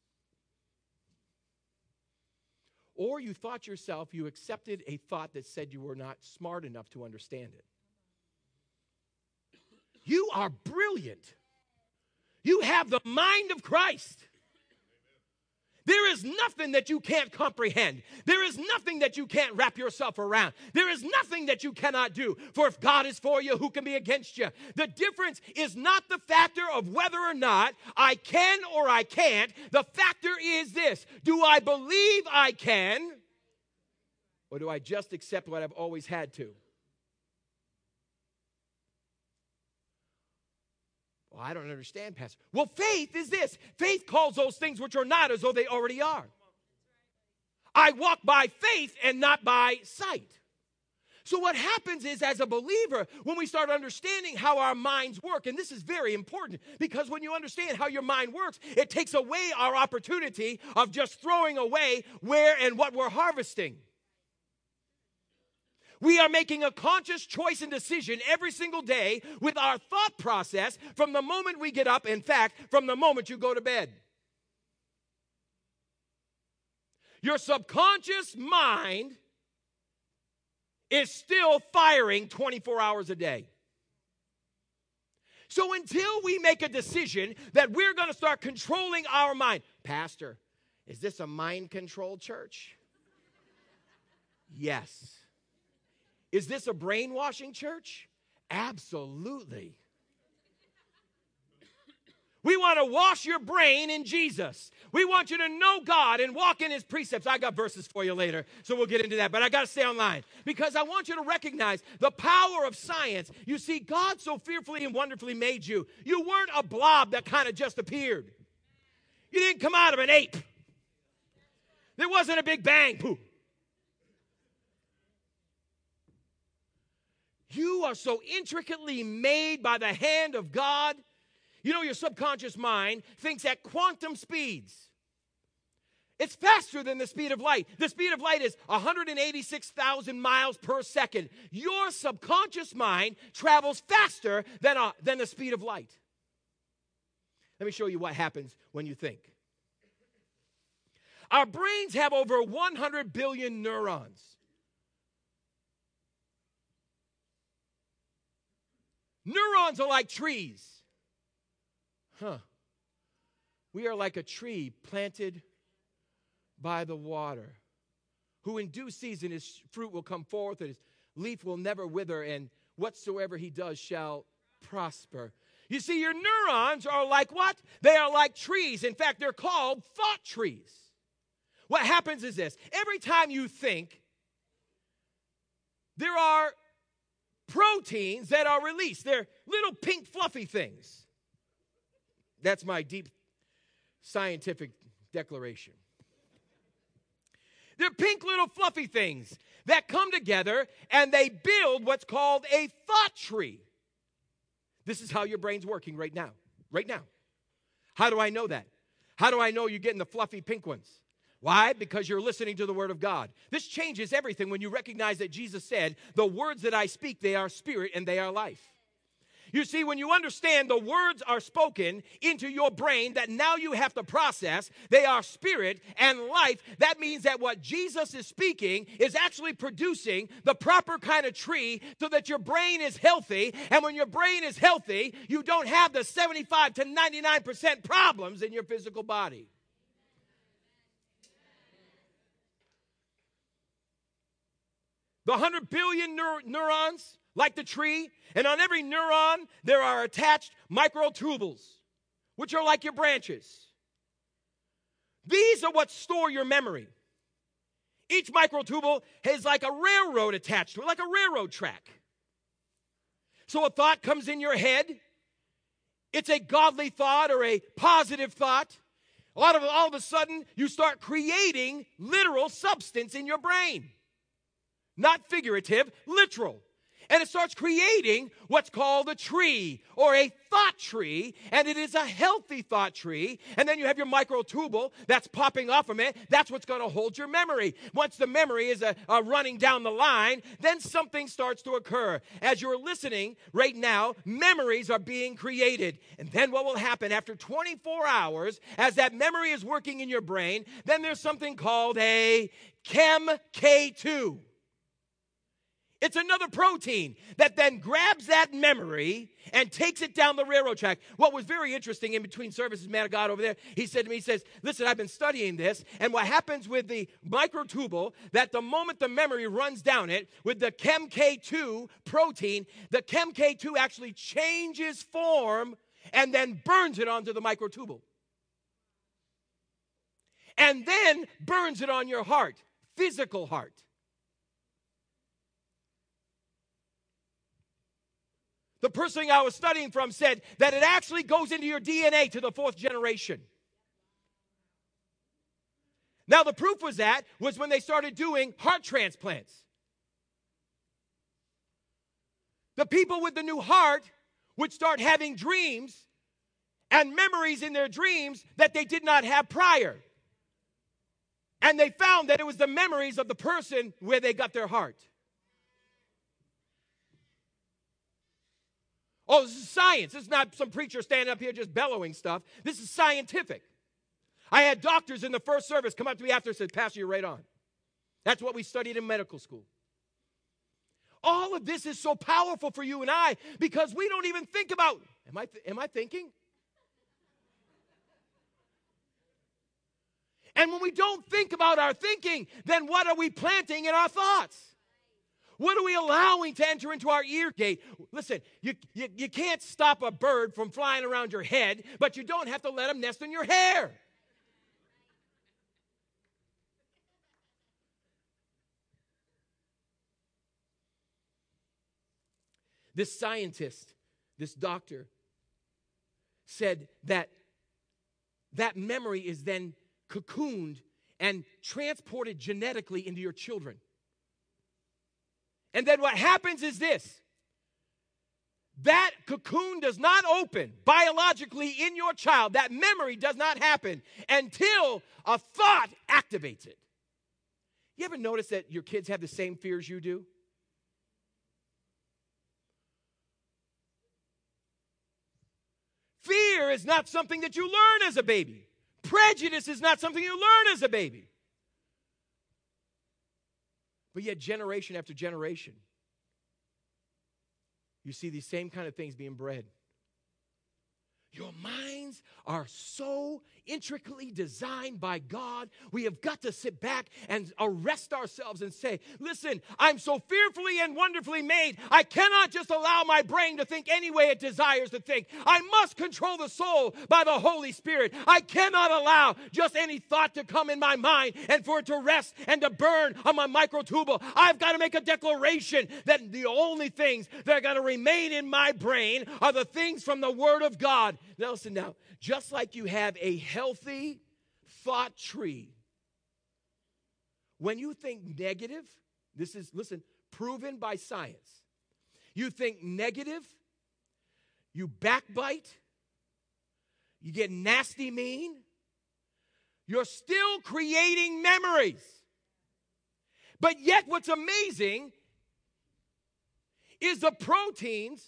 Or you thought yourself, you accepted a thought that said you were not smart enough to understand it. You are brilliant. You have the mind of Christ. There is nothing that you can't comprehend. There is nothing that you can't wrap yourself around. There is nothing that you cannot do. For if God is for you, who can be against you? The difference is not the factor of whether or not I can or I can't. The factor is this: do I believe I can, or do I just accept what I've always had to? Well, I don't understand, Pastor. Well, faith is this. Faith calls those things which are not as though they already are. I walk by faith and not by sight. So what happens is, as a believer, when we start understanding how our minds work, and this is very important, because when you understand how your mind works, it takes away our opportunity of just throwing away where and what we're harvesting. We are making a conscious choice and decision every single day with our thought process from the moment we get up, in fact, from the moment you go to bed. Your subconscious mind is still firing twenty-four hours a day. So until we make a decision that we're going to start controlling our mind, Pastor, is this a mind-controlled church? Yes. Is this a brainwashing church? Absolutely. We want to wash your brain in Jesus. We want you to know God and walk in His precepts. I got verses for you later, so we'll get into that. But I got to stay online because I want you to recognize the power of science. You see, God so fearfully and wonderfully made you. You weren't a blob that kind of just appeared. You didn't come out of an ape. There wasn't a big bang. Poof. You are so intricately made by the hand of God. You know, your subconscious mind thinks at quantum speeds. It's faster than the speed of light. The speed of light is one hundred eighty-six thousand miles per second. Your subconscious mind travels faster than, a, than the speed of light. Let me show you what happens when you think. Our brains have over one hundred billion neurons. Neurons are like trees. Huh. We are like a tree planted by the water, who in due season his fruit will come forth, and his leaf will never wither, and whatsoever he does shall prosper. You see, your neurons are like what? They are like trees. In fact, they're called thought trees. What happens is this. Every time you think, there are proteins that are released. They're little pink fluffy things. That's my deep scientific declaration. They're pink little fluffy things that come together and they build what's called a thought tree. This is how your brain's working right now. Right now. How do I know that? How do I know you're getting the fluffy pink ones? Why? Because you're listening to the Word of God. This changes everything when you recognize that Jesus said, the words that I speak, they are spirit and they are life. You see, when you understand the words are spoken into your brain that now you have to process, they are spirit and life. That means that what Jesus is speaking is actually producing the proper kind of tree so that your brain is healthy. And when your brain is healthy, you don't have the seventy-five to ninety-nine percent problems in your physical body. The one hundred billion neur- neurons, like the tree, and on every neuron, there are attached microtubules, which are like your branches. These are what store your memory. Each microtubule has like a railroad attached to it, like a railroad track. So a thought comes in your head. It's a godly thought or a positive thought. all of, all of a sudden, you start creating literal substance in your brain. Not figurative, literal. And it starts creating what's called a tree or a thought tree, and it is a healthy thought tree. And then you have your microtubule that's popping off from it. That's what's going to hold your memory. Once the memory is a, a running down the line, then something starts to occur. As you're listening right now, memories are being created. And then what will happen after twenty-four hours, as that memory is working in your brain, then there's something called a chem K two. It's another protein that then grabs that memory and takes it down the railroad track. What was very interesting in between services, man of God over there, he said to me, he says, listen, I've been studying this, and what happens with the microtubule, that the moment the memory runs down it, with the chem K two protein, the chem K two actually changes form and then burns it onto the microtubule. And then burns it on your heart, physical heart. The person I was studying from said that it actually goes into your D N A to the fourth generation. Now, the proof was that was when they started doing heart transplants. The people with the new heart would start having dreams and memories in their dreams that they did not have prior. And they found that it was the memories of the person where they got their heart. Oh, this is science. This is not some preacher standing up here just bellowing stuff. This is scientific. I had doctors in the first service come up to me after and said, Pastor, you're right on. That's what we studied in medical school. All of this is so powerful for you and I because we don't even think about, am I, th- am I thinking? And when we don't think about our thinking, then what are we planting in our thoughts? What are we allowing to enter into our ear gate? Listen, you, you, you can't stop a bird from flying around your head, but you don't have to let them nest in your hair. This scientist, this doctor, said that that memory is then cocooned and transported genetically into your children. And then what happens is this. That cocoon does not open biologically in your child. That memory does not happen until a thought activates it. You ever notice that your kids have the same fears you do? Fear is not something that you learn as a baby. Prejudice is not something you learn as a baby. But yet, generation after generation, you see these same kind of things being bred. Your minds are so intricately designed by God. We have got to sit back and arrest ourselves and say, listen, I'm so fearfully and wonderfully made. I cannot just allow my brain to think any way it desires to think. I must control the soul by the Holy Spirit. I cannot allow just any thought to come in my mind and for it to rest and to burn on my microtubule. I've got to make a declaration that the only things that are going to remain in my brain are the things from the Word of God. Now listen now, just like you have a healthy thought tree, when you think negative, this is, listen, proven by science. You think negative, you backbite, you get nasty mean, you're still creating memories. But yet what's amazing is the proteins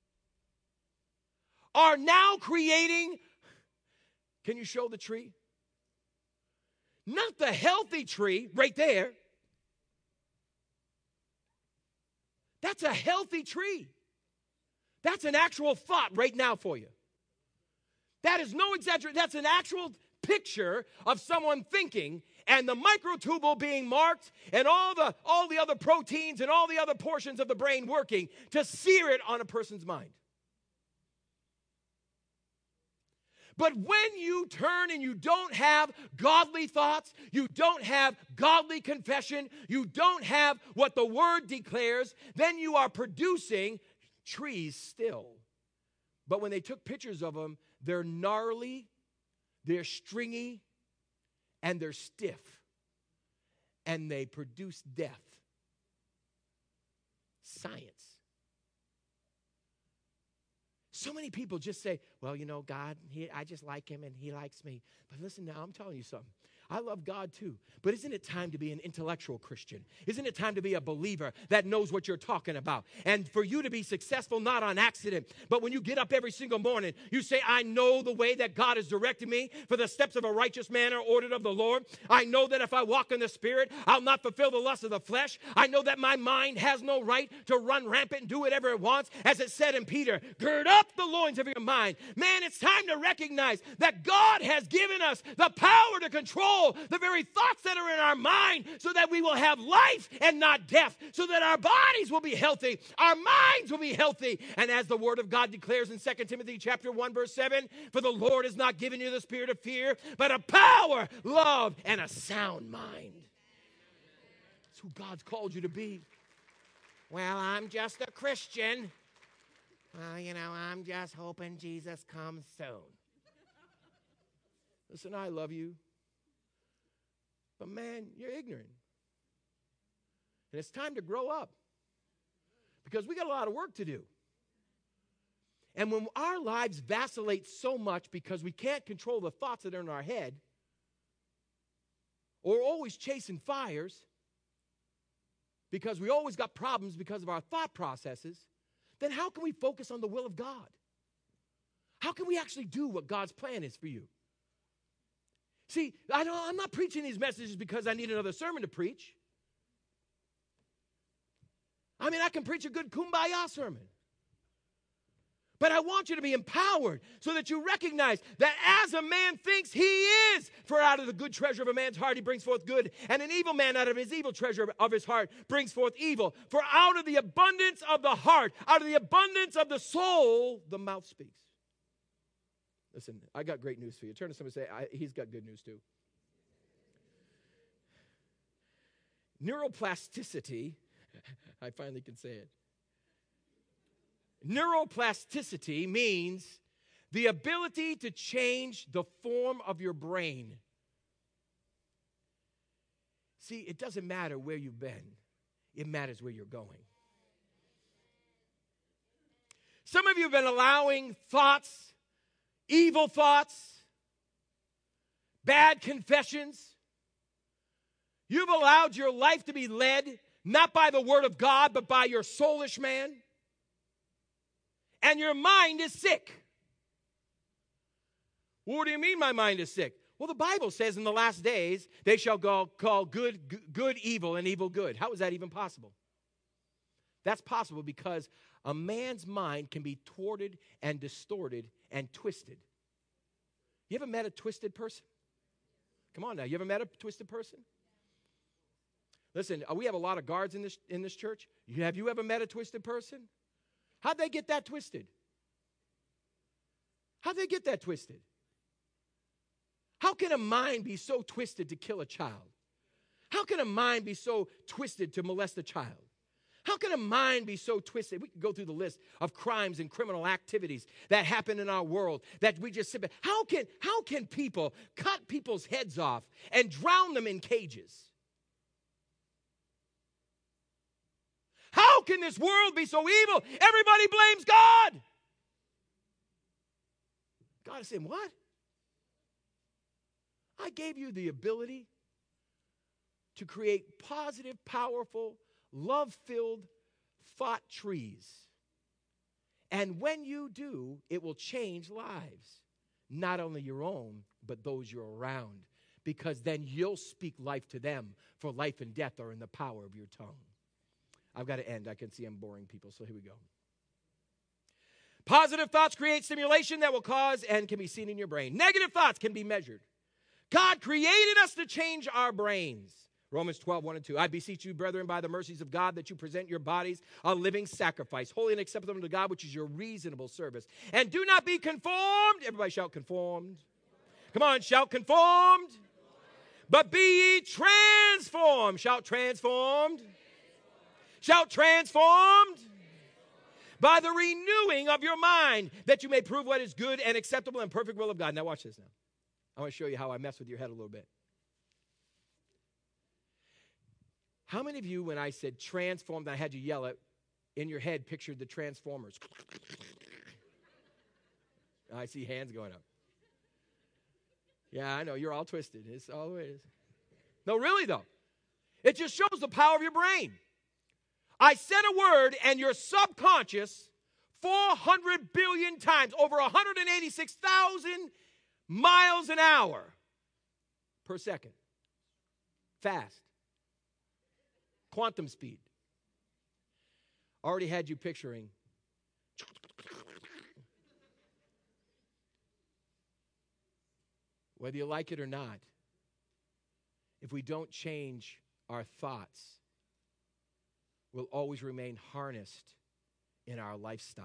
are now creating, can you show the tree? Not the healthy tree right there. That's a healthy tree. That's an actual thought right now for you. That is no exaggeration. That's an actual picture of someone thinking and the microtubule being marked and all the, all the other proteins and all the other portions of the brain working to sear it on a person's mind. But when you turn and you don't have godly thoughts, you don't have godly confession, you don't have what the Word declares, then you are producing trees still. But when they took pictures of them, they're gnarly, They're stringy and they're stiff. And they produce death. Science. So many people just say, well, you know, God, he, I just like him and he likes me. But listen now, I'm telling you something. I love God too. But isn't it time to be an intellectual Christian? Isn't it time to be a believer that knows what you're talking about? And for you to be successful, not on accident, but when you get up every single morning, you say, I know the way that God has directed me, for the steps of a righteous man are ordered of the Lord. I know that if I walk in the Spirit, I'll not fulfill the lust of the flesh. I know that my mind has no right to run rampant and do whatever it wants. As it said in Peter, gird up the loins of your mind. Man, it's time to recognize that God has given us the power to control the very thoughts that are in our mind, so that we will have life and not death, so that our bodies will be healthy, our minds will be healthy. And as the word of God declares in Second Timothy chapter one, verse seven, for the Lord has not given you the spirit of fear, but a power, love, and a sound mind. That's who God's called you to be. Well, I'm just a Christian. Well, you know, I'm just hoping Jesus comes soon. Listen, I love you. But man, you're ignorant. And it's time to grow up. Because we got a lot of work to do. And when our lives vacillate so much because we can't control the thoughts that are in our head, or always chasing fires, because we always got problems because of our thought processes, then how can we focus on the will of God? How can we actually do what God's plan is for you? See, I don't, I'm not preaching these messages because I need another sermon to preach. I mean, I can preach a good kumbaya sermon. But I want you to be empowered so that you recognize that as a man thinks, he is. For out of the good treasure of a man's heart he brings forth good, and an evil man out of his evil treasure of his heart brings forth evil. For out of the abundance of the heart, out of the abundance of the soul, the mouth speaks. Listen, I got great news for you. Turn to somebody and say, I, he's got good news too. Neuroplasticity, I finally can say it. Neuroplasticity means the ability to change the form of your brain. See, it doesn't matter where you've been. It matters where you're going. Some of you have been allowing thoughts, evil thoughts, bad confessions. You've allowed your life to be led not by the word of God, but by your soulish man. And your mind is sick. What do you mean my mind is sick? Well, the Bible says in the last days, they shall go, call good, good evil and evil good. How is that even possible? That's possible because a man's mind can be thwarted and distorted and twisted. You ever met a twisted person? Come on now, you ever met a twisted person? Listen, we have a lot of guards in this, in this church. Have you ever met a twisted person? How'd they get that twisted? How'd they get that twisted? How can a mind be so twisted to kill a child? How can a mind be so twisted to molest a child? How can a mind be so twisted? We could go through the list of crimes and criminal activities that happen in our world that we just sit back. How can, how can people cut people's heads off and drown them in cages? How can this world be so evil? Everybody blames God. God is saying, what? I gave you the ability to create positive, powerful, love-filled thought trees. And when you do, it will change lives. Not only your own, but those you're around. Because then you'll speak life to them. For life and death are in the power of your tongue. I've got to end. I can see I'm boring people, so here we go. Positive thoughts create stimulation that will cause and can be seen in your brain. Negative thoughts can be measured. God created us to change our brains. Romans twelve, one and two. I beseech you, brethren, by the mercies of God, that you present your bodies a living sacrifice, holy and acceptable unto God, which is your reasonable service. And do not be conformed. Everybody shout conformed. Come on, shout conformed. But be ye transformed. Shout transformed. Shout transformed. By the renewing of your mind, that you may prove what is good and acceptable and perfect will of God. Now watch this now. I want to show you how I mess with your head a little bit. How many of you, when I said transformed, I had you yell it, in your head pictured the Transformers? I see hands going up. Yeah, I know, you're all twisted. It's all the way it is. No, really, though. It just shows the power of your brain. I said a word, and your subconscious, four hundred billion times, over one hundred eighty-six thousand miles an hour per second. Fast. Quantum speed. Already had you picturing. Whether you like it or not, if we don't change our thoughts, we'll always remain harnessed in our lifestyle.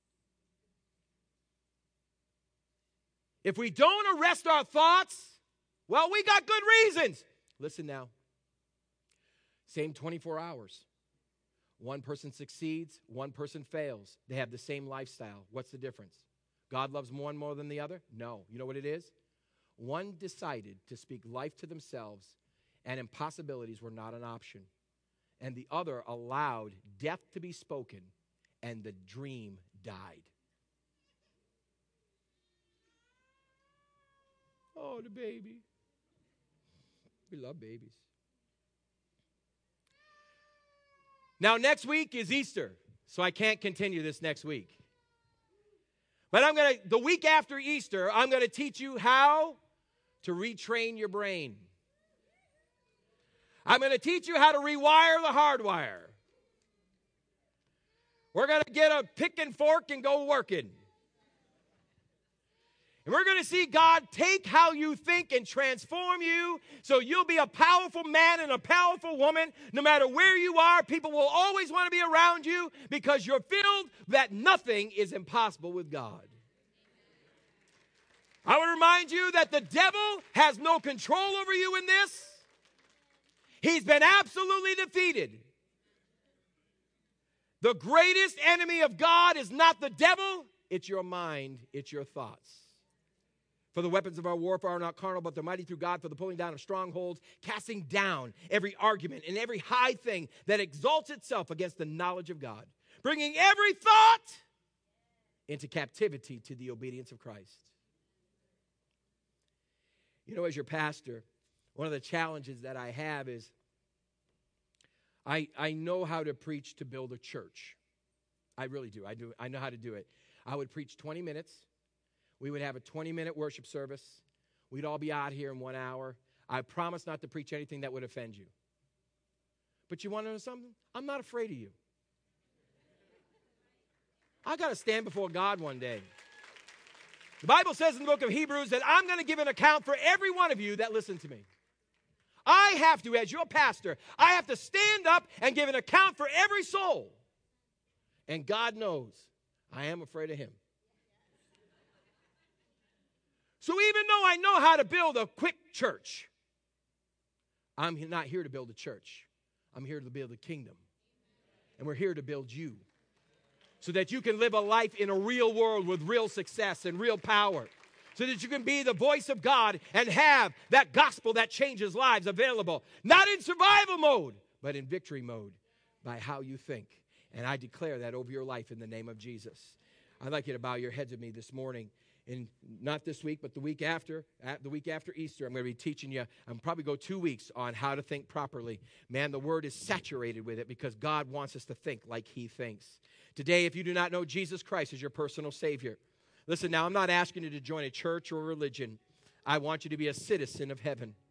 If we don't arrest our thoughts, well, we got good reasons. Listen now. Same twenty-four hours. One person succeeds, one person fails. They have the same lifestyle. What's the difference? God loves one more than the other? No. You know what it is? One decided to speak life to themselves, and impossibilities were not an option. And the other allowed death to be spoken, and the dream died. Oh, the baby. We love babies. Now, next week is Easter, so I can't continue this next week. But I'm going to, the week after Easter, I'm going to teach you how to retrain your brain. I'm going to teach you how to rewire the hardwire. We're going to get a pick and fork and go working. And we're going to see God take how you think and transform you so you'll be a powerful man and a powerful woman. No matter where you are, people will always want to be around you because you're filled that nothing is impossible with God. I would remind you that the devil has no control over you in this. He's been absolutely defeated. The greatest enemy of God is not the devil, it's your mind, it's your thoughts. For the weapons of our warfare are not carnal, but they're mighty through God for the pulling down of strongholds, casting down every argument and every high thing that exalts itself against the knowledge of God, bringing every thought into captivity to the obedience of Christ. You know, as your pastor, one of the challenges that I have is I, I know how to preach to build a church. I really do. I do. I know how to do it. I would preach twenty minutes. We would have a twenty-minute worship service. We'd all be out here in one hour. I promise not to preach anything that would offend you. But you want to know something? I'm not afraid of you. I got to stand before God one day. The Bible says in the book of Hebrews that I'm going to give an account for every one of you that listen to me. I have to, as your pastor, I have to stand up and give an account for every soul. And God knows I am afraid of him. So even though I know how to build a quick church, I'm not here to build a church. I'm here to build a kingdom. And we're here to build you so that you can live a life in a real world with real success and real power, so that you can be the voice of God and have that gospel that changes lives available, not in survival mode, but in victory mode by how you think. And I declare that over your life in the name of Jesus. I'd like you to bow your heads with me this morning. And not this week, but the week after, the week after Easter, I'm going to be teaching you, I'm probably go two weeks on how to think properly. Man, the Word is saturated with it because God wants us to think like He thinks. Today, if you do not know Jesus Christ as your personal Savior, listen now, I'm not asking you to join a church or a religion. I want you to be a citizen of heaven.